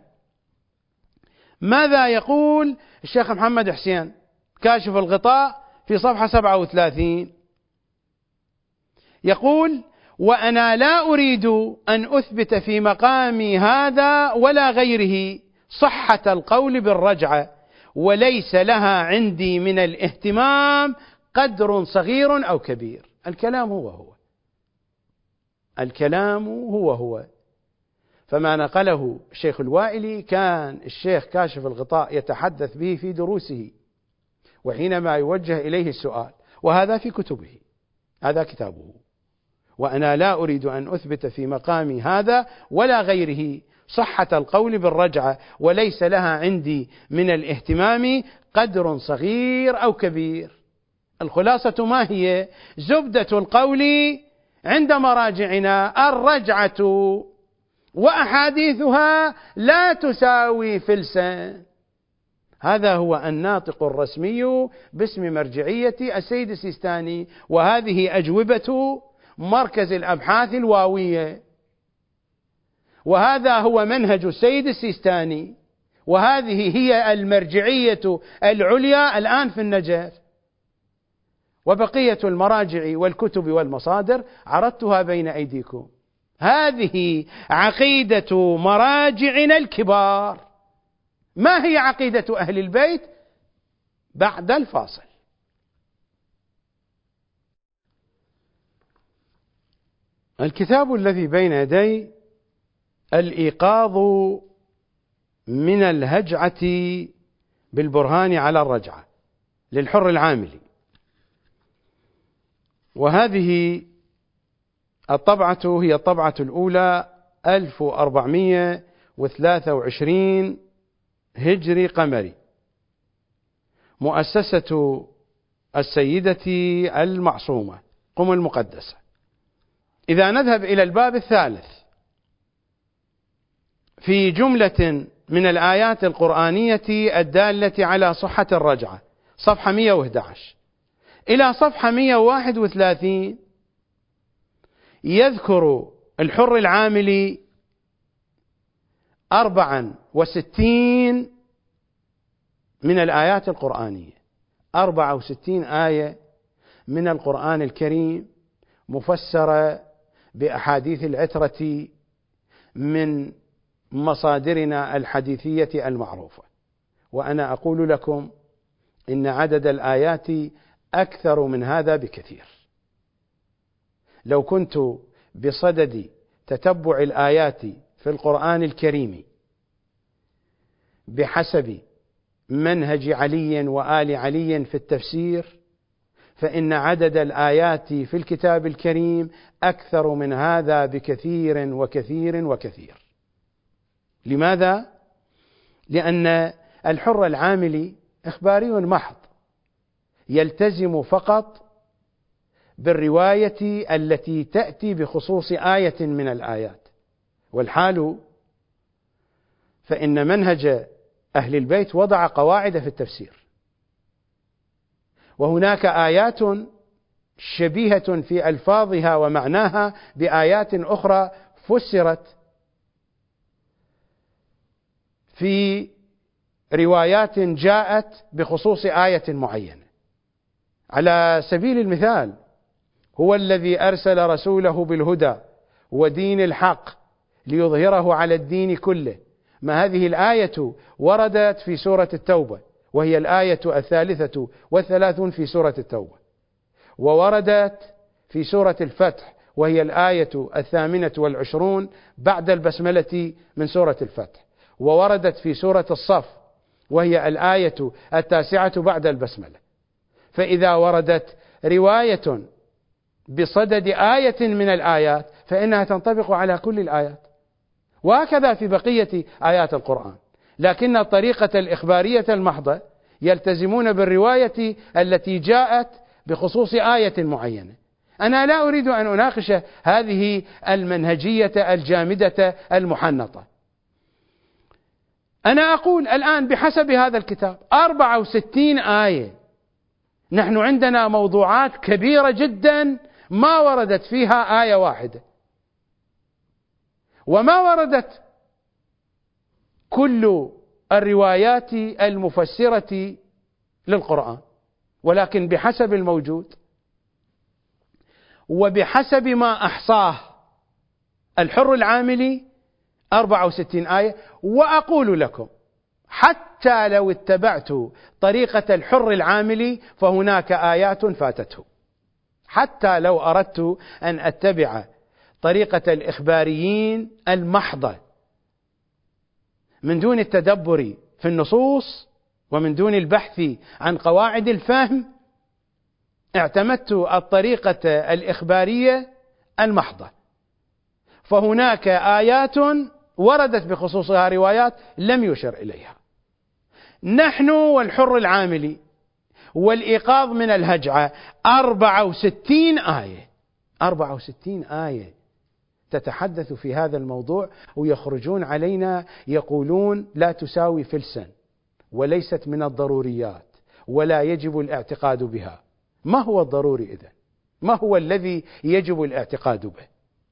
ماذا يقول الشيخ محمد حسين كاشف الغطاء في صفحة سبعة وثلاثين؟ يقول: وأنا لا أريد أن أثبت في مقامي هذا ولا غيره صحة القول بالرجعة، وليس لها عندي من الاهتمام قدر صغير أو كبير. الكلام هو هو الكلام هو هو فما نقله الشيخ الوائلي كان الشيخ كاشف الغطاء يتحدث به في دروسه وحينما يوجه إليه السؤال، وهذا في كتبه، هذا كتابه. وأنا لا أريد أن أثبت في مقامي هذا ولا غيره صحة القول بالرجعة، وليس لها عندي من الاهتمام قدر صغير أو كبير. الخلاصة ما هي؟ زبدة القول عند مراجعنا الرجعة، وأحاديثها لا تساوي فلسا. هذا هو الناطق الرسمي باسم مرجعية السيد السيستاني، وهذه أجوبة مركز الأبحاث الواوية، وهذا هو منهج السيد السيستاني، وهذه هي المرجعية العليا الآن في النجف. وبقية المراجع والكتب والمصادر عرضتها بين أيديكم. هذه عقيدة مراجعنا الكبار. ما هي عقيدة أهل البيت؟ بعد الفاصل. الكتاب الذي بين يدي الإيقاظ من الهجعة بالبرهان على الرجعة للحر العاملي، وهذه الطبعة هي الطبعة الأولى ألف وأربعمائة وثلاثة وعشرين هجري قمري، مؤسسة السيدة المعصومة قم المقدسة. إذا نذهب إلى الباب الثالث في جملة من الآيات القرآنية الدالة على صحة الرجعة، صفحة مئة وأحد عشر إلى صفحة مئة وواحد وثلاثين، يذكر الحر العاملي أربعا وستين من الآيات القرآنية، أربعة وستين آية من القرآن الكريم مفسرة بأحاديث العترة من مصادرنا الحديثية المعروفة. وأنا أقول لكم إن عدد الآيات أكثر من هذا بكثير. لو كنت بصدد تتبع الآيات في القرآن الكريم بحسب منهج علي وآل علي في التفسير، فإن عدد الآيات في الكتاب الكريم أكثر من هذا بكثير وكثير وكثير. لماذا؟ لأن الحر العاملي إخباري محض، يلتزم فقط بالرواية التي تأتي بخصوص آية من الآيات، والحال فإن منهج أهل البيت وضع قواعد في التفسير، وهناك آيات شبيهة في ألفاظها ومعناها بآيات أخرى فسرت في روايات جاءت بخصوص آية معينة. على سبيل المثال، هو الذي أرسل رسوله بالهدى ودين الحق ليظهره على الدين كله. ما هذه الآية وردت في سورة التوبة، وهي الآية الثالثة والثلاثون في سورة التوبة، ووردت في سورة الفتح، وهي الآية الثامنة والعشرون بعد البسملة من سورة الفتح، ووردت في سورة الصف، وهي الآية التاسعة بعد البسملة. فإذا وردت رواية بصدد آية من الآيات فإنها تنطبق على كل الآيات، وهكذا في بقية آيات القرآن. لكن الطريقة الإخبارية المحضة يلتزمون بالرواية التي جاءت بخصوص آية معينة. أنا لا أريد أن أناقش هذه المنهجية الجامدة المحنطة. أنا أقول الآن بحسب هذا الكتاب أربعة وستين آية، نحن عندنا موضوعات كبيرة جدا ما وردت فيها آية واحدة، وما وردت كل الروايات المفسرة للقرآن، ولكن بحسب الموجود وبحسب ما أحصاه الحر العاملي أربعة وستين آية. وأقول لكم حتى لو اتبعت طريقة الحر العاملي فهناك آيات فاتته، حتى لو أردت أن أتبع طريقة الإخباريين المحضة من دون التدبر في النصوص ومن دون البحث عن قواعد الفهم، اعتمدت الطريقة الإخبارية المحضة، فهناك آيات وردت بخصوصها روايات لم يشر إليها. نحن والحر العاملي والإيقاظ من الهجعة أربعة وستين آية، أربعة وستين آية تتحدث في هذا الموضوع، ويخرجون علينا يقولون لا تساوي فلسا وليست من الضروريات ولا يجب الاعتقاد بها. ما هو الضروري إذن؟ ما هو الذي يجب الاعتقاد به؟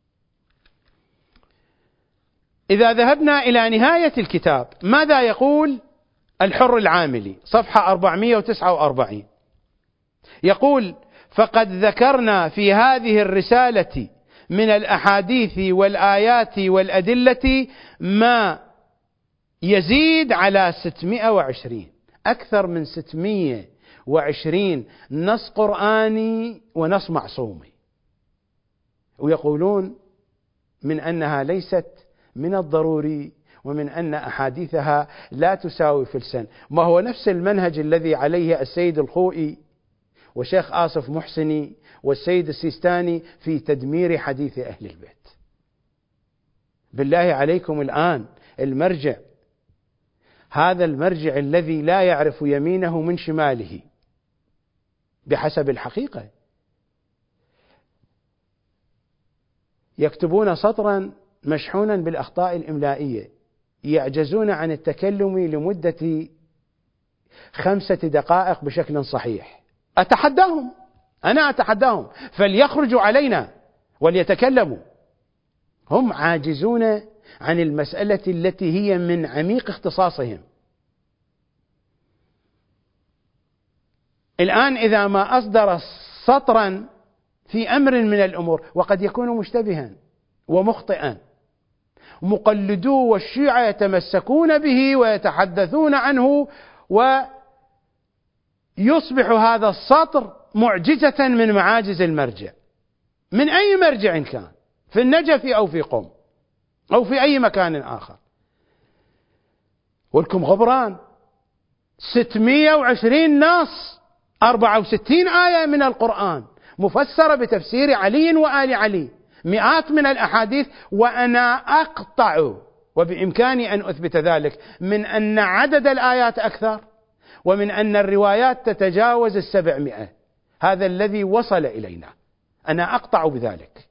إذا ذهبنا إلى نهاية الكتاب ماذا يقول الحر العاملي؟ صفحة أربعمئة وتسعة وأربعين يقول: فقد ذكرنا في هذه الرسالة من الأحاديث والآيات والأدلة ما يزيد على ستمئة وعشرين، أكثر من ستمئة وعشرين نص قرآني ونص معصومي، ويقولون من أنها ليست من الضروري ومن أن أحاديثها لا تساوي فلسا. ما هو نفس المنهج الذي عليه السيد الخوئي وشيخ آصف محسني والسيد السيستاني في تدمير حديث أهل البيت. بالله عليكم الآن المرجع، هذا المرجع الذي لا يعرف يمينه من شماله بحسب الحقيقة، يكتبون سطرا مشحونا بالأخطاء الإملائية، يعجزون عن التكلم لمدة خمسة دقائق بشكل صحيح. أتحداهم، أنا أتحداهم، فليخرجوا علينا وليتكلموا. هم عاجزون عن المسألة التي هي من عميق اختصاصهم. الآن إذا ما أصدر سطرا في أمر من الأمور وقد يكون مشتبها ومخطئا، مقلدو والشيعة يتمسكون به ويتحدثون عنه، ويصبح هذا السطر معجزة من معاجز المرجع، من أي مرجع كان، في النجف أو في قم أو في أي مكان آخر. ولكم غبران ستمائة وعشرين نص، أربعة وستين آية من القرآن مفسرة بتفسير علي وآل علي، مئات من الأحاديث، وأنا أقطع وبإمكاني أن أثبت ذلك من أن عدد الآيات أكثر، ومن أن الروايات تتجاوز السبعمائة. هذا الذي وصل إلينا، أنا أقطع بذلك،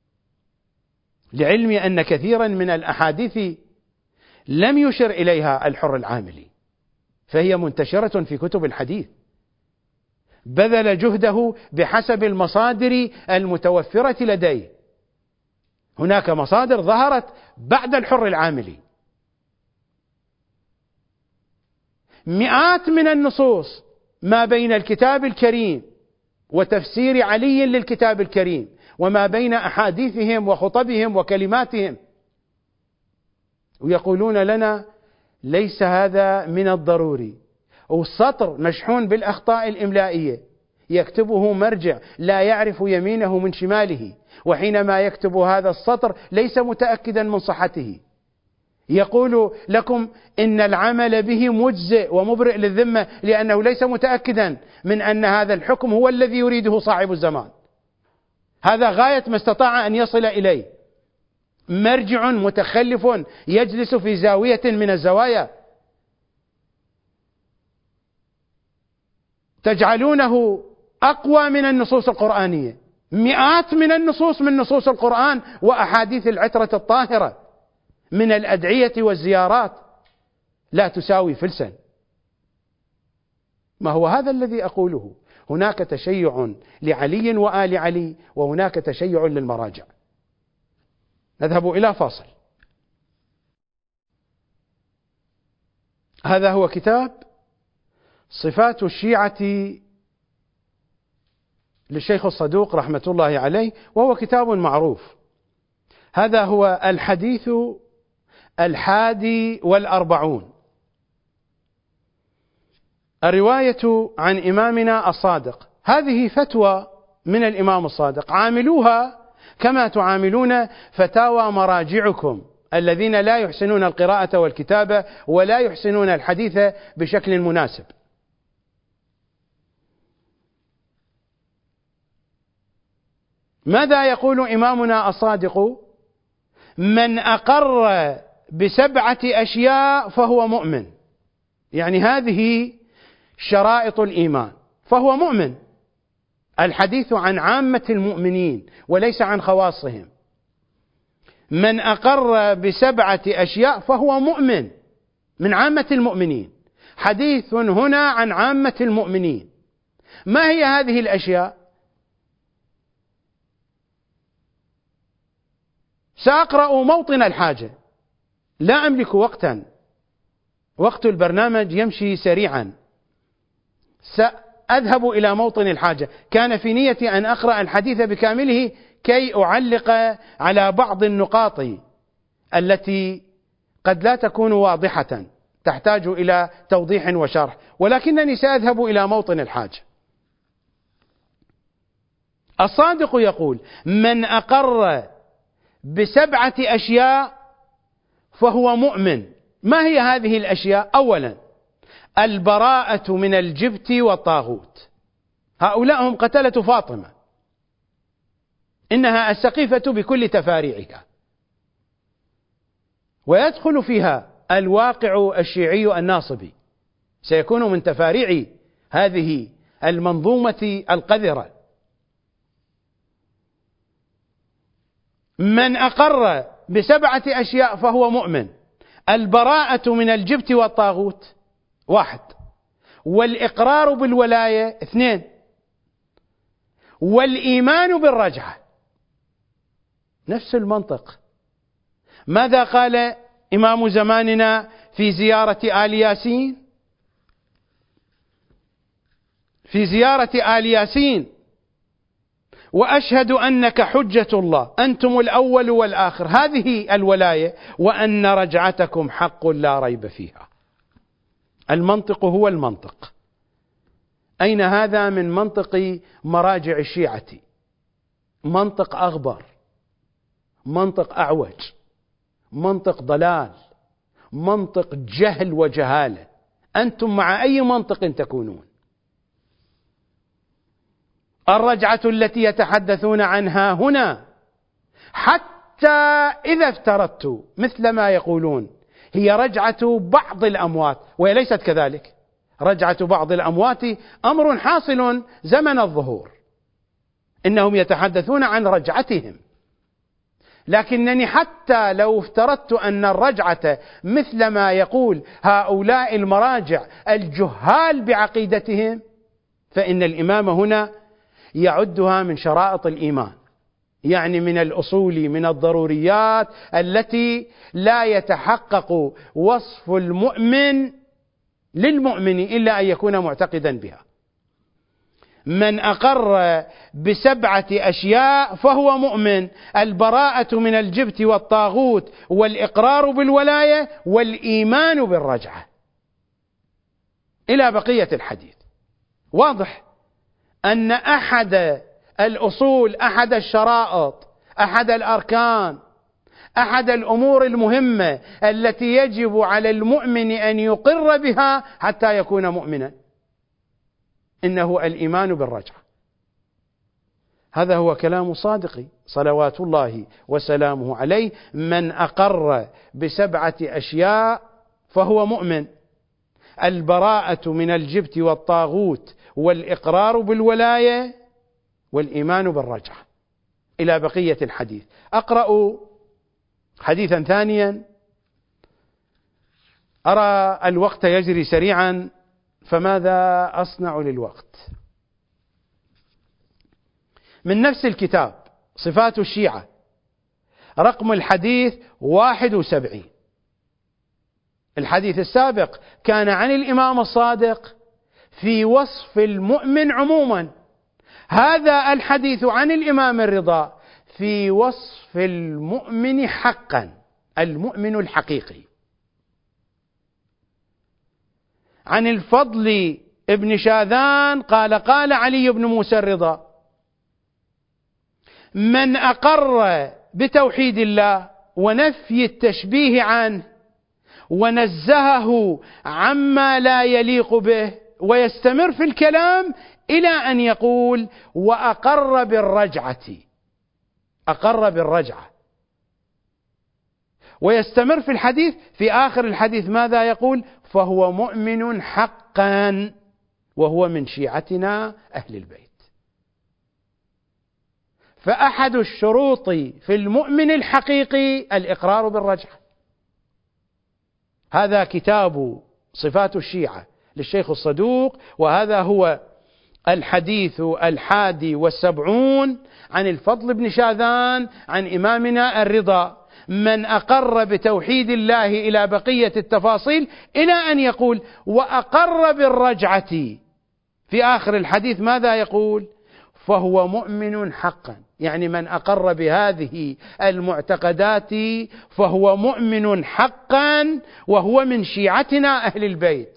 لعلمي أن كثيرا من الأحاديث لم يشر إليها الحر العاملي، فهي منتشرة في كتب الحديث، بذل جهده بحسب المصادر المتوفرة لديه. هناك مصادر ظهرت بعد الحر العاملي، مئات من النصوص ما بين الكتاب الكريم وتفسير علي للكتاب الكريم، وما بين أحاديثهم وخطبهم وكلماتهم، ويقولون لنا ليس هذا من الضروري. والسطر مشحون بالأخطاء الإملائية، يكتبه مرجع لا يعرف يمينه من شماله، وحينما يكتب هذا السطر ليس متأكدا من صحته، يقول لكم إن العمل به مجزئ ومبرئ للذمة، لأنه ليس متأكدا من أن هذا الحكم هو الذي يريده صاحب الزمان. هذا غاية ما استطاع أن يصل إليه، مرجع متخلف يجلس في زاوية من الزوايا، تجعلونه أقوى من النصوص القرآنية، مئات من النصوص من نصوص القرآن وأحاديث العترة الطاهرة من الأدعية والزيارات لا تساوي فلسا. ما هو هذا الذي أقوله؟ هناك تشيع لعلي وآل علي، وهناك تشيع للمراجع. نذهب إلى فاصل. هذا هو كتاب صفات الشيعة للشيخ الصدوق رحمة الله عليه، وهو كتاب معروف. هذا هو الحديث الحادي والأربعون، الرواية عن إمامنا الصادق. هذه فتوى من الإمام الصادق، عاملوها كما تعاملون فتاوى مراجعكم الذين لا يحسنون القراءة والكتابة ولا يحسنون الحديث بشكل مناسب. ماذا يقول إمامنا الصادق؟ من أقر بسبعة أشياء فهو مؤمن، يعني هذه شرائط الإيمان، فهو مؤمن. الحديث عن عامة المؤمنين وليس عن خواصهم. من أقر بسبعة أشياء فهو مؤمن من عامة المؤمنين. حديث هنا عن عامة المؤمنين. ما هي هذه الأشياء؟ سأقرأ موطن الحاجة، لا أملك وقتا، وقت البرنامج يمشي سريعا. سأذهب إلى موطن الحاجة. كان في نيتي أن أقرأ الحديث بكامله كي أعلق على بعض النقاط التي قد لا تكون واضحة تحتاج إلى توضيح وشرح، ولكنني سأذهب إلى موطن الحاجة. الصادق يقول: من أقر بسبعة أشياء فهو مؤمن. ما هي هذه الأشياء؟ أولا، البراءة من الجبت والطاغوت. هؤلاء هم قتلة فاطمة، إنها السقيفة بكل تفاريعها، ويدخل فيها الواقع الشيعي الناصبي، سيكون من تفاريع هذه المنظومة القذرة. من أقر بسبعة أشياء فهو مؤمن: البراءة من الجبت والطاغوت واحد، والإقرار بالولاية اثنين، والإيمان بالرجعة. نفس المنطق. ماذا قال إمام زماننا في زيارة آل ياسين؟ في زيارة آل ياسين: وأشهد أنك حجة الله، أنتم الأول والآخر، هذه الولاية، وأن رجعتكم حق لا ريب فيها. المنطق هو المنطق. أين هذا من منطق مراجع الشيعة؟ منطق أغبر، منطق أعوج، منطق ضلال، منطق جهل وجهالة. أنتم مع أي منطق تكونون؟ الرجعة التي يتحدثون عنها هنا، حتى إذا افترضت مثل ما يقولون هي رجعة بعض الأموات، وهي ليست كذلك. رجعة بعض الأموات أمر حاصل زمن الظهور، إنهم يتحدثون عن رجعتهم. لكنني حتى لو افترضت أن الرجعة مثل ما يقول هؤلاء المراجع الجهال بعقيدتهم، فإن الإمام هنا يعدها من شرائط الإيمان، يعني من الأصول، من الضروريات التي لا يتحقق وصف المؤمن للمؤمن إلا أن يكون معتقدا بها. من أقر بسبعة أشياء فهو مؤمن: البراءة من الجبت والطاغوت، والإقرار بالولاية، والإيمان بالرجعة، إلى بقية الحديث. واضح أن أحد الأصول، أحد الشرائط، أحد الأركان، أحد الأمور المهمة التي يجب على المؤمن أن يقر بها حتى يكون مؤمنا، إنه الإيمان بالرجعة. هذا هو كلام صادق صلوات الله وسلامه عليه: من أقر بسبعة أشياء فهو مؤمن: البراءة من الجبت والطاغوت، والإقرار بالولاية، والإيمان بالرجعة، إلى بقية الحديث. أقرأ حديثا ثانيا. أرى الوقت يجري سريعا، فماذا أصنع للوقت؟ من نفس الكتاب صفات الشيعة، رقم الحديث واحد وسبعين. الحديث السابق كان عن الإمام الصادق في وصف المؤمن عموما، هذا الحديث عن الإمام الرضا في وصف المؤمن حقا، المؤمن الحقيقي. عن الفضل ابن شاذان قال: قال علي بن موسى الرضا: من أقر بتوحيد الله ونفي التشبيه عنه، ونزهه عما لا يليق به، ويستمر في الكلام إلى أن يقول: وأقر بالرجعة، أقر بالرجعة، ويستمر في الحديث. في آخر الحديث ماذا يقول؟ فهو مؤمن حقا، وهو من شيعتنا أهل البيت. فأحد الشروط في المؤمن الحقيقي الإقرار بالرجعة. هذا كتاب صفات الشيعة للشيخ الصدوق، وهذا هو الحديث الحادي والسبعون عن الفضل بن شاذان عن إمامنا الرضا: من أقر بتوحيد الله إلى بقية التفاصيل، إلى أن يقول: وأقر بالرجعة. في آخر الحديث ماذا يقول؟ فهو مؤمن حقا، يعني من أقر بهذه المعتقدات فهو مؤمن حقا، وهو من شيعتنا أهل البيت.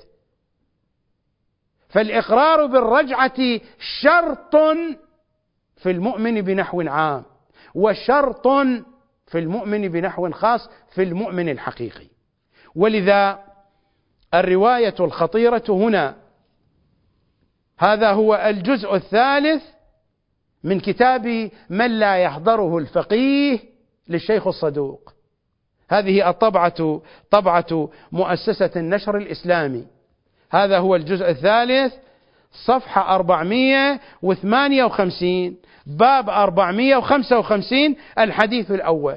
فالإقرار بالرجعة شرط في المؤمن بنحو عام، وشرط في المؤمن بنحو خاص في المؤمن الحقيقي. ولذا الرواية الخطيرة هنا، هذا هو الجزء الثالث من كتاب من لا يحضره الفقيه للشيخ الصدوق. هذه الطبعة طبعة مؤسسة النشر الإسلامي. هذا هو الجزء الثالث، صفحة أربعمائة وثمانية وخمسين، باب أربعمائة وخمسة وخمسين، الحديث الأول.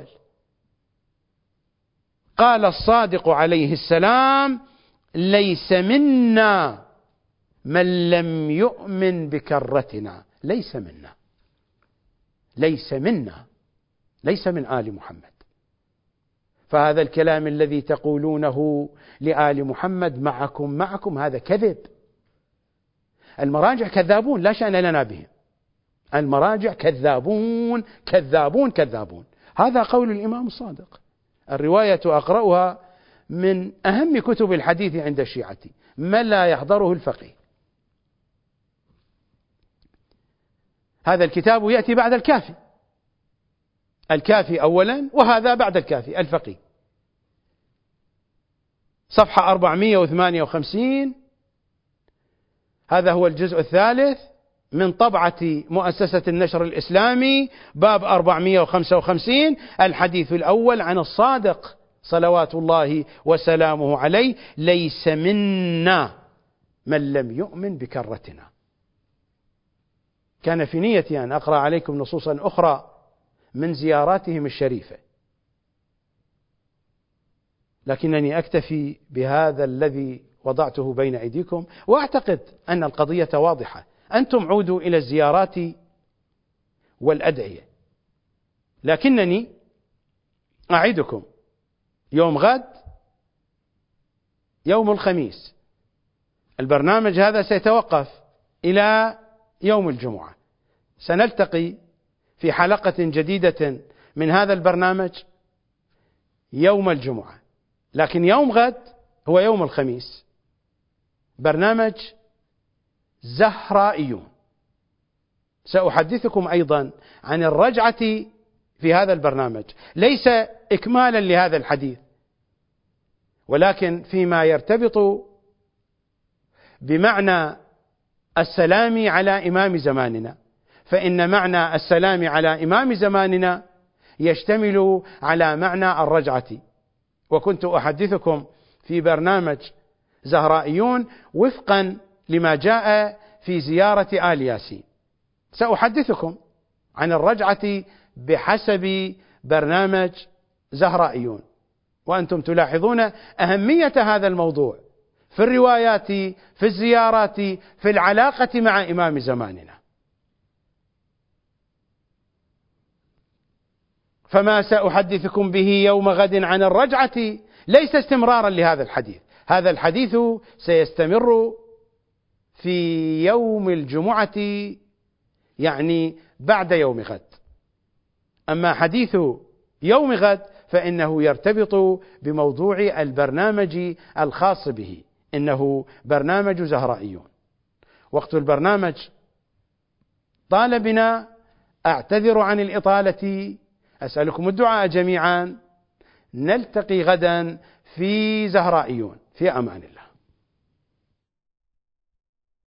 قال الصادق عليه السلام: ليس منا من لم يؤمن بكرتنا. ليس منا، ليس منا، ليس من آل محمد. فهذا الكلام الذي تقولونه لآل محمد معكم معكم هذا كذب. المراجع كذابون لا شأن لنا بهم، المراجع كذابون كذابون كذابون. هذا قول الإمام الصادق. الرواية أقرأها من أهم كتب الحديث عند الشيعة، ما لا يحضره الفقيه. هذا الكتاب يأتي بعد الكافي، الكافي أولا وهذا بعد الكافي الفقيه. صفحة أربعمائة وثمانية وخمسين، هذا هو الجزء الثالث من طبعة مؤسسة النشر الإسلامي، باب أربعمائة وخمسة وخمسين، الحديث الأول عن الصادق صلوات الله وسلامه عليه: ليس منا من لم يؤمن بكرتنا. كان في نيتي أن أقرأ عليكم نصوصا أخرى من زياراتهم الشريفة، لكنني أكتفي بهذا الذي وضعته بين أيديكم، وأعتقد أن القضية واضحة. أنتم عودوا إلى الزيارات والأدعية، لكنني أعدكم يوم غد يوم الخميس البرنامج هذا سيتوقف إلى يوم الجمعة. سنلتقي في حلقة جديدة من هذا البرنامج يوم الجمعة، لكن يوم غد هو يوم الخميس، برنامج زهرائيون. سأحدثكم أيضا عن الرجعة في هذا البرنامج، ليس إكمالا لهذا الحديث، ولكن فيما يرتبط بمعنى السلام على إمام زماننا، فإن معنى السلام على إمام زماننا يشتمل على معنى الرجعة. وكنت أحدثكم في برنامج زهرائيون وفقا لما جاء في زيارة آل ياسين، سأحدثكم عن الرجعة بحسب برنامج زهرائيون، وأنتم تلاحظون أهمية هذا الموضوع في الروايات، في الزيارات، في العلاقة مع إمام زماننا. فما سأحدثكم به يوم غد عن الرجعة ليس استمرارا لهذا الحديث، هذا الحديث سيستمر في يوم الجمعة، يعني بعد يوم غد. أما حديث يوم غد فإنه يرتبط بموضوع البرنامج الخاص به، إنه برنامج زهرائيون. وقت البرنامج طال بنا، أعتذر عن الإطالة، أسألكم الدعاء جميعا. نلتقي غدا في زهرائيون، في أمان الله.